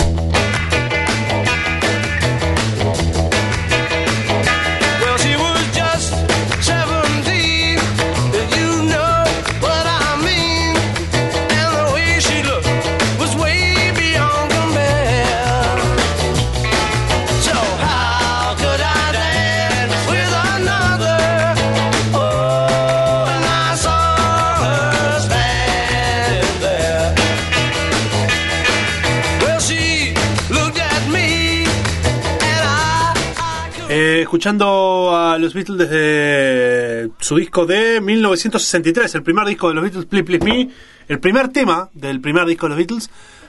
Escuchando a los Beatles desde su disco de 1963, el primer disco de los Beatles, Please Please Me, el primer tema del primer disco de los Beatles.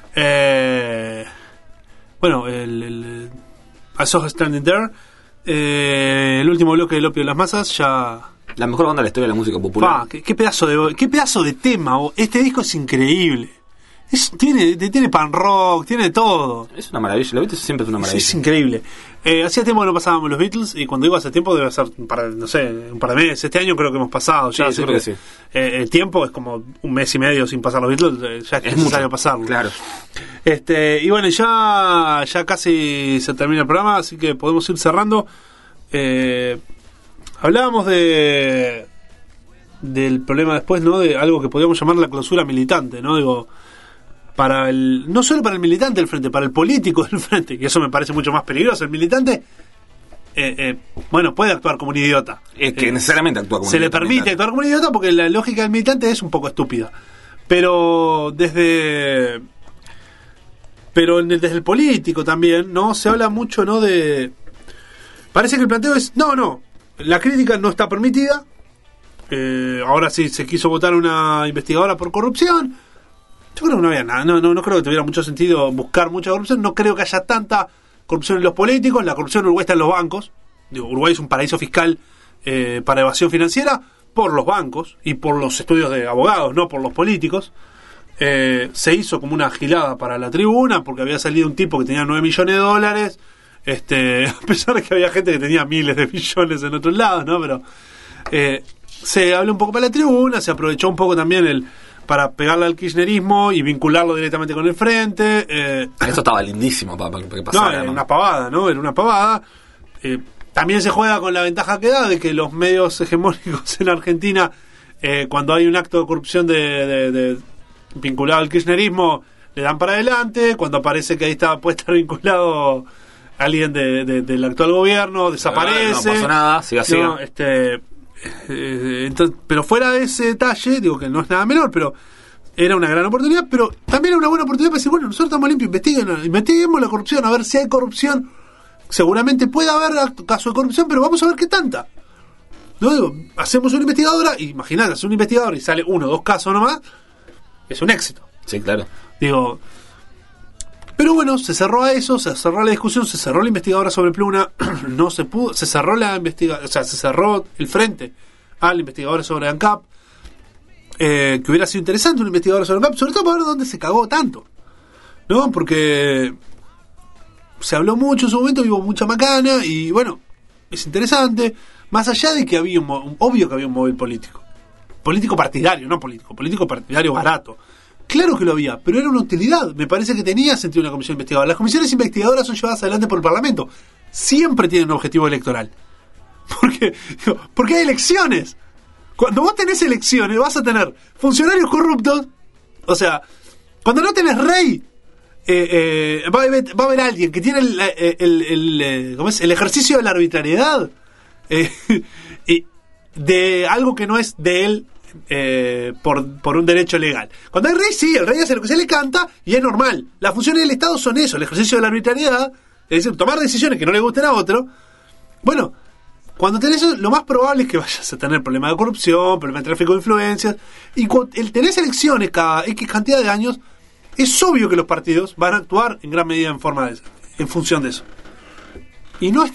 Bueno, el I Saw Her Standing There, el último bloque del opio de las masas, ya... La mejor banda de la historia de la música popular. Qué pedazo de tema. Este disco es increíble. Tiene pan rock, tiene todo. Es una maravilla, los Beatles siempre es una maravilla. Es increíble. Hacía tiempo que no pasábamos los Beatles, y cuando digo hace tiempo debe ser un par de meses. Este año creo que hemos pasado ya. Sí, creo que sí. El tiempo es como un mes y medio sin pasar los Beatles, ya es necesario pasarlo. Claro. Y bueno, ya casi se termina el programa, así que podemos ir cerrando. Hablábamos del problema después, ¿no? De algo que podríamos llamar la clausura militante, ¿no? Digo, no solo para el militante del frente, para el político del frente, y eso me parece mucho más peligroso. El militante, bueno, puede actuar como un idiota. Es que necesariamente actúa como un idiota. Se le permite actuar como un idiota porque la lógica del militante es un poco estúpida. Pero desde el político también, ¿no? Se habla mucho, ¿no? Parece que el planteo es, no, la crítica no está permitida, Ahora sí se quiso votar una investigadora por corrupción. Yo creo que no había nada, no creo que tuviera mucho sentido buscar mucha corrupción. No creo que haya tanta corrupción en los políticos. La corrupción en Uruguay está en los bancos. Digo, Uruguay es un paraíso fiscal para evasión financiera por los bancos y por los estudios de abogados, no por los políticos. Se hizo como una gilada para la tribuna porque había salido un tipo que tenía $9 millones, a pesar de que había gente que tenía miles de millones en otros lados, ¿no? Pero se habló un poco para la tribuna, se aprovechó un poco también para pegarle al kirchnerismo y vincularlo directamente con el frente. Esto estaba lindísimo para que pasara. No, era una pavada, ¿no? Era una pavada. También se juega con la ventaja que da de que los medios hegemónicos en Argentina, cuando hay un acto de corrupción de vinculado al kirchnerismo, le dan para adelante. Cuando aparece que ahí puede estar vinculado alguien del actual gobierno, desaparece. No pasó nada, siga. No, entonces, pero fuera de ese detalle, digo que no es nada menor, pero era una gran oportunidad, pero también era una buena oportunidad para decir, bueno, nosotros estamos limpios, investiguemos la corrupción, a ver si hay corrupción. Seguramente puede haber caso de corrupción, pero vamos a ver qué tanta. No, digo, hacemos una investigadora, imagínate, hacer un investigador y sale 1 o 2 casos nomás, es un éxito. Sí, claro. Digo, pero bueno, se cerró a eso, se cerró la discusión, se cerró la investigadora sobre Pluna, no se pudo, se cerró la investigación, o sea, se cerró el frente a la investigadora sobre ANCAP, que hubiera sido interesante una investigadora sobre ANCAP, sobre todo para ver dónde se cagó tanto, ¿no? Porque se habló mucho en su momento, hubo mucha macana, y bueno, es interesante, más allá de que había obvio que había un móvil político partidario, no político partidario barato. Claro que lo había, pero era una utilidad. Me parece que tenía sentido una comisión investigadora. Las comisiones investigadoras son llevadas adelante por el Parlamento. Siempre tienen un objetivo electoral. Porque hay elecciones. Cuando vos tenés elecciones, vas a tener funcionarios corruptos. O sea, cuando no tenés rey, va a haber alguien que tiene el ejercicio de la arbitrariedad y de algo que no es de él. Por un derecho legal. Cuando hay rey, sí, el rey hace lo que se le canta y es normal. Las funciones del Estado son eso, el ejercicio de la arbitrariedad, es decir, tomar decisiones que no le gusten a otro. Bueno, cuando tenés eso, lo más probable es que vayas a tener problemas de corrupción, problemas de tráfico de influencias, y cuando tenés elecciones cada X cantidad de años, es obvio que los partidos van a actuar en gran medida en función de eso. Y no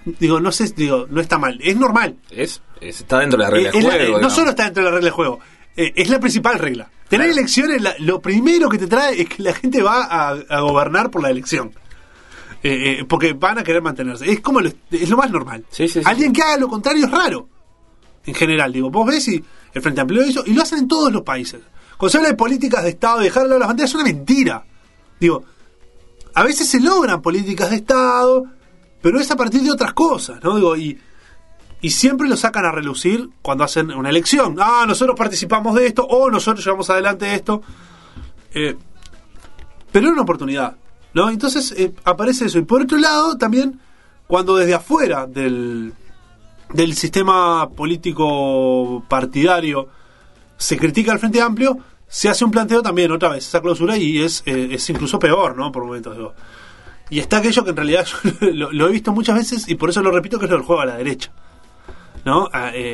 está mal, es normal. Está dentro de la regla de juego. No solo está dentro de la regla de juego, es la principal regla. Tener elecciones, lo primero que te trae es que la gente va a gobernar por la elección. Porque van a querer mantenerse. Es lo más normal. Sí. Alguien que haga lo contrario es raro. En general, digo, vos ves y el Frente Amplio lo hizo, y lo hacen en todos los países. Cuando se habla de políticas de Estado, de dejar de lado las banderas, es una mentira. Digo, a veces se logran políticas de Estado, pero es a partir de otras cosas, ¿no? Digo, y siempre lo sacan a relucir cuando hacen una elección. Nosotros participamos de esto, o nosotros llevamos adelante esto. Pero era una oportunidad, ¿no? Entonces aparece eso. Y por otro lado, también, cuando desde afuera del sistema político partidario se critica al Frente Amplio, se hace un planteo también, otra vez, esa clausura, y es incluso peor, ¿no? Por momentos, digo. Y está aquello que en realidad yo lo he visto muchas veces, y por eso lo repito, que es lo del juego a la derecha, ¿no?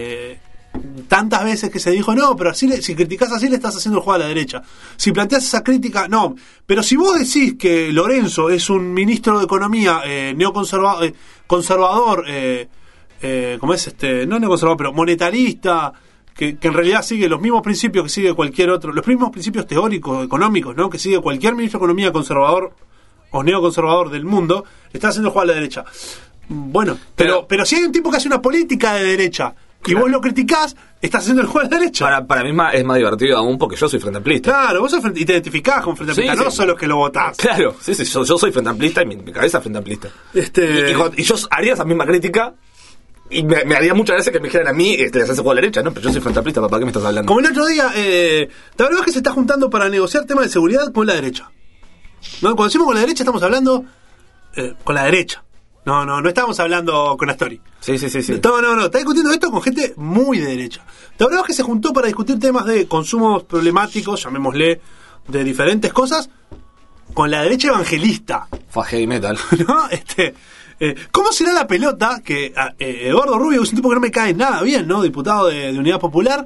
Tantas veces que se dijo, no, pero así si criticás así le estás haciendo el juego a la derecha. Si planteas esa crítica, no. Pero si vos decís que Lorenzo es un ministro de Economía neoconservador, conservador, ¿cómo es no neoconservador, pero monetarista, que en realidad sigue los mismos principios que sigue cualquier otro, los mismos principios teóricos, económicos, ¿no? Que sigue cualquier ministro de Economía conservador o neoconservador del mundo, le está haciendo el juego a la derecha. Bueno, pero si hay un tipo que hace una política de derecha y vos lo criticás, estás haciendo el juego a la derecha. Para mí es más divertido aún porque yo soy frente amplista. Claro, vos sos y te identificás con frente amplista, no solo que lo votás. Claro, sí, yo soy frente amplista y mi cabeza es frente amplista. Y yo haría esa misma crítica y me haría muchas veces que me dijeran a mí, les hace juego a la derecha, ¿no? Pero yo soy frente amplista, ¿para qué me estás hablando? Como el otro día, la verdad es que se está juntando para negociar temas de seguridad con la derecha. ¿No? Cuando decimos con la derecha estamos hablando con la derecha. No estamos hablando con Astori. Sí. No, está discutiendo esto con gente muy de derecha. La verdad es que se juntó para discutir temas de consumos problemáticos, llamémosle, de diferentes cosas, con la derecha evangelista. Fue heavy metal. ¿No? ¿Cómo será la pelota que Eduardo Rubio, que es un tipo que no me cae nada bien, ¿no? Diputado de Unidad Popular,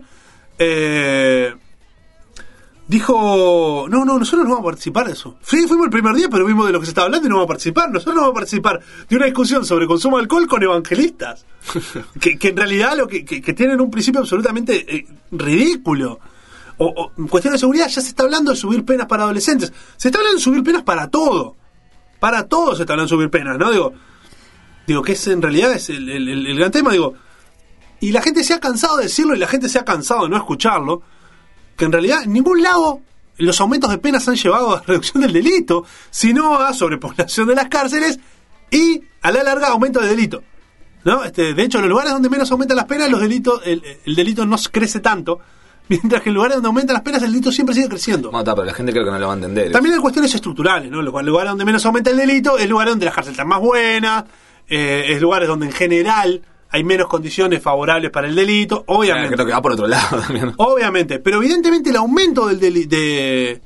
dijo, no, nosotros no vamos a participar de eso. Sí, fuimos el primer día, pero vimos de lo que se estaba hablando y no vamos a participar. Nosotros no vamos a participar de una discusión sobre consumo de alcohol con evangelistas. que en realidad que tienen un principio absolutamente ridículo. O en cuestión de seguridad ya se está hablando de subir penas para adolescentes. Se está hablando de subir penas para todo. Para todo se está hablando de subir penas, ¿no? Digo que en realidad es el gran tema, y la gente se ha cansado de decirlo y la gente se ha cansado de no escucharlo, que en realidad en ningún lado los aumentos de penas han llevado a reducción del delito, sino a sobrepoblación de las cárceles y a la larga aumento de delito, ¿no? De hecho, en los lugares donde menos aumentan las penas, los delitos, el delito no crece tanto, mientras que en lugares donde aumentan las penas, el delito siempre sigue creciendo. No, pero la gente creo que no lo va a entender. También hay cuestiones estructurales, ¿no? Los lugares donde menos aumenta el delito es lugares donde las cárceles están más buenas, es lugares donde en general hay menos condiciones favorables para el delito, obviamente. Creo que va por otro lado también. Obviamente, pero evidentemente el aumento de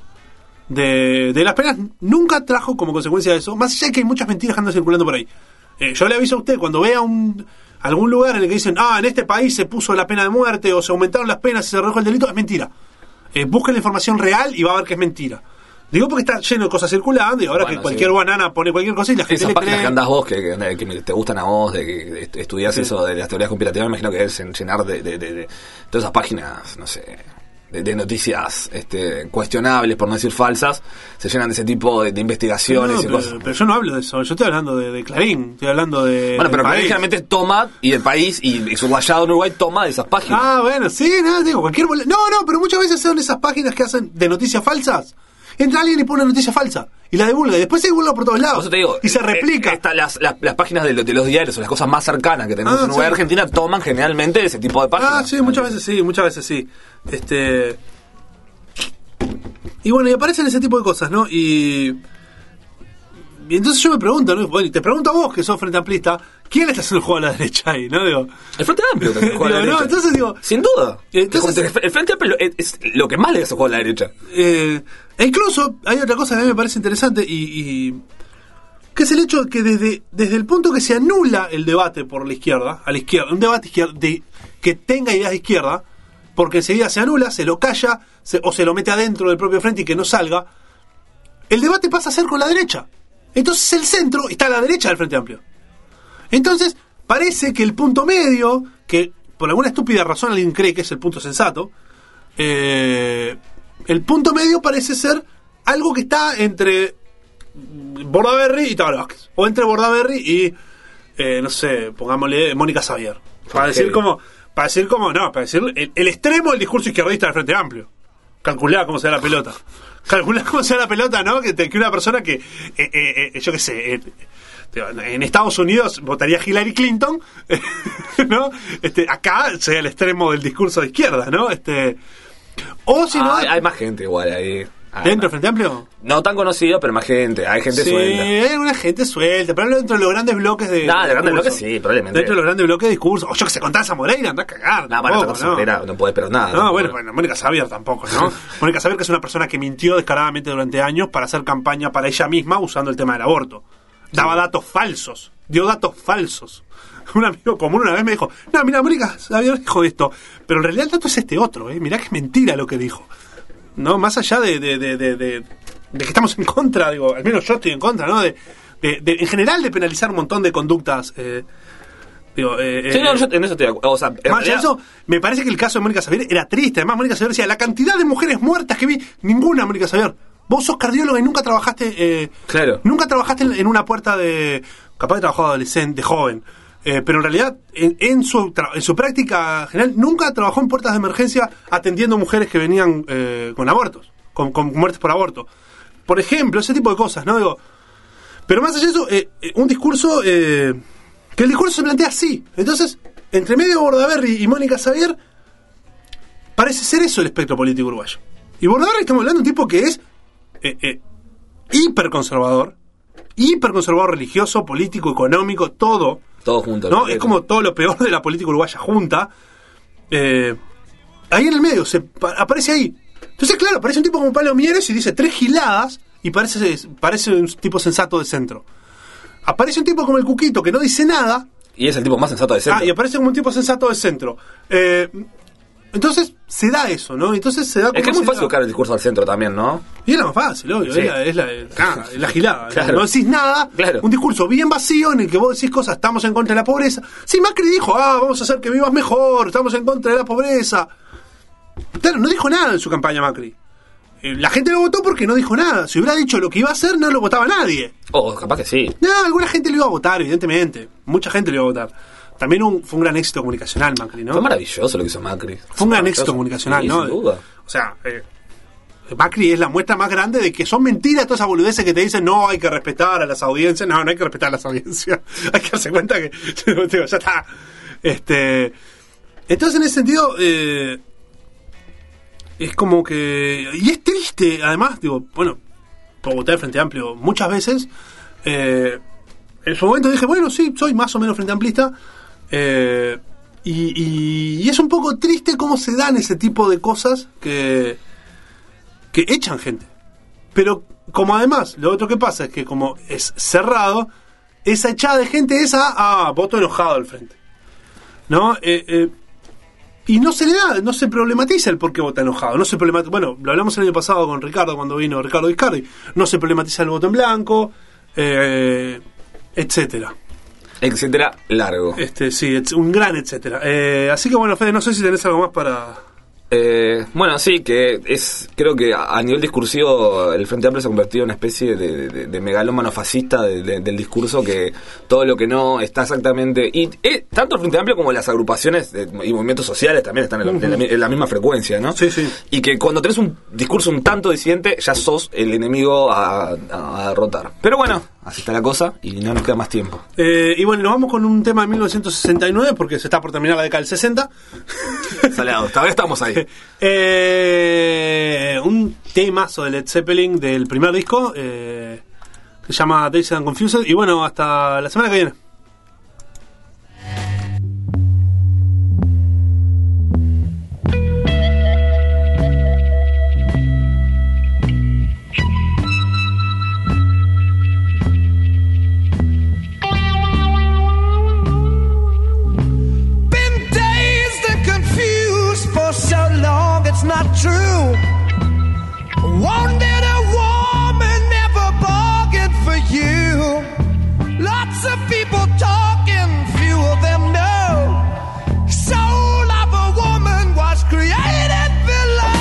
las penas nunca trajo como consecuencia de eso, más allá de que hay muchas mentiras que andan circulando por ahí. Yo le aviso a usted, cuando vea algún lugar en el que dicen, en este país se puso la pena de muerte o se aumentaron las penas y se redujo el delito, es mentira. Busque la información real y va a ver que es mentira. Digo porque está lleno de cosas circulando y ahora que cualquier banana pone cualquier cosa y la gente esas le páginas cree. que andás vos, que te gustan a vos, de que estudiás eso de las teorías conspirativas, me imagino que es llenar de todas esas páginas, no sé, de noticias cuestionables, por no decir falsas, se llenan de ese tipo de investigaciones y cosas. Pero yo no hablo de eso, yo estoy hablando de Clarín, estoy hablando de... Bueno, pero Clarín generalmente toma, y el país, y subrayado en Uruguay, toma de esas páginas. Bueno, sí, digo, cualquier... No, pero muchas veces son esas páginas que hacen de noticias falsas. Entra alguien y pone una noticia falsa y la divulga y después se divulga por todos lados. Por eso te digo, y se replica. Las páginas de los diarios o las cosas más cercanas que tenemos en Uruguay y Argentina toman generalmente ese tipo de páginas. Sí, muchas veces sí. Y bueno, y aparecen ese tipo de cosas, ¿no? Y entonces yo me pregunto, ¿no? Bueno, y te pregunto a vos, que sos frente amplista, ¿quién le está haciendo el juego a la derecha ahí, no? El Frente Amplio te hace el juego a la derecha. No, entonces sin duda. Entonces, el Frente Amplio es lo que más le hace el juego a la derecha. E incluso hay otra cosa que a mí me parece interesante y que es el hecho de que desde el punto que se anula el debate por la izquierda, a la izquierda, un debate que tenga ideas de izquierda, porque enseguida se anula, se lo calla, o se lo mete adentro del propio frente y que no salga, el debate pasa a ser con la derecha. Entonces el centro está a la derecha del Frente Amplio. Entonces parece que el punto medio, que por alguna estúpida razón alguien cree que es el punto sensato, el punto medio parece ser algo que está entre Bordaberry y Tabaré Vázquez, o entre Bordaberry y no sé, pongámosle Mónica Xavier, para decir el extremo del discurso izquierdista del Frente Amplio. Calculá cómo sea la pelota. ¿No? Que una persona que yo qué sé, en Estados Unidos votaría Hillary Clinton, ¿no? Acá sería el extremo del discurso de izquierda, ¿no? O si no, hay más gente igual ahí. ¿Dentro del Frente Amplio? No tan conocido, pero más gente. Hay gente suelta. Sí, hay una gente suelta, pero dentro de los grandes bloques de. De grandes bloques sí, probablemente. Dentro de los grandes bloques de discurso. O yo que sé, con Tanza Moreira, anda a cagar. No, no puede esperar nada. No, bueno, Mónica Xavier tampoco, ¿no? Mónica Xavier, que es una persona que mintió descaradamente durante años para hacer campaña para ella misma usando el tema del aborto. Daba datos falsos. Dio datos falsos. Un amigo común una vez me dijo, no, mira, Mónica Xavier dijo esto, pero en realidad el dato es este otro, mirá que es mentira lo que dijo. No, más allá de que estamos en contra, digo, al menos yo estoy en contra, ¿no? En general de penalizar un montón de conductas. Sí, no, yo en eso estoy de acuerdo. O sea, más allá de eso, me parece que el caso de Mónica Xavier era triste. Además, Mónica Xavier decía, la cantidad de mujeres muertas que vi, ninguna, Mónica Xavier. Vos sos cardióloga y nunca trabajaste. Claro. Nunca trabajaste en una puerta de. Capaz de trabajo adolescente, joven. Pero en realidad, en su práctica general, nunca trabajó en puertas de emergencia atendiendo mujeres que venían con abortos, con muertes por aborto. Por ejemplo, ese tipo de cosas, ¿no? Digo, pero más allá de eso, un discurso, que el discurso se plantea así. Entonces, entre medio Bordaberry y Mónica Xavier, parece ser eso el espectro político uruguayo. Y Bordaberry, estamos hablando de un tipo que es hiperconservador religioso, político, económico, todo junto, ¿no? Es como todo lo peor de la política uruguaya junta. Ahí en el medio, aparece ahí. Entonces, claro, aparece un tipo como Pablo Mieres y dice 3 giladas y parece un tipo sensato de centro. Aparece un tipo como el Cuquito que no dice nada. Y es el tipo más sensato de centro. Y aparece como un tipo sensato de centro. Entonces se da eso, ¿no? Entonces se da como es que es muy fácil buscar el discurso al centro también, ¿no? Y es lo más fácil, obvio. Sí. Es la gilada. Claro. No decís nada. Claro. Un discurso bien vacío en el que vos decís cosas. Estamos en contra de la pobreza. Sí, Macri dijo, vamos a hacer que vivas mejor. Estamos en contra de la pobreza. Claro, no dijo nada en su campaña Macri. La gente lo votó porque no dijo nada. Si hubiera dicho lo que iba a hacer, no lo votaba nadie. Capaz que sí. No, alguna gente lo iba a votar, evidentemente. Mucha gente lo iba a votar. También fue un gran éxito comunicacional Macri, ¿no? Fue maravilloso lo que hizo Macri. Fue un gran éxito comunicacional, sí, ¿no? Sin duda. O sea, Macri es la muestra más grande de que son mentiras todas esas boludeces que te dicen no, hay que respetar a las audiencias. No hay que respetar a las audiencias. Hay que darse cuenta que ya está. Entonces, en ese sentido, es como que... Y es triste, además, digo, bueno, por votar el Frente Amplio muchas veces, en su momento dije, bueno, sí, soy más o menos frente amplista, y es un poco triste cómo se dan ese tipo de cosas que echan gente. Pero como además, lo otro que pasa es que como es cerrado, esa echada de gente es voto enojado al frente, ¿no? Y no se le da, no se problematiza el por qué vota enojado. No se problematiza, bueno, lo hablamos el año pasado con Ricardo cuando vino Ricardo Vizcardi. No se problematiza el voto en blanco, etcétera. Etcétera, largo. Sí, un gran etcétera. Así que bueno, Fede, no sé si tenés algo más para... Bueno, sí, que creo que a nivel discursivo el Frente Amplio se ha convertido en una especie de megalómano fascista del discurso, que todo lo que no está exactamente, y tanto el Frente Amplio como las agrupaciones y movimientos sociales también están en la misma frecuencia, ¿no? Sí, sí. Y que cuando tenés un discurso un tanto disidente ya sos el enemigo a derrotar. Pero bueno, así está la cosa y no nos queda más tiempo. Y bueno, nos vamos con un tema de 1969 porque se está por terminar la década del 60. Salado, todavía estamos ahí. Un temazo de Led Zeppelin del primer disco, que se llama Dazed and Confused. Y bueno, hasta la semana que viene. It's not true. Won't a woman never bargain for you? Lots of people talking, few of them know. Soul of a woman was created below.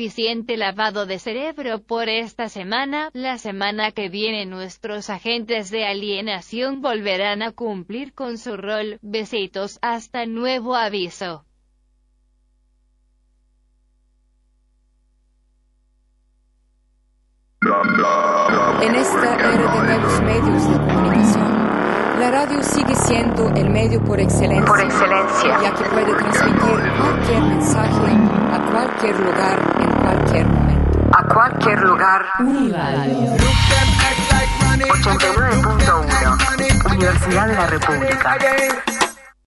suficiente lavado de cerebro por esta semana. La semana que viene nuestros agentes de alienación volverán a cumplir con su rol. Besitos, hasta nuevo aviso. En esta era de nuevos medios de comunicación, la radio sigue siendo el medio por excelencia, ya que puede transmitir cualquier mensaje a cualquier lugar, en cualquier momento. A cualquier lugar. Uniradio 89.1 Universidad de la República.